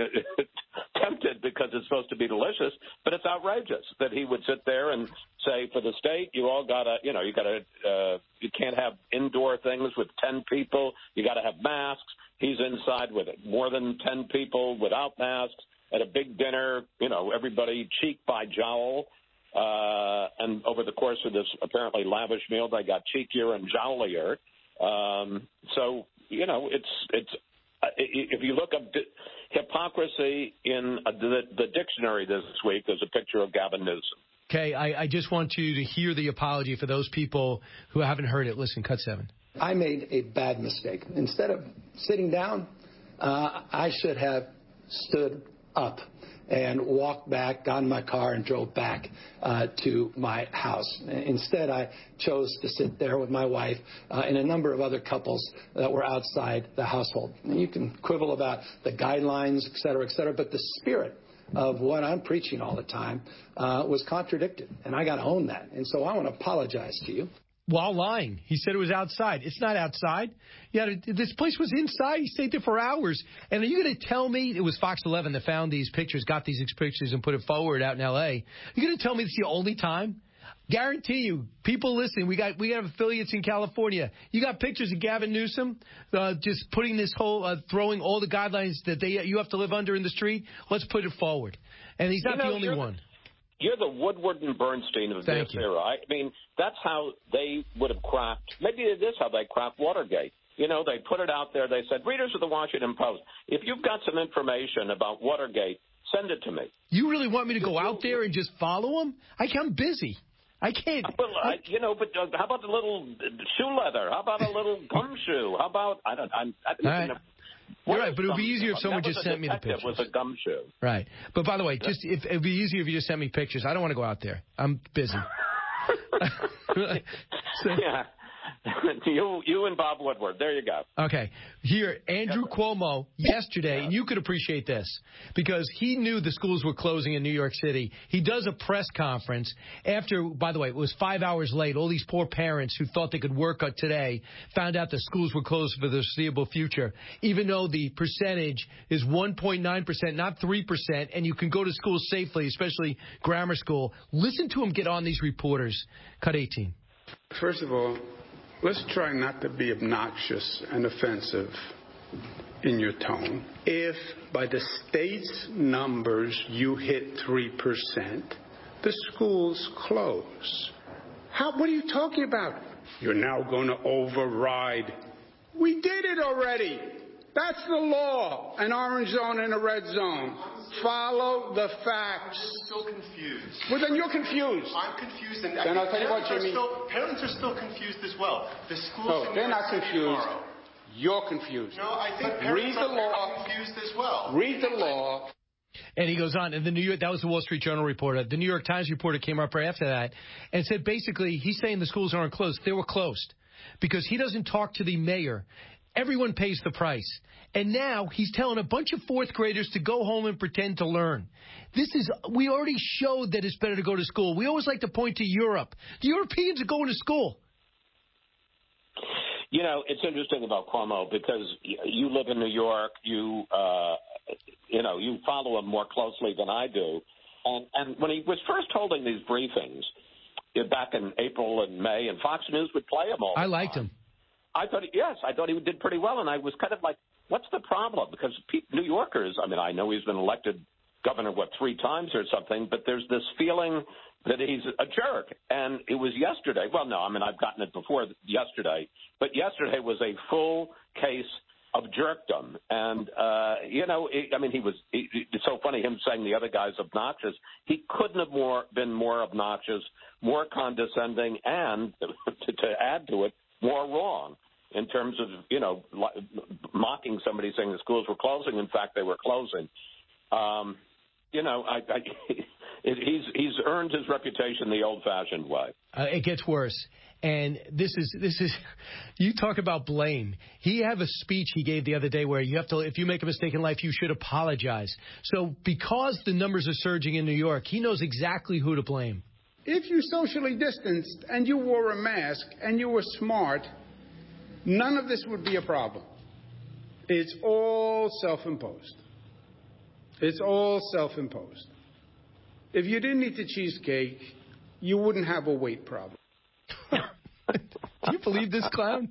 tempted because it's supposed to be delicious, but it's outrageous that he would sit there and say, for the state, you all got to, you know, you got to, uh, you can't have indoor things with ten people. You got to have masks. He's inside with it. More than ten people without masks at a big dinner, you know, everybody cheek by jowl. Uh, and over the course of this apparently lavish meal, they got cheekier and jowlier. Um, so, you know, it's it's uh, if you look up di- hypocrisy in uh, the, the dictionary this week, there's a picture of Gavin Newsom. Okay, I, I just want you to hear the apology for those people who haven't heard it. Listen, cut seven. I made a bad mistake. Instead of sitting down, uh, I should have stood up and walked back, got in my car, and drove back uh, to my house. Instead, I chose to sit there with my wife uh, and a number of other couples that were outside the household. And you can quibble about the guidelines, et cetera, et cetera, but the spirit of what I'm preaching all the time uh, was contradicted, and I got to own that. And so I want to apologize to you. While lying. He said it was outside. It's not outside. Yeah, this place was inside. He stayed there for hours. And are you going to tell me it was Fox eleven that found these pictures, got these pictures, and put it forward out in L A? You're going to tell me this is the only time? Guarantee you, people listening, we got we got affiliates in California. You got pictures of Gavin Newsom uh, just putting this whole, uh, throwing all the guidelines that they you have to live under in the street. Let's put it forward. And he's not you know, the only one. You're the Woodward and Bernstein of Thank this you. era. I mean, that's how they would have cracked. Maybe it is how they cracked Watergate. You know, they put it out there. They said, readers of the Washington Post, if you've got some information about Watergate, send it to me. You really want me to go out there and just follow him? I, I'm busy. I can't. Well, I, you know, but uh, how about the little shoe leather? How about a little gumshoe? How about, I don't, I'm, I don't All right. know. You're right, but it would be easier if someone just sent me the pictures. With a gumshoe. Right. But by the way, just if, it would be easier if you just sent me pictures. I don't want to go out there. I'm busy. so, yeah. you, you and Bob Woodward. There you go. Okay. Here, Andrew Cuomo yesterday, and you could appreciate this, because he knew the schools were closing in New York City. He does a press conference after, by the way, it was five hours late. All these poor parents who thought they could work today found out the schools were closed for the foreseeable future, even though the percentage is one point nine percent, not three percent, and you can go to school safely, especially grammar school. Listen to him get on these reporters. Cut eighteen. First of all, let's try not to be obnoxious and offensive in your tone. If by the state's numbers you hit three percent, the schools close. How, what are you talking about? You're now going to override. We did it already. That's the law. An orange zone and a red zone. Follow the facts. I'm still confused. Well, then you're confused. I'm confused. And then I'll tell you what, Jimmy. Still, parents are still confused as well. The schools No, in they're not City confused. Tomorrow. You're confused. No, I think but parents read the are law. confused as well. Read the law. And he goes on, and the New York, that was the Wall Street Journal reporter. The New York Times reporter came up right after that and said basically he's saying the schools aren't closed. They were closed because he doesn't talk to the mayor. Everyone pays the price. And now he's telling a bunch of fourth graders to go home and pretend to learn. This is, we already showed that it's better to go to school. We always like to point to Europe. The Europeans are going to school. You know, it's interesting about Cuomo because you live in New York. You, uh, you know, you follow him more closely than I do. And, and when he was first holding these briefings back in April and May, and Fox News would play him all the I liked time. him. I thought, yes, I thought he did pretty well. And I was kind of like, what's the problem? Because New Yorkers, I mean, I know he's been elected governor, what, three times or something, but there's this feeling that he's a jerk. And it was yesterday. Well, no, I mean, I've gotten it before yesterday, but yesterday was a full case of jerkdom. And, uh, you know, it, I mean, he was, it, it's so funny him saying the other guy's obnoxious. He couldn't have more been more obnoxious, more condescending, and to, to add to it, more wrong in terms of, you know, mocking somebody saying the schools were closing. In fact, they were closing. Um, you know, I, I, it, he's he's earned his reputation the old-fashioned way. Uh, it gets worse. And this is this is you talk about blame. He had a speech he gave the other day where you have to, if you make a mistake in life, you should apologize. So because the numbers are surging in New York, he knows exactly who to blame. If you socially distanced and you wore a mask and you were smart, none of this would be a problem. It's all self-imposed. It's all self-imposed. If you didn't eat the cheesecake, you wouldn't have a weight problem. Do you believe this clown?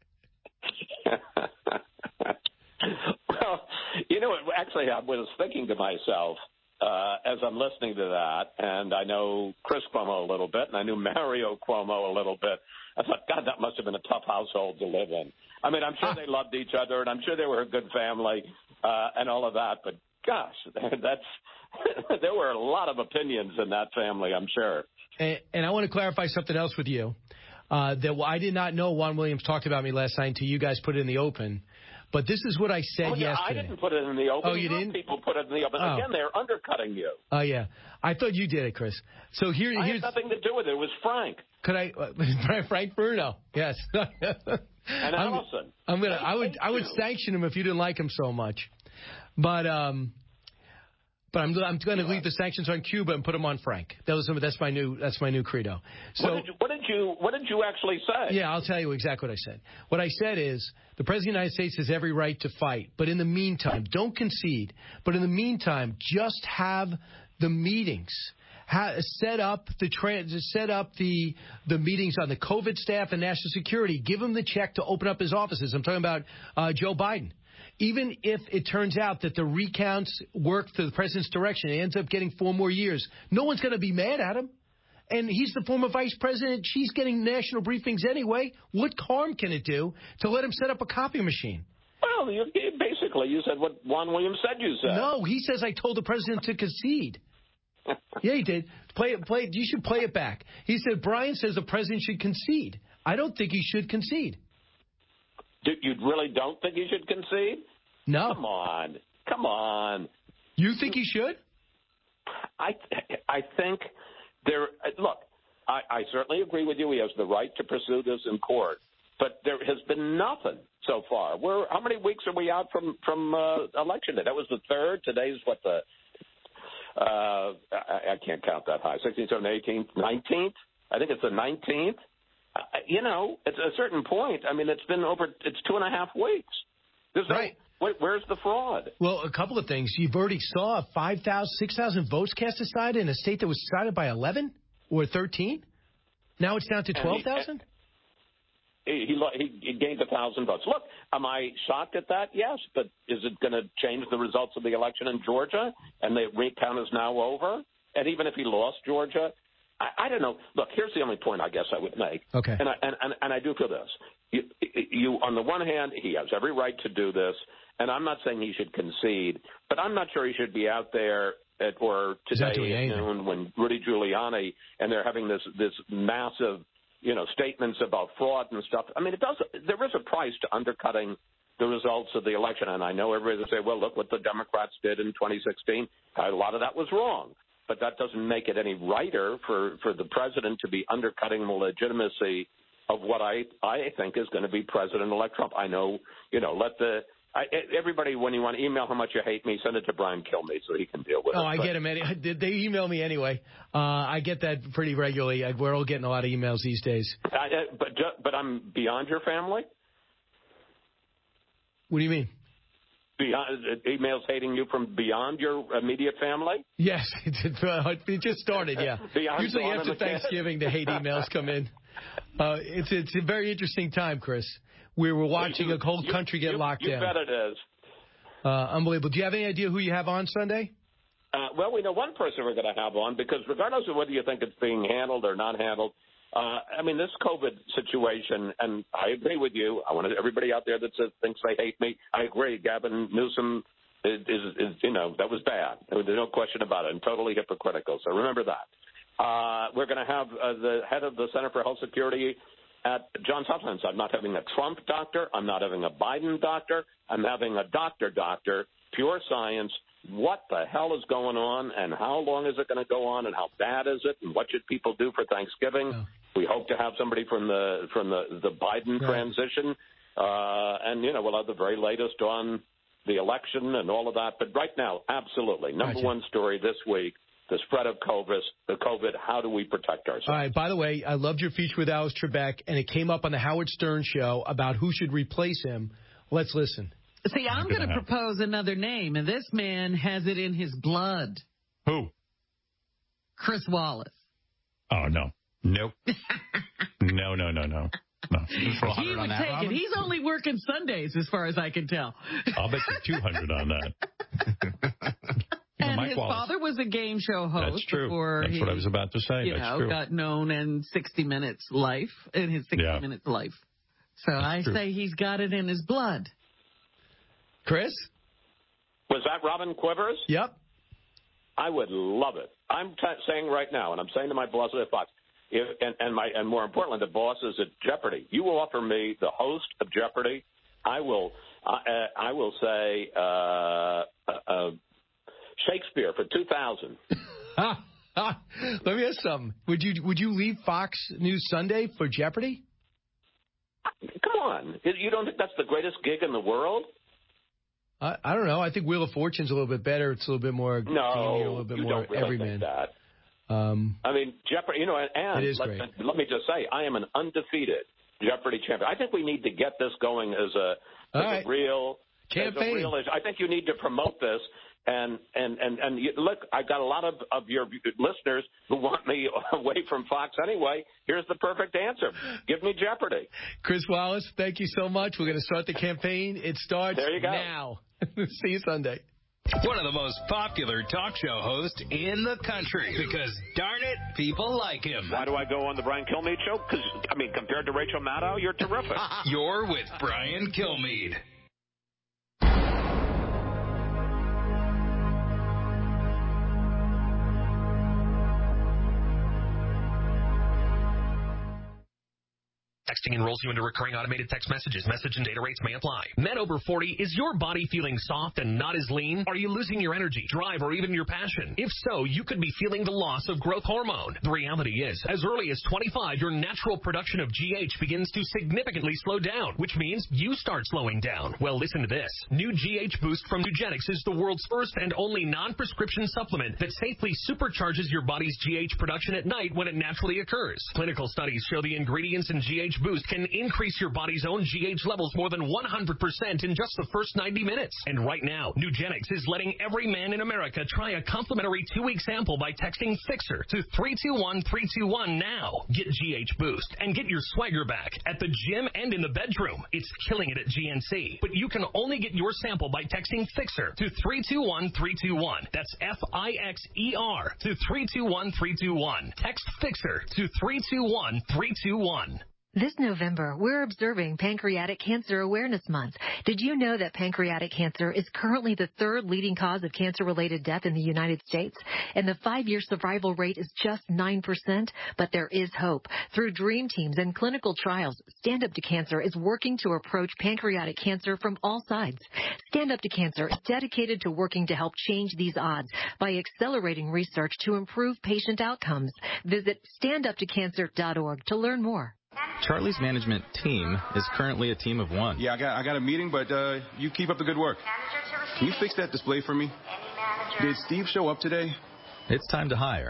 Well, you know, actually, I was thinking to myself uh, as I'm listening to that, and I know Chris Cuomo a little bit, and I knew Mario Cuomo a little bit. I thought, God, that must have been a tough household to live in. I mean, I'm sure they loved each other, and I'm sure they were a good family uh, and all of that, but gosh, that's there were a lot of opinions in that family, I'm sure. And, and I want to clarify something else with you. Uh, that well, I did not know Juan Williams talked about me last night until you guys put it in the open. But this is what I said oh, yeah, yesterday. I didn't put it in the open. Oh, you Your didn't? People put it in the open. Oh. Again, they're undercutting you. Oh, uh, yeah. I thought you did it, Chris. So here, I here's had nothing to do with it. It was Frank. Could I, uh, Frank Bruno? Yes. And I'm, Allison. I'm gonna. I would. I would sanction him if you didn't like him so much. But um. But I'm I'm going to leave the sanctions on Cuba and put them on Frank. That was that's my new that's my new credo. So what did, you, what did you what did you actually say? Yeah, I'll tell you exactly what I said. What I said is the President of the United States has every right to fight, but in the meantime, don't concede. But in the meantime, just have the meetings. Ha- set up the trans, set up the the meetings on the COVID staff and national security. Give him the check to open up his offices. I'm talking about uh, Joe Biden. Even if it turns out that the recounts work to the president's direction, he ends up getting four more years, no one's going to be mad at him. And he's the former vice president. She's getting national briefings anyway. What harm can it do to let him set up a copy machine? Well, you, basically, you said what Juan Williams said you said. No, he says I told the president to concede. Yeah, he did. Play it. Play it. You should play it back. He said Brian says the president should concede. I don't think he should concede. Do, you really don't think he should concede? No. Come on. Come on. You think he should? I I think there. Look, I, I certainly agree with you. He has the right to pursue this in court, but there has been nothing so far. We're how many weeks are we out from from uh, election day? That was the third. Today's what the. Uh, I, I can't count that high. sixteenth, seventeenth, eighteenth, nineteenth. I think it's the nineteenth. Uh, you know, at a certain point, I mean, it's been over, it's two and a half weeks. There's right. No, wait, where's the fraud? Well, a couple of things. You've already saw five thousand, six thousand votes cast aside in a state that was decided by eleven or thirteen. Now it's down to twelve thousand? He, he, he, he gained one thousand votes. Look, am I shocked at that? Yes, but is it going to change the results of the election in Georgia? And the recount is now over? And even if he lost Georgia, I, I don't know. Look, here's the only point I guess I would make. Okay. And I, and, and, and I do feel this. You, you, on the one hand, he has every right to do this, and I'm not saying he should concede, but I'm not sure he should be out there at, or today at noon when Rudy Giuliani and they're having this this massive, you know, statements about fraud and stuff. I mean, it does. There is a price to undercutting the results of the election, and I know everybody will say, well, look what the Democrats did in twenty sixteen. A lot of that was wrong. But that doesn't make it any righter for, for the president to be undercutting the legitimacy of what I I think is going to be President-elect Trump. I know, you know, let the I, everybody, when you want to email how much you hate me, send it to Brian Kilmeade so he can deal with oh, it. Oh, I but, get him. Any, they email me anyway. Uh, I get that pretty regularly. We're all getting a lot of emails these days. I, but but I'm beyond your family. What do you mean? Beyond, uh, emails hating you from beyond your immediate family? Yes, it, it just started, yeah. Usually Dawn after and the Thanksgiving, the hate emails come in. Uh, it's it's a very interesting time, Chris. We were watching you, a whole you, country get you, locked you down. You bet it is. Uh, unbelievable. Do you have any idea who you have on Sunday? Uh, well, we know one person we're going to have on because regardless of whether you think it's being handled or not handled, uh, I mean, this COVID situation, and I agree with you. I want everybody out there that says, thinks they hate me. I agree. Gavin Newsom is, is, is, you know, that was bad. There's no question about it, and totally hypocritical. So remember that. Uh, we're going to have uh, the head of the Center for Health Security at Johns Hopkins. I'm not having a Trump doctor. I'm not having a Biden doctor. I'm having a doctor doctor, pure science. What the hell is going on, and how long is it going to go on, and how bad is it, and what should people do for Thanksgiving? Oh. We hope to have somebody from the from the, the Biden right. transition, uh, and, you know, we'll have the very latest on the election and all of that. But right now, absolutely, number gotcha. one story this week, the spread of COVID, the COVID, how do we protect ourselves? All right, by the way, I loved your feature with Alex Trebek, and it came up on the Howard Stern show about who should replace him. Let's listen. See, I'm going to propose another name, and this man has it in his blood. Who? Chris Wallace. Oh, no. Nope. no, no, no, no. No. He would take Robin? it. He's only working Sundays, as far as I can tell. I'll bet you two hundred on that. And Mike his Wallace. father was a game show host. That's true. Before That's he, what I was about to say. You That's know, true. got known in sixty minutes life, in his sixty yeah. minutes life. So That's I true. say he's got it in his blood. Chris? Was that Robin Quivers? Yep. I would love it. I'm t- saying right now, and I'm saying to my bosses at Fox, if, and, and, my, and more importantly, the bosses at Jeopardy, you will offer me the host of Jeopardy, I will uh, I will say uh, uh, Shakespeare for two thousand. Let me ask something. Would you would you leave Fox News Sunday for Jeopardy? Come on. You don't think that's the greatest gig in the world? I, I don't know. I think Wheel of Fortune's a little bit better. It's a little bit more no, gamey, a little bit you more don't really everyman. Think that. Um, I mean, Jeopardy, you know, and it is let, great. let me just say, I am an undefeated Jeopardy champion. I think we need to get this going as a, as right. a real campaign. As a real, I think you need to promote this. And and and and you, look, I've got a lot of, of your listeners who want me away from Fox anyway. Here's the perfect answer: give me Jeopardy. Chris Wallace, thank you so much. We're going to start the campaign. It starts there you go. now. See you Sunday. One of the most popular talk show hosts in the country because, darn it, people like him. Why do I go on the Brian Kilmeade show? Because, I mean, compared to Rachel Maddow, you're terrific. You're with Brian Kilmeade. Texting enrolls you into recurring automated text messages. Message and data rates may apply. Men over forty, is your body feeling soft and not as lean? Are you losing your energy, drive, or even your passion? If so, you could be feeling the loss of growth hormone. The reality is, as early as twenty-five, your natural production of G H begins to significantly slow down, which means you start slowing down. Well, listen to this. New G H Boost from Nugenix is the world's first and only non-prescription supplement that safely supercharges your body's G H production at night when it naturally occurs. Clinical studies show the ingredients in G H Boost can increase your body's own G H levels more than one hundred percent in just the first ninety minutes. And right now, Nugenix is letting every man in America try a complimentary two-week sample by texting FIXER to three two one three two one now. Get G H Boost and get your swagger back at the gym and in the bedroom. It's killing it at G N C. But you can only get your sample by texting FIXER to three two one three two one. That's F I X E R to three two one three two one. Text FIXER to three two one three two one. This November, we're observing Pancreatic Cancer Awareness Month. Did you know that pancreatic cancer is currently the third leading cause of cancer-related death in the United States? And the five-year survival rate is just nine percent. But there is hope. Through dream teams and clinical trials, Stand Up to Cancer is working to approach pancreatic cancer from all sides. Stand Up to Cancer is dedicated to working to help change these odds by accelerating research to improve patient outcomes. Visit stand up to cancer dot org to learn more. Charlie's management team is currently a team of one. Yeah, I got I got a meeting, but uh, you keep up the good work. Can you fix that display for me? Did Steve show up today? It's time to hire.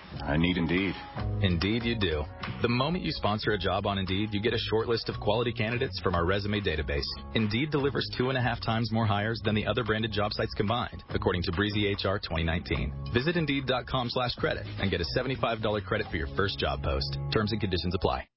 I need Indeed. Indeed you do. The moment you sponsor a job on Indeed, you get a short list of quality candidates from our resume database. Indeed delivers two and a half times more hires than the other branded job sites combined, according to Breezy H R twenty nineteen. Visit Indeed.com slash credit and get a seventy-five dollars credit for your first job post. Terms and conditions apply.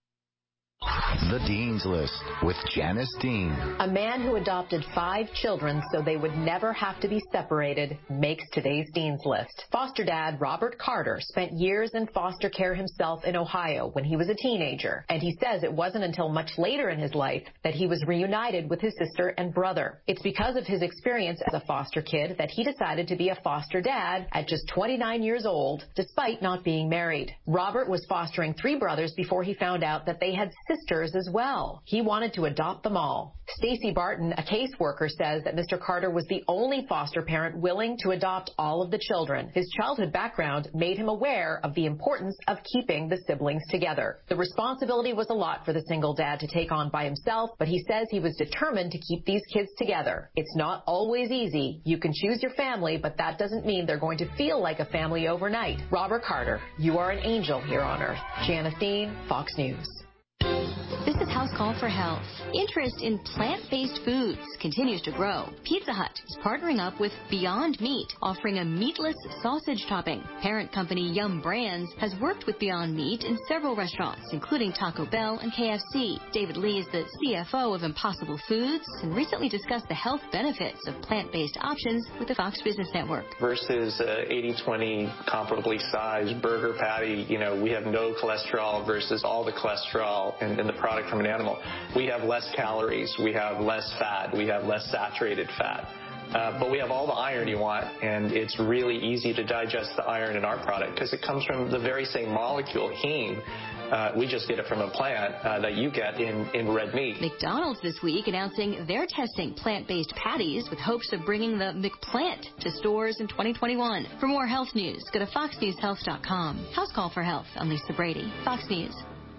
The Dean's List with Janice Dean. A man who adopted five children so they would never have to be separated makes today's Dean's List. Foster dad Robert Carter spent years in foster care himself in Ohio when he was a teenager, and he says it wasn't until much later in his life that he was reunited with his sister and brother. It's because of his experience as a foster kid that he decided to be a foster dad at just twenty-nine years old, despite not being married. Robert was fostering three brothers before he found out that they had sisters as well. He wanted to adopt them all. Stacy Barton, a caseworker, says that Mister Carter was the only foster parent willing to adopt all of the children. His childhood background made him aware of the importance of keeping the siblings together. The responsibility was a lot for the single dad to take on by himself, but he says he was determined to keep these kids together. It's not always easy. You can choose your family, but that doesn't mean they're going to feel like a family overnight. Robert Carter, you are an angel here on earth. Janice Dean, Fox News. This is House Call for Health. Interest in plant-based foods continues to grow. Pizza Hut is partnering up with Beyond Meat, offering a meatless sausage topping. Parent company Yum Brands has worked with Beyond Meat in several restaurants, including Taco Bell and K F C. David Lee is the C F O of Impossible Foods and recently discussed the health benefits of plant-based options with the Fox Business Network. Versus uh, eighty twenty comparably sized burger patty, you know, we have no cholesterol versus all the cholesterol in, in the product from an animal. We have less calories, we have less fat, we have less saturated fat. Uh, but we have all the iron you want, and it's really easy to digest the iron in our product because it comes from the very same molecule, heme. Uh, we just get it from a plant uh, that you get in, in red meat. McDonald's this week announcing they're testing plant-based patties with hopes of bringing the McPlant to stores in twenty twenty-one. For more health news, go to fox news health dot com. House Call for Health. I'm Lisa Brady, Fox News.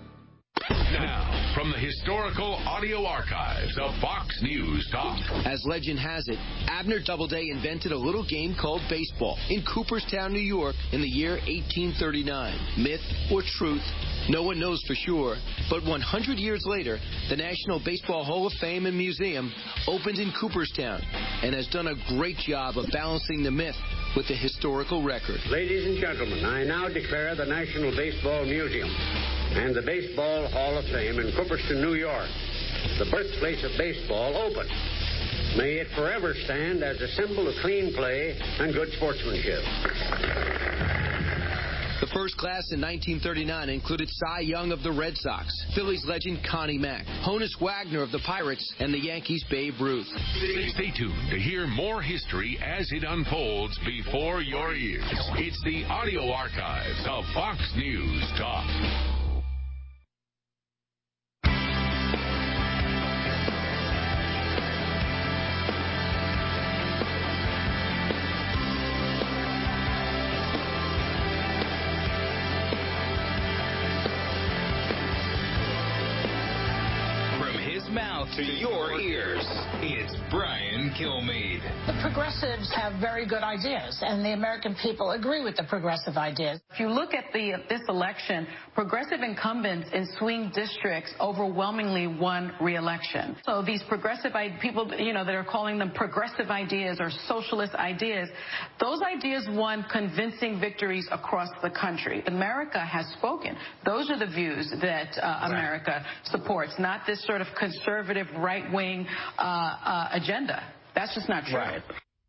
Now, from the historical audio archives of Fox News Talk. As legend has it, Abner Doubleday invented a little game called baseball in Cooperstown, New York in the year eighteen thirty-nine. Myth or truth, no one knows for sure, but one hundred years later, the National Baseball Hall of Fame and Museum opened in Cooperstown and has done a great job of balancing the myth with the historical record. Ladies and gentlemen, I now declare the National Baseball Museum and the Baseball Hall of Fame in Cooperstown, New York, the birthplace of baseball, open. May it forever stand as a symbol of clean play and good sportsmanship. The first class in nineteen thirty-nine included Cy Young of the Red Sox, Phillies legend Connie Mack, Honus Wagner of the Pirates, and the Yankees' Babe Ruth. Stay tuned to hear more history as it unfolds before your ears. It's the audio archives of Fox News Talk. Mouth to your ears. It's Brian Kilmeade. The progressives have very good ideas, and the American people agree with the progressive ideas. If you look at the this election, progressive incumbents in swing districts overwhelmingly won re-election. So these progressive people, you know, that are calling them progressive ideas or socialist ideas, those ideas won convincing victories across the country. America has spoken. Those are the views that uh, America supports, not this sort of conservative right-wing uh, uh, agenda. That's just not true. Right.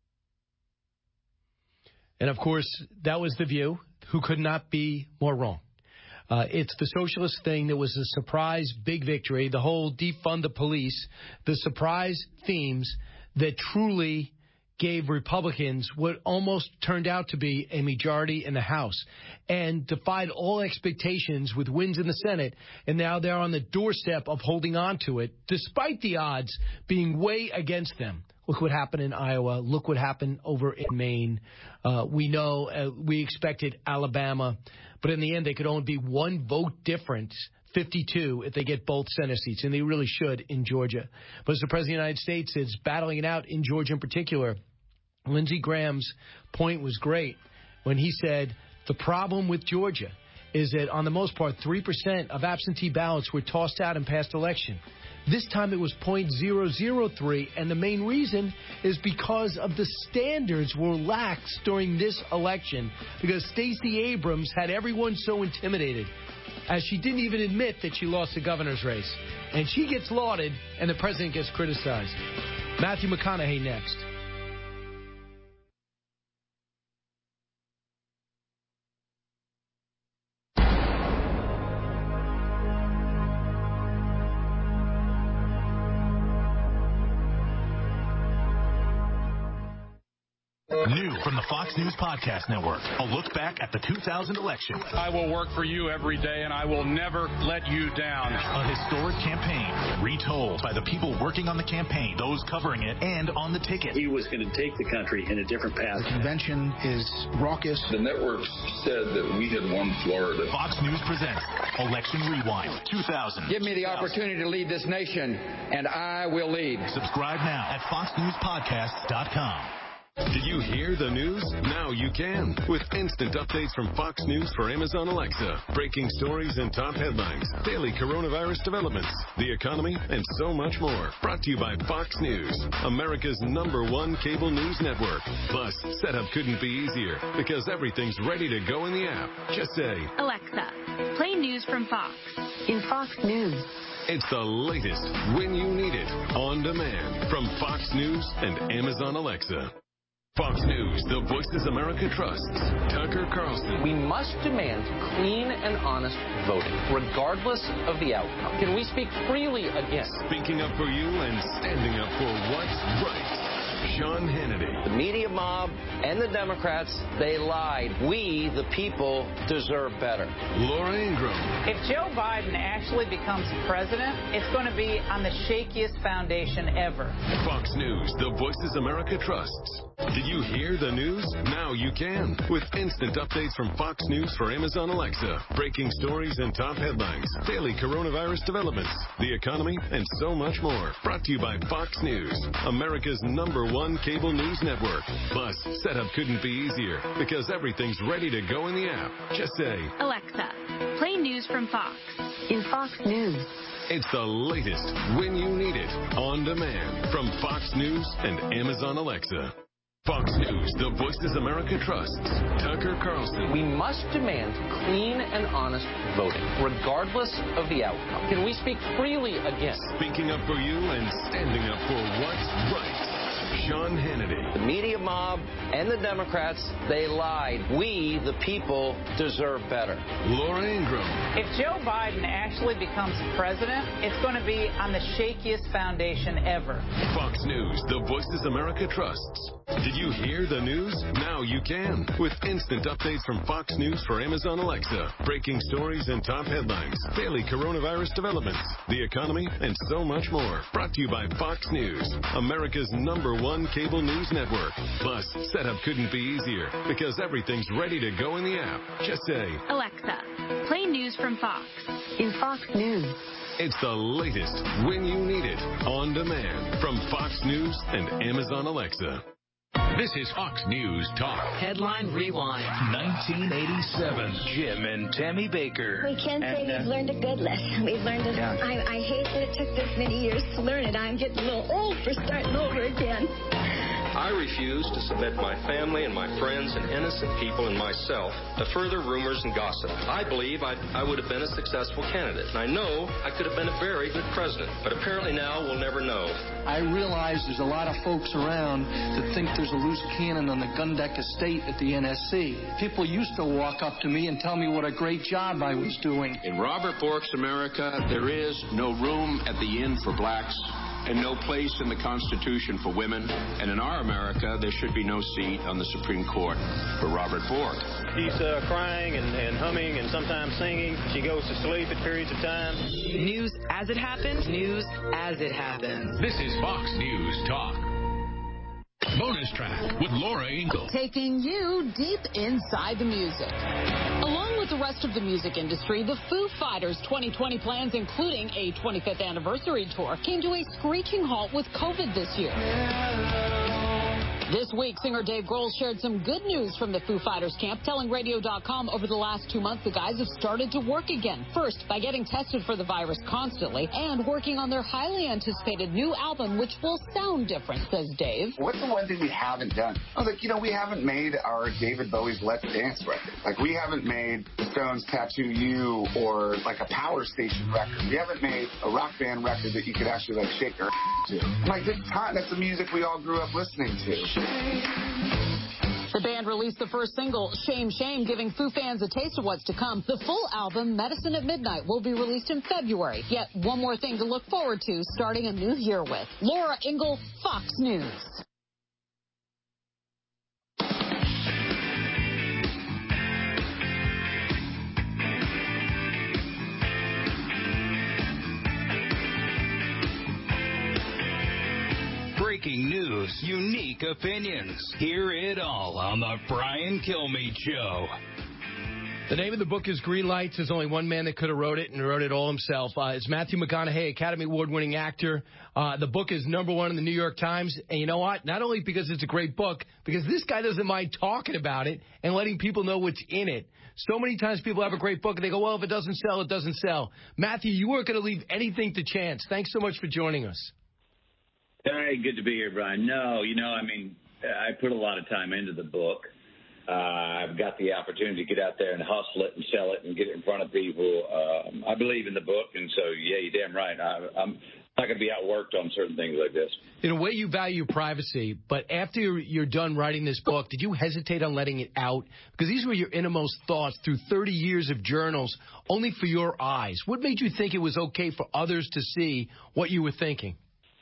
And, of course, that was the view. Who could not be more wrong? Uh, it's the socialist thing that was a surprise big victory, the whole defund the police, the surprise themes that truly gave Republicans what almost turned out to be a majority in the House and defied all expectations with wins in the Senate. And now they're on the doorstep of holding on to it, despite the odds being way against them. Look what happened in Iowa. Look what happened over in Maine. Uh, we know uh, we expected Alabama, but in the end they could only be one vote difference, fifty-two, if they get both Senate seats, and they really should in Georgia. But as the President of the United States is battling it out in Georgia in particular, Lindsey Graham's point was great when he said The problem with Georgia is that, on the most part, three percent of absentee ballots were tossed out in past election. This time it was zero point zero zero three, and the main reason is because of the standards were lax during this election, because Stacey Abrams had everyone so intimidated, as she didn't even admit that she lost the governor's race. And she gets lauded, and the president gets criticized. Matthew McConaughey next. New from the Fox News Podcast Network, a look back at the two thousand election. I will work for you every day, and I will never let you down. A historic campaign, retold by the people working on the campaign, those covering it, and on the ticket. He was going to take the country in a different path. The convention is raucous. The network said that we had won Florida. Fox News presents Election Rewind two thousand. Give me the opportunity to lead this nation, and I will lead. Subscribe now at fox news podcast dot com. Did you hear the news? Now you can. With instant updates from Fox News for Amazon Alexa. Breaking stories and top headlines. Daily coronavirus developments. The economy, and so much more. Brought to you by Fox News, America's number one cable news network. Plus, setup couldn't be easier because everything's ready to go in the app. Just say, Alexa, play news from Fox. In Fox News. It's the latest when you need it. On demand from Fox News and Amazon Alexa. Fox News, the Voices America trusts. Tucker Carlson. We must demand clean and honest voting, regardless of the outcome. Can we speak freely again? Speaking up for you and standing up for what's right. Sean Hannity. The media mob and the Democrats, they lied. We, the people, deserve better. Laura Ingraham. If Joe Biden actually becomes president, it's going to be on the shakiest foundation ever. Fox News, the Voices America trusts. Did you hear the news? Now you can. With instant updates from Fox News for Amazon Alexa. Breaking stories and top headlines. Daily coronavirus developments. The economy, and so much more. Brought to you by Fox News, America's number one cable news network. Plus, setup couldn't be easier because everything's ready to go in the app. Just say, Alexa, play news from Fox. In Fox News. It's the latest when you need it. On demand from Fox News and Amazon Alexa. Fox News, the Voices America trusts. Tucker Carlson. We must demand clean and honest voting, regardless of the outcome. Can we speak freely again? Speaking up for you and standing up for what's right. Sean Hannity. The media mob and the Democrats, they lied. We, the people, deserve better. Laura Ingraham. If Joe Biden actually becomes president, it's going to be on the shakiest foundation ever. Fox News, the Voices America trusts. Did you hear the news? Now you can. With instant updates from Fox News for Amazon Alexa. Breaking stories and top headlines. Daily coronavirus developments. The economy, and so much more. Brought to you by Fox News, America's number one cable news network. Plus, setup couldn't be easier because everything's ready to go in the app. Just say, Alexa, play news from Fox. In Fox News. It's the latest when you need it. On demand from Fox News and Amazon Alexa. This is Fox News Talk. Headline Rewind. nineteen eighty-seven. Jim and Tammy Baker. We can say and, uh, we've learned a good lesson. We've learned it. Yeah. I, I hate that it took this many years to learn it. I'm getting a little old for starting over again. I refuse to submit my family and my friends and innocent people and myself to further rumors and gossip. I believe I, I would have been a successful candidate, and I know I could have been a very good president, but apparently now we'll never know. I realize there's a lot of folks around that think there's a loose cannon on the Gundeck estate at the N S C. People used to walk up to me and tell me what a great job I was doing. In Robert Bork's America, there is no room at the inn for blacks and no place in the Constitution for women. And in our America, there should be no seat on the Supreme Court for Robert Bork. He's uh, crying and, and humming and sometimes singing. She goes to sleep at periods of time. News as it happens. News as it happens. This is Fox News Talk. Bonus track with Laura Ingle. Taking you deep inside the music. Along with the rest of the music industry, the Foo Fighters' twenty twenty plans, including a twenty-fifth anniversary tour, came to a screeching halt with COVID this year. This week, singer Dave Grohl shared some good news from the Foo Fighters camp, telling radio dot com over the last two months the guys have started to work again. First, by getting tested for the virus constantly and working on their highly anticipated new album, which will sound different, says Dave. What's the one thing we haven't done? I was like, you know, we haven't made our David Bowie's Let's Dance record. Like, we haven't made the Stones' Tattoo You or, like, a Power Station record. We haven't made a rock band record that you could actually, like, shake your to. I'm like, that's, time. that's the music we all grew up listening to. The band released the first single, Shame, Shame, giving Foo fans a taste of what's to come. The full album, Medicine at Midnight, will be released in February. Yet one more thing to look forward to, starting a new year with. Laura Ingle, Fox News. Breaking news, unique opinions. Hear it all on the Brian Kilmeade Show. The name of the book is Green Lights. There's only one man that could have wrote it, and wrote it all himself. Uh, it's Matthew McConaughey, Academy Award-winning actor. Uh, the book is number one in the New York Times. And you know what? Not only because it's a great book, because this guy doesn't mind talking about it and letting people know what's in it. So many times people have a great book, and they go, well, if it doesn't sell, it doesn't sell. Matthew, you weren't going to leave anything to chance. Thanks so much for joining us. Hey, good to be here, Brian. No, you know, I mean, I put a lot of time into the book. Uh, I've got the opportunity to get out there and hustle it and sell it and get it in front of people. Um, I believe in the book, and so, yeah, you're damn right. I, I'm not going to be outworked on certain things like this. In a way, you value privacy, but after you're, you're done writing this book, did you hesitate on letting it out? Because these were your innermost thoughts through thirty years of journals, only for your eyes. What made you think it was okay for others to see what you were thinking?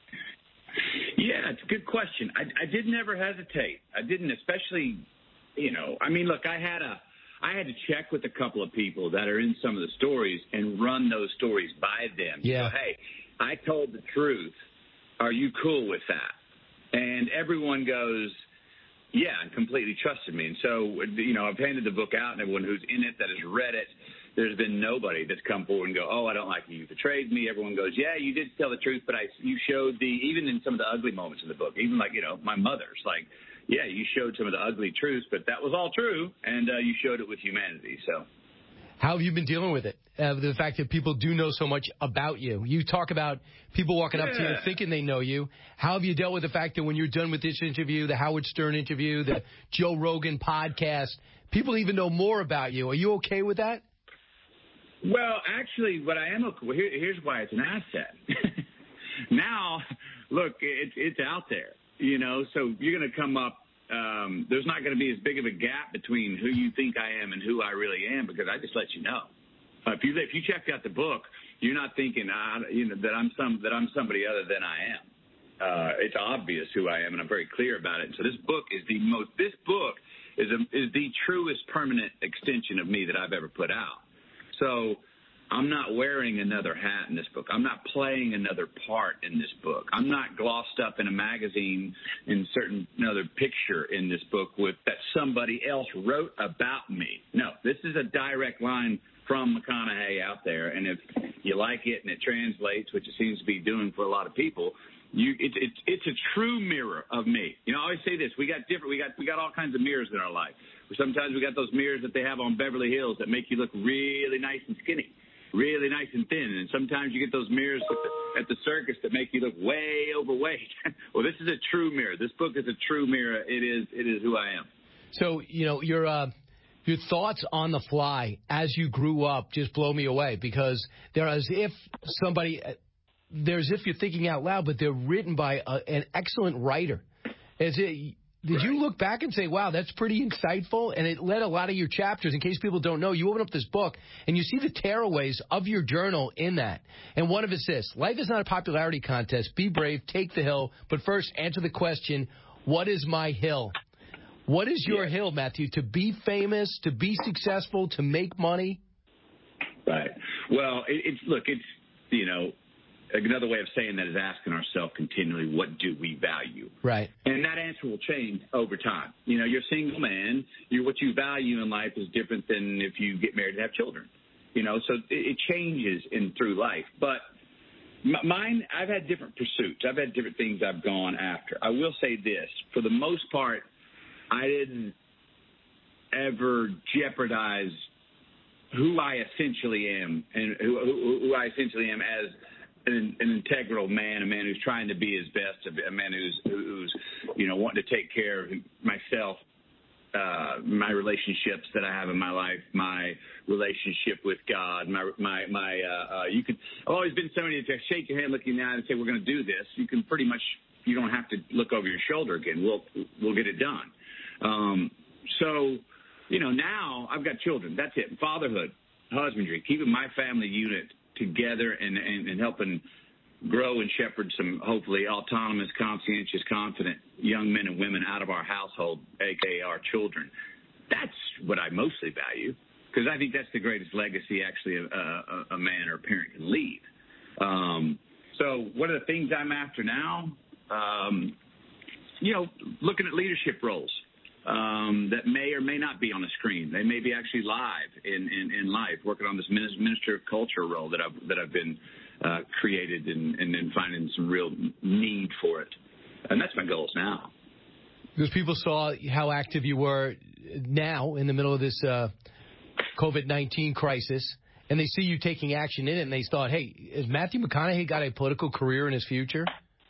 Yeah, it's a good question. I, I did never hesitate. I didn't, especially, you know, I mean, look, I had a, I had to check with a couple of people that are in some of the stories and run those stories by them. Yeah. So, hey, I told the truth. Are you cool with that? And everyone goes, yeah, and completely trusted me. And so, you know, I've handed the book out, and everyone who's in it that has read it, there's been nobody that's come forward and go, oh, I don't like you. You betrayed me. Everyone goes, yeah, you did tell the truth, but I, you showed the, even in some of the ugly moments in the book, even like, you know, my mother's like, yeah, you showed some of the ugly truths, but that was all true, and uh, you showed it with humanity. So, how have you been dealing with it? Uh, the fact that people do know so much about you. You talk about people walking yeah. up to you thinking they know you. How have you dealt with the fact that when you're done with this interview, the Howard Stern interview, the Joe Rogan podcast, people even know more about you? Are you okay with that? Well, actually, what I am okay with, here, here's why it's an asset. Now, look, it's it's out there, you know, so you're going to come up. Um, there's not going to be as big of a gap between who you think I am and who I really am, because I just let you know. Uh, if you if you check out the book, you're not thinking uh, you know that I'm some that I'm somebody other than I am. Uh, it's obvious who I am, and I'm very clear about it. And so this book is the most. This book is a, is the truest permanent extension of me that I've ever put out. So I'm not wearing another hat in this book. I'm not playing another part in this book. I'm not glossed up in a magazine in certain another picture in this book with that somebody else wrote about me. No, this is a direct line from McConaughey out there. And if you like it and it translates, which it seems to be doing for a lot of people, you it, it, it's a true mirror of me. You know, I always say this: we got different. We got we got all kinds of mirrors in our life. Sometimes we got those mirrors that they have on Beverly Hills that make you look really nice and skinny, really nice and thin. And sometimes you get those mirrors at the, at the circus that make you look way overweight. Well, this is a true mirror. This book is a true mirror. It is it is who I am. So, you know, your uh, your thoughts on the fly as you grew up just blow me away, because they're as if somebody, they're as if you're thinking out loud, but they're written by a, an excellent writer. As it, Did right. you look back and say, wow, that's pretty insightful? And it led a lot of your chapters. In case people don't know, you open up this book and you see the tearaways of your journal in that. And one of it's this: life is not a popularity contest. Be brave, take the hill. But first, answer the question, what is my hill? What is your yeah. hill, Matthew? To be famous, to be successful, to make money? Right. Well, it, it's look, it's, you know, another way of saying that is asking ourselves continually, what do we value? Right. And that answer will change over time. You know, you're a single man. You, what you value in life is different than if you get married and have children. You know, so it, it changes in through life. But M- mine, I've had different pursuits. I've had different things I've gone after. I will say this. For the most part, I didn't ever jeopardize who I essentially am and who, who, who I essentially am as an, an integral man, a man who's trying to be his best, a man who's, who's you know, wanting to take care of myself, uh, my relationships that I have in my life, my relationship with God, my, my, my, uh, uh, you could, I've always been somebody to shake your hand, look you in the eye and say, we're going to do this. You can pretty much, you don't have to look over your shoulder again. We'll, we'll get it done. Um, so, you know, now I've got children. That's it. Fatherhood, husbandry, keeping my family unit together and, and, and helping grow and shepherd some hopefully autonomous, conscientious, confident young men and women out of our household, a k a our children. That's what I mostly value because I think that's the greatest legacy actually a, a, a man or a parent can leave. Um, so what are the things I'm after now? Um, you know, looking at leadership roles. Um, that may or may not be on the screen. They may be actually live in, in, in life, working on this Minister of Culture role that I've that I've been uh, created and, and then finding some real need for it. And that's my goals now. Because people saw how active you were now in the middle of this uh, COVID nineteen crisis, and they see you taking action in it, and they thought, hey, has Matthew McConaughey got a political career in his future?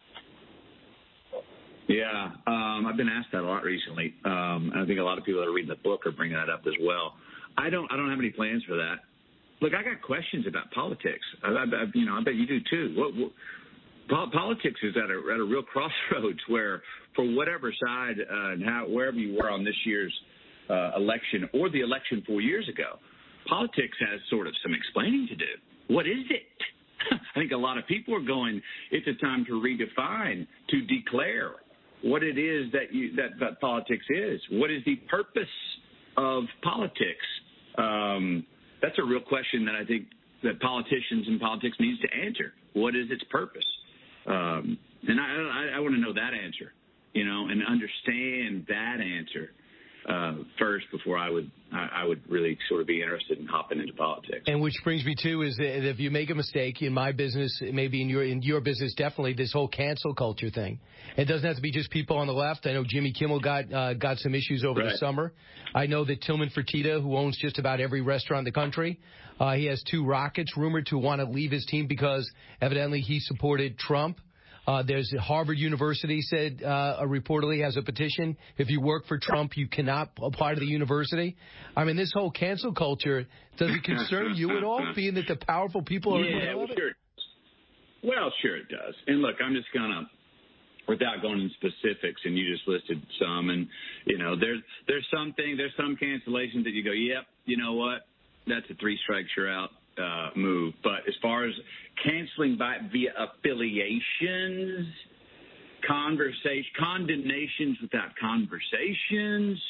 Yeah, um, I've been asked that a lot recently. Um, I think a lot of people that are reading the book are bringing that up as well. I don't. I don't have any plans for that. Look, I got questions about politics. I, I, you know, I bet you do too. What, what, politics is at a at a real crossroads where, for whatever side uh, and how wherever you were on this year's uh, election or the election four years ago, politics has sort of some explaining to do. What is it? I think a lot of people are going. It's a time to redefine, to declare what it is that you that, that politics is. What is the purpose of politics? Um, that's a real question that I think that politicians and politics needs to answer. What is its purpose? Um, and I, I, I want to know that answer, you know, and understand that answer uh, first before I would I, I would really sort of be interested in hopping into politics. And which brings me to is that if you make a mistake in my business, maybe in your in your business, definitely this whole cancel culture thing. It doesn't have to be just people on the left. I know Jimmy Kimmel got uh, got some issues over right. the summer. I know that Tillman Fertitta, who owns just about every restaurant in the country, uh, he has two Rockets rumored to want to leave his team because evidently he supported Trump. Uh, there's Harvard University said uh, reportedly has a petition. If you work for Trump, you cannot apply to the university. I mean, this whole cancel culture, does it concern you at all, being that the powerful people are yeah, in the well, of it? Sure. Well, sure it does. And look, I'm just going to, without going into specifics, and you just listed some, and, you know, there's there's some things, there's some cancellations that you go, yep, you know what, that's a three strikes, you're out. Uh, move. But as far as canceling by via affiliations, conversation, condemnations without conversations.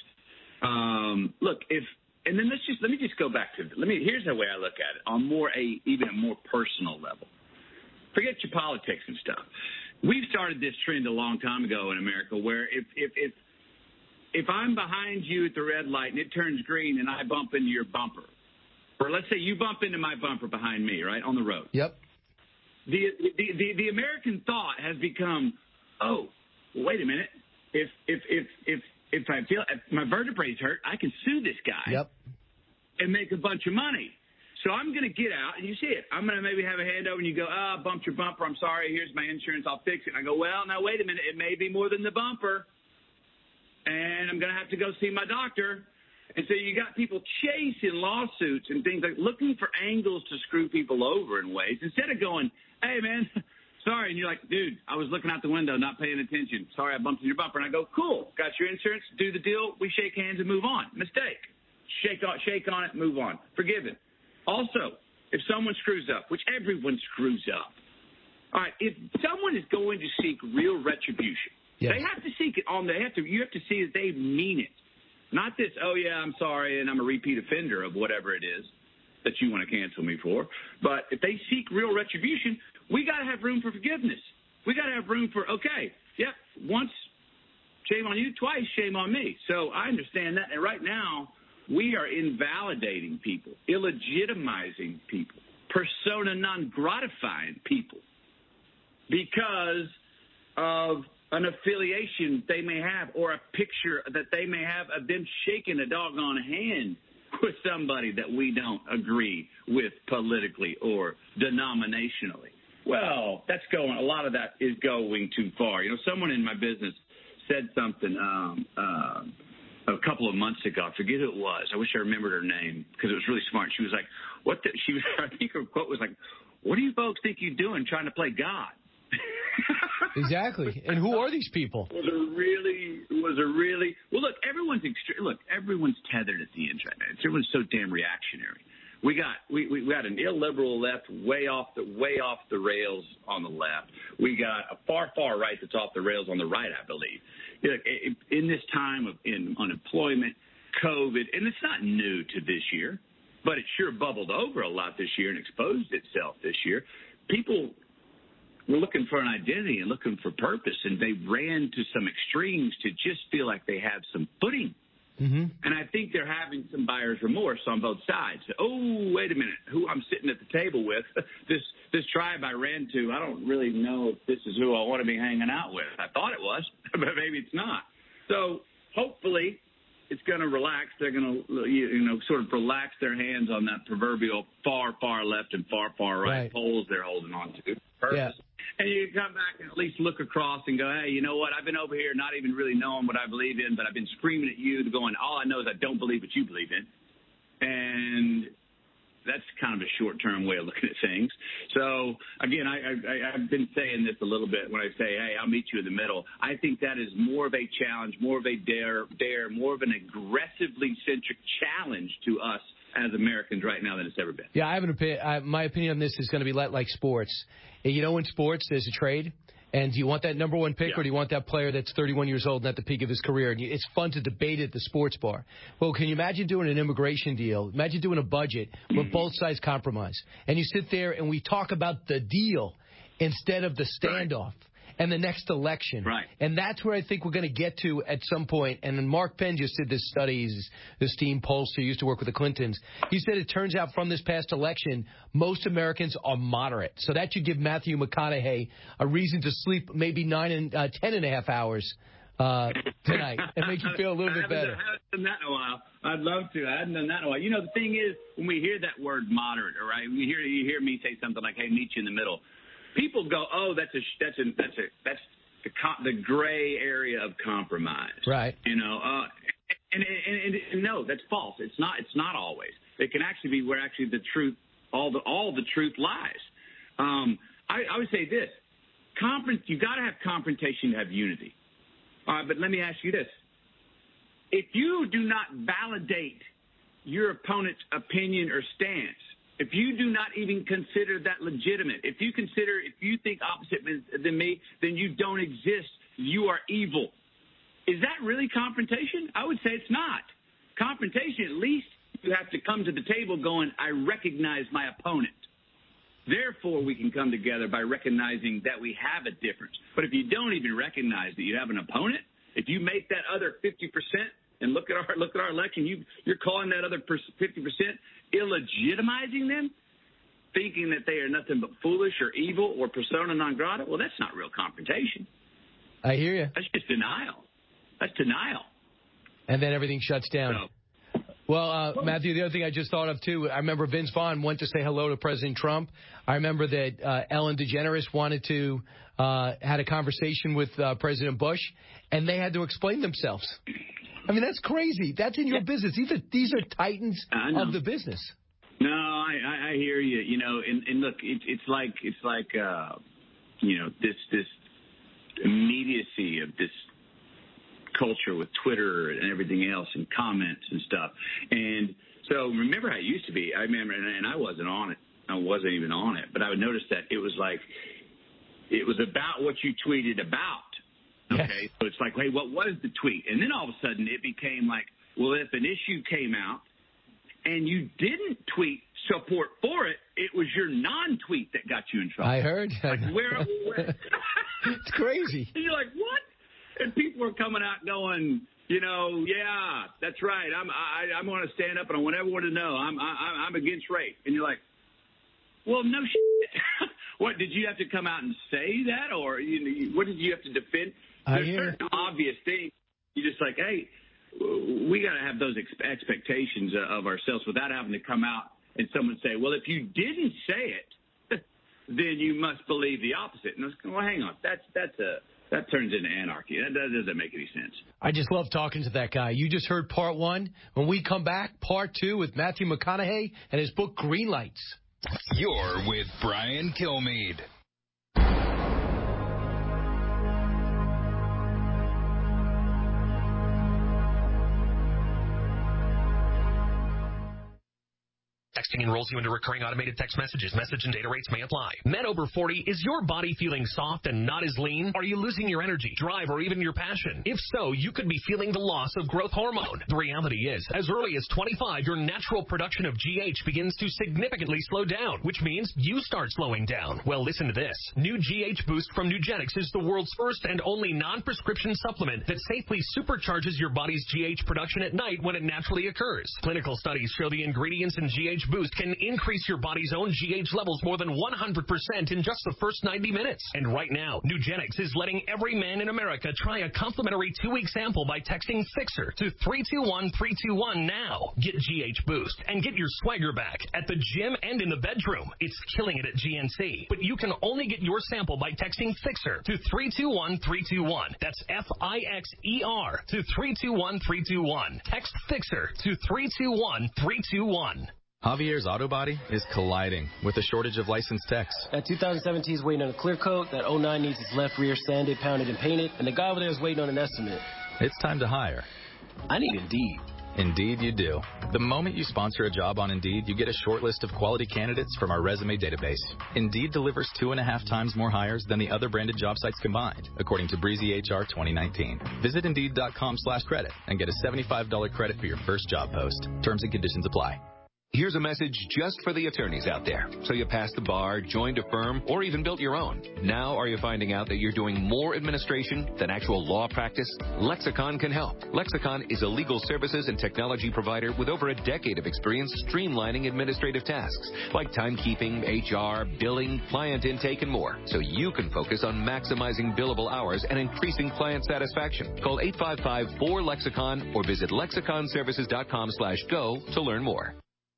Um, look, if and then let's just let me just go back to let me. Here's the way I look at it on more a even a more personal level. Forget your politics and stuff. We've started this trend a long time ago in America, where if if if if I'm behind you at the red light and it turns green and I bump into your bumper. Or let's say you bump into my bumper behind me, right, on the road. Yep. The the the, the American thought has become, oh, well, wait a minute. If if if if if I feel if my vertebrae's hurt, I can sue this guy. Yep. And make a bunch of money. So I'm going to get out, and you see it. I'm going to maybe have a hand over, and you go, ah, oh, bumped your bumper. I'm sorry. Here's my insurance. I'll fix it. And I go, well, now wait a minute. It may be more than the bumper, and I'm going to have to go see my doctor. And so you got people chasing lawsuits and things like looking for angles to screw people over in ways instead of going, hey, man, sorry. And you're like, dude, I was looking out the window, not paying attention. Sorry, I bumped into your bumper. And I go, cool, got your insurance, do the deal. We shake hands and move on. Mistake. Shake on, shake on it, move on. Forgiven. Also, if someone screws up, which everyone screws up, all right, if someone is going to seek real retribution, yes. they have to seek it on. They have to. You have to see that they mean it. Not this, oh, yeah, I'm sorry, and I'm a repeat offender of whatever it is that you want to cancel me for. But if they seek real retribution, we got to have room for forgiveness. We got to have room for, okay, yep, once, shame on you, twice, shame on me. So I understand that. And right now, we are invalidating people, illegitimizing people, persona non gratifying people because of an affiliation they may have or a picture that they may have of them shaking a doggone hand with somebody that we don't agree with politically or denominationally. Well, that's going, a lot of that is going too far. You know, someone in my business said something um, uh, a couple of months ago. I forget who it was. I wish I remembered her name because it was really smart. She was like, what the, she was, I think her quote was like, what do you folks think you're doing trying to play God? Exactly. And who are these people? Was a really, was a really, well, look, everyone's, extre- look, everyone's tethered at the ends right now. Everyone's so damn reactionary. We got we, we got an illiberal left way off the way off the rails on the left. We got a far far right that's off the rails on the right, I believe. Look, in this time of in unemployment, COVID, and it's not new to this year, but it sure bubbled over a lot this year and exposed itself this year. People were looking for an identity and looking for purpose, and they ran to some extremes to just feel like they have some footing. Mm-hmm. And I think they're having some buyer's remorse on both sides. Oh, wait a minute. Who I'm sitting at the table with, this this tribe I ran to, I don't really know if this is who I want to be hanging out with. I thought it was, but maybe it's not. So hopefully it's going to relax. They're going to, you know, sort of relax their hands on that proverbial far, far left and far, far right, right. poles they're holding on to. Purpose. Yeah. And you can come back and at least look across and go, hey, you know what? I've been over here not even really knowing what I believe in, but I've been screaming at you, going, all I know is I don't believe what you believe in. And that's kind of a short-term way of looking at things. So, again, I, I, I've been saying this a little bit when I say, hey, I'll meet you in the middle. I think that is more of a challenge, more of a dare, dare, more of an aggressively centric challenge to us as Americans right now than it's ever been. Yeah, I have an opinion. I, my opinion on this is going to be like sports. You know, in sports, there's a trade. And do you want that number one pick, yeah. or do you want that player that's thirty-one years old and at the peak of his career? And it's fun to debate at the sports bar. Well, can you imagine doing an immigration deal? Imagine doing a budget where both sides compromise. And you sit there and we talk about the deal instead of the standoff. Right. And the next election. Right. And that's where I think we're going to get to at some point. And then Mark Penn just did this study. He's this esteemed pollster who used to work with the Clintons. He said it turns out from this past election, most Americans are moderate. So that should give Matthew McConaughey a reason to sleep maybe nine and uh, ten and a half hours uh, tonight and make you feel a little bit better. I haven't done that in a while. I'd love to. I hadn't done that in a while. You know, the thing is, when we hear that word moderate, all right, we hear, you hear me say something like, hey, meet you in the middle. People go, oh, that's a that's a that's a that's the the gray area of compromise, right? You know, uh, and, and, and, and no, that's false. It's not. It's not always. It can actually be where actually the truth, all the all the truth lies. Um, I, I would say this: conference. You got to have confrontation to have unity. All right, but let me ask you this: if you do not validate your opponent's opinion or stance, if you do not even consider that legitimate, if you consider, if you think opposite than me, then you don't exist. You are evil. Is that really confrontation? I would say it's not. Confrontation, at least you have to come to the table going, I recognize my opponent. Therefore, we can come together by recognizing that we have a difference. But if you don't even recognize that you have an opponent, if you make that other fifty percent, and look at our look at our election, you you're calling that other fifty percent illegitimizing them, thinking that they are nothing but foolish or evil or persona non grata. Well, that's not real confrontation. I hear you. That's just denial. That's denial. And then everything shuts down. So, well, uh, Matthew, the other thing I just thought of, too, I remember Vince Vaughn went to say hello to President Trump. I remember that uh, Ellen DeGeneres wanted to, uh, had a conversation with uh, President Bush, and they had to explain themselves. I mean, that's crazy. That's in your yeah. business. These are these are titans of the business. No, I, I, I hear you. You know, and, and look, it, it's like it's like uh, you know this this immediacy of this culture with Twitter and everything else and comments and stuff. And so remember how it used to be. I remember, and, and I wasn't on it. I wasn't even on it. But I would notice that it was like it was about what you tweeted about. Okay, so it's like, hey, what was the tweet? And then all of a sudden it became like, well, if an issue came out and you didn't tweet support for it, it was your non-tweet that got you in trouble. I heard. Like, where, where? It's crazy. And you're like, what? And people are coming out going, you know, yeah, that's right. I'm I, I'm going to stand up and I want everyone to know I'm I, I'm against rape. And you're like, well, no shit. what did you have to come out and say that, or you know, what did you have to defend? There's certain obvious things. You're just like, hey, we got to have those ex- expectations of ourselves without having to come out and someone say, well, if you didn't say it, then you must believe the opposite. And I was going, well, hang on, that's that's a that turns into anarchy. That, that doesn't make any sense. I just love talking to that guy. You just heard part one. When we come back, part two with Matthew McConaughey and his book Green Lights. You're with Brian Kilmeade. Texting enrolls you into recurring automated text messages. Message and data rates may apply. Men over forty, is your body feeling soft and not as lean? Are you losing your energy, drive, or even your passion? If so, you could be feeling the loss of growth hormone. The reality is, as early as twenty-five, your natural production of G H begins to significantly slow down, which means you start slowing down. Well, listen to this. New G H Boost from Nugenix is the world's first and only non-prescription supplement that safely supercharges your body's G H production at night when it naturally occurs. Clinical studies show the ingredients in G H Boost can increase your body's own G H levels more than one hundred percent in just the first ninety minutes. And right now, Nugenix is letting every man in America try a complimentary two-week sample by texting FIXER to three two one three two one now. Get G H Boost and get your swagger back at the gym and in the bedroom. It's killing it at G N C. But you can only get your sample by texting FIXER to three two one three two one. That's F I X E R to three two one three two one. Text FIXER to three two one three two one. Javier's Auto Body is colliding with a shortage of licensed techs. That two thousand seventeen is waiting on a clear coat, that oh nine needs its left rear sanded, pounded, and painted, and the guy over there is waiting on an estimate. It's time to hire. I need Indeed. Indeed you do. The moment you sponsor a job on Indeed, you get a short list of quality candidates from our resume database. Indeed delivers two and a half times more hires than the other branded job sites combined, according to Breezy H R twenty nineteen. Visit Indeed.com slash credit and get a seventy-five dollars credit for your first job post. Terms and conditions apply. Here's a message just for the attorneys out there. So you passed the bar, joined a firm, or even built your own. Now are you finding out that you're doing more administration than actual law practice? Lexicon can help. Lexicon is a legal services and technology provider with over a decade of experience streamlining administrative tasks like timekeeping, H R, billing, client intake, and more. So you can focus on maximizing billable hours and increasing client satisfaction. Call eight five five four Lexicon or visit lexiconservices.com slash go to learn more.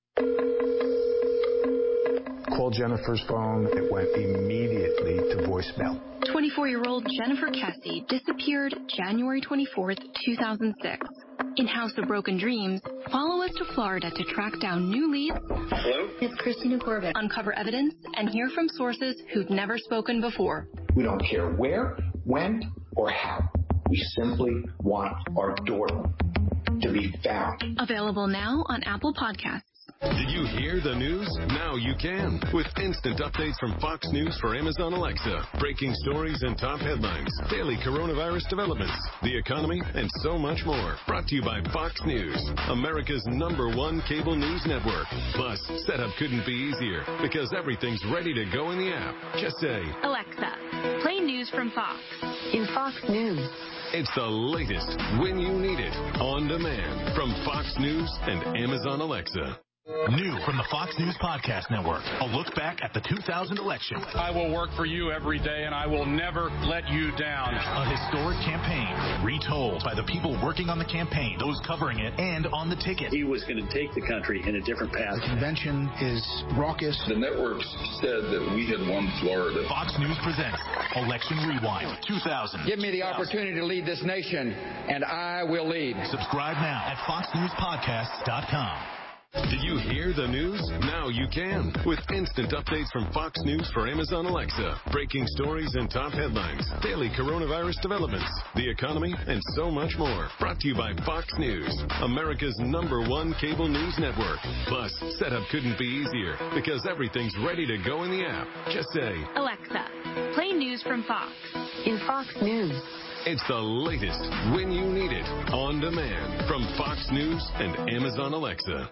Called Jennifer's phone. It went immediately to voicemail. twenty-four-year-old Jennifer Kessie disappeared January twenty-fourth, two thousand six. In House of Broken Dreams, follow us to Florida to track down new leads. Hello? It's Christina Corbett. Uncover evidence and hear from sources who've never spoken before. We don't care where, when, or how. We simply want our daughter to be found. Available now on Apple Podcasts. Did you hear the news? Now you can. With instant updates from Fox News for Amazon Alexa. Breaking stories and top headlines. Daily coronavirus developments. The economy, and so much more. Brought to you by Fox News, America's number one cable news network. Plus, setup couldn't be easier because everything's ready to go in the app. Just say, Alexa, play news from Fox. In Fox News. It's the latest when you need it. On demand from Fox News and Amazon Alexa. New from the Fox News Podcast Network, a look back at the two thousand election. I will work for you every day, and I will never let you down. A historic campaign, retold by the people working on the campaign, those covering it, and on the ticket. He was going to take the country in a different path. The convention is raucous. The networks said that we had won Florida. Fox News presents Election Rewind two thousand. Give me the opportunity to lead this nation, and I will lead. Subscribe now at fox news podcasts dot com. Did you hear the news? Now you can. With instant updates from Fox News for Amazon Alexa. Breaking stories and top headlines. Daily coronavirus developments. The economy, and so much more. Brought to you by Fox News, America's number one cable news network. Plus, setup couldn't be easier because everything's ready to go in the app. Just say, Alexa, play news from Fox. In Fox News. It's the latest when you need it. On demand from Fox News and Amazon Alexa.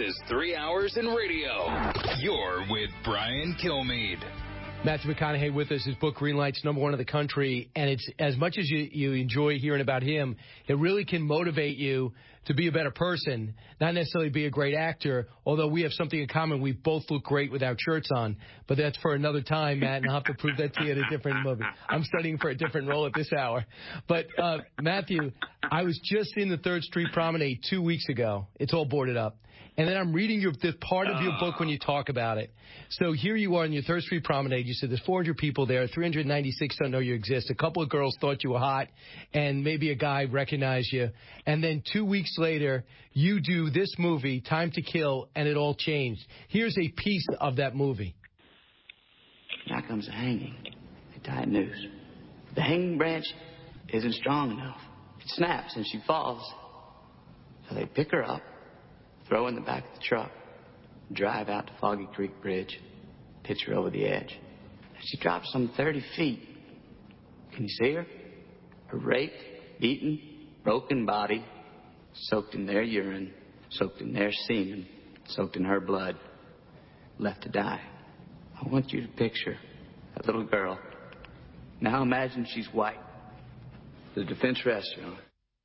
is three hours in radio. You're with Brian Kilmeade. Matthew McConaughey with us. His book, Green Light's number one in the country. And it's as much as you, you enjoy hearing about him, it really can motivate you to be a better person, not necessarily be a great actor, although we have something in common. We both look great without shirts on. But that's for another time, Matt, and I'll have to prove that to you in a different movie. I'm studying for a different role at this hour. But, uh, Matthew, I was just in the third Street Promenade two weeks ago. It's all boarded up. And then I'm reading your the part of your book when you talk about it. So here you are in your third Street Promenade. You said there's four hundred people there. three hundred ninety-six don't know you exist. A couple of girls thought you were hot, and maybe a guy recognized you. And then two weeks later, you do this movie, Time to Kill, and it all changed. Here's a piece of that movie. Now comes the hanging. They tie a noose. The hanging branch isn't strong enough. It snaps and she falls. So they pick her up, throw in the back of the truck, drive out to Foggy Creek Bridge, pitch her over the edge. She drops some thirty feet. Can you see her? Her raped, beaten, broken body, soaked in their urine, soaked in their semen, soaked in her blood, left to die. I want you to picture that little girl. Now imagine she's white. The Defense Restaurant.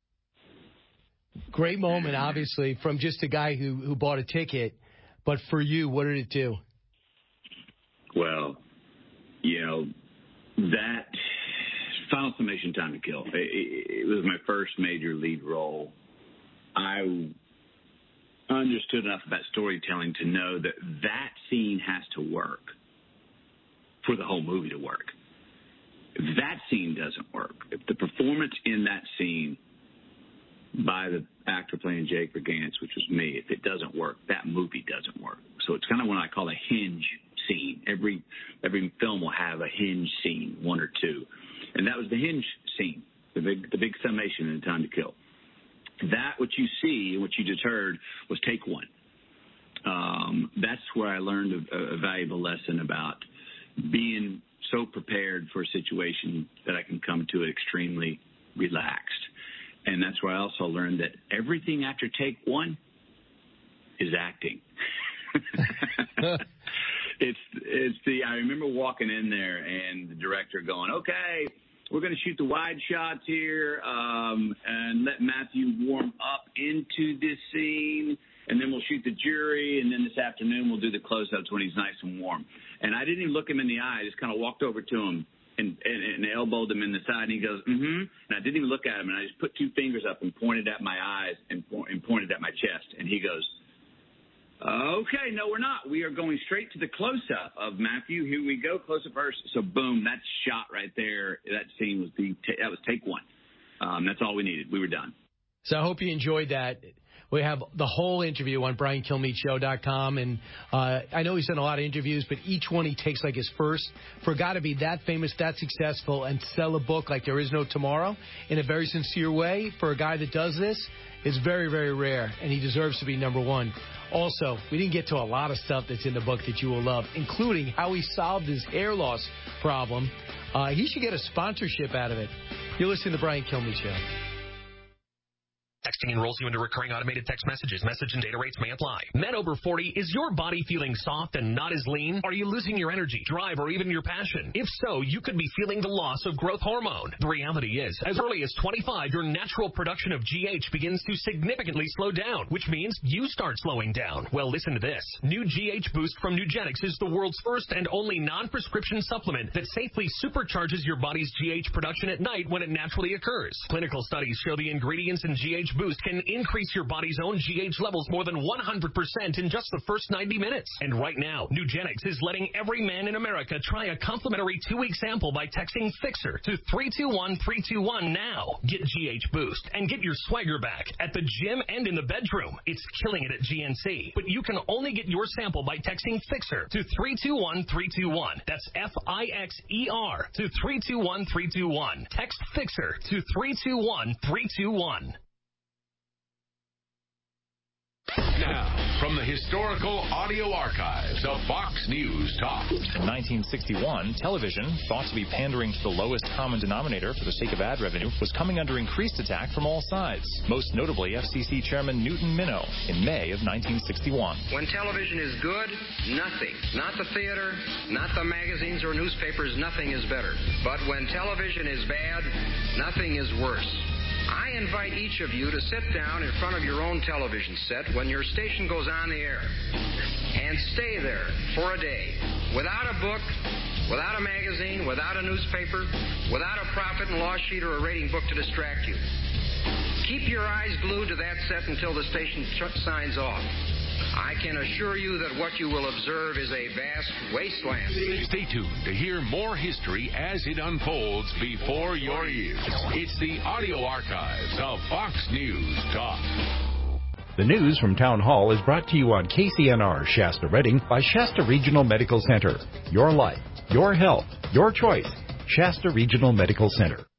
Great moment, obviously, from just a guy who, who bought a ticket. But for you, what did it do? Well, you know, that Final Summation, Time to Kill, it, it, it was my first major lead role. I understood enough about storytelling to know that that scene has to work for the whole movie to work. If that scene doesn't work, if the performance in that scene by the actor playing Jake Vergance, which was me, if it doesn't work, that movie doesn't work. So it's kind of what I call a hinge scene. Every every film will have a hinge scene, one or two. And that was the hinge scene, the big the big summation in Time to Kill. That, what you see, what you just heard, was take one. Um, that's where I learned a, a valuable lesson about being so prepared for a situation that I can come to it extremely relaxed. And that's where I also learned that everything after take one is acting. it's it's the I remember walking in there and the director going, okay, we're going to shoot the wide shots here um, and let Matthew warm up into this scene, and then we'll shoot the jury, and then this afternoon we'll do the close-ups when he's nice and warm. And I didn't even look him in the eye. I just kind of walked over to him and, and, and elbowed him in the side, and he goes, mm-hmm. And I didn't even look at him, and I just put two fingers up and pointed at my eyes and, and pointed at my chest, and he goes, okay, no, we're not. We are going straight to the close-up of Matthew. Here we go, close-up first. So, boom, that shot right there, that scene was the t- that was take one. Um, that's all we needed. We were done. So I hope you enjoyed that. We have the whole interview on brian kilmeade show dot com, and uh, I know he's done a lot of interviews, but each one he takes like his first. For a guy to be that famous, that successful, and sell a book like there is no tomorrow in a very sincere way, for a guy that does this, is very, very rare, and he deserves to be number one. Also, we didn't get to a lot of stuff that's in the book that you will love, including how he solved his hair loss problem. Uh, he should get a sponsorship out of it. You're listening to the Brian Kilmeade Show. Texting enrolls you into recurring automated text messages. Message and data rates may apply. Men over forty, is your body feeling soft and not as lean? Are you losing your energy, drive, or even your passion? If so, you could be feeling the loss of growth hormone. The reality is, as early as twenty-five, your natural production of G H begins to significantly slow down, which means you start slowing down. Well, listen to this. New G H Boost from Nugenix is the world's first and only non-prescription supplement that safely supercharges your body's G H production at night when it naturally occurs. Clinical studies show the ingredients in G H Boost can increase your body's own G H levels more than one hundred percent in just the first ninety minutes. And right now, Nugenix is letting every man in America try a complimentary two-week sample by texting FIXER to three two one three two one now. Get G H Boost and get your swagger back at the gym and in the bedroom. It's killing it at G N C. But you can only get your sample by texting FIXER to three two one three two one. That's F I X E R to three two one three two one. Text FIXER to three two one three two one. Now, from the historical audio archives of Fox News Talk. In nineteen sixty-one, television, thought to be pandering to the lowest common denominator for the sake of ad revenue, was coming under increased attack from all sides, most notably F C C Chairman Newton Minow in May of nineteen sixty-one. When television is good, nothing, not the theater, not the magazines or newspapers, nothing is better. But when television is bad, nothing is worse. I invite each of you to sit down in front of your own television set when your station goes on the air and stay there for a day without a book, without a magazine, without a newspaper, without a profit and loss sheet or a rating book to distract you. Keep your eyes glued to that set until the station signs off. I can assure you that what you will observe is a vast wasteland. Stay tuned to hear more history as it unfolds before your ears. It's the audio archives of Fox News Talk. The news from Town Hall is brought to you on K C N R Shasta Redding by Shasta Regional Medical Center. Your life, your health, your choice. Shasta Regional Medical Center.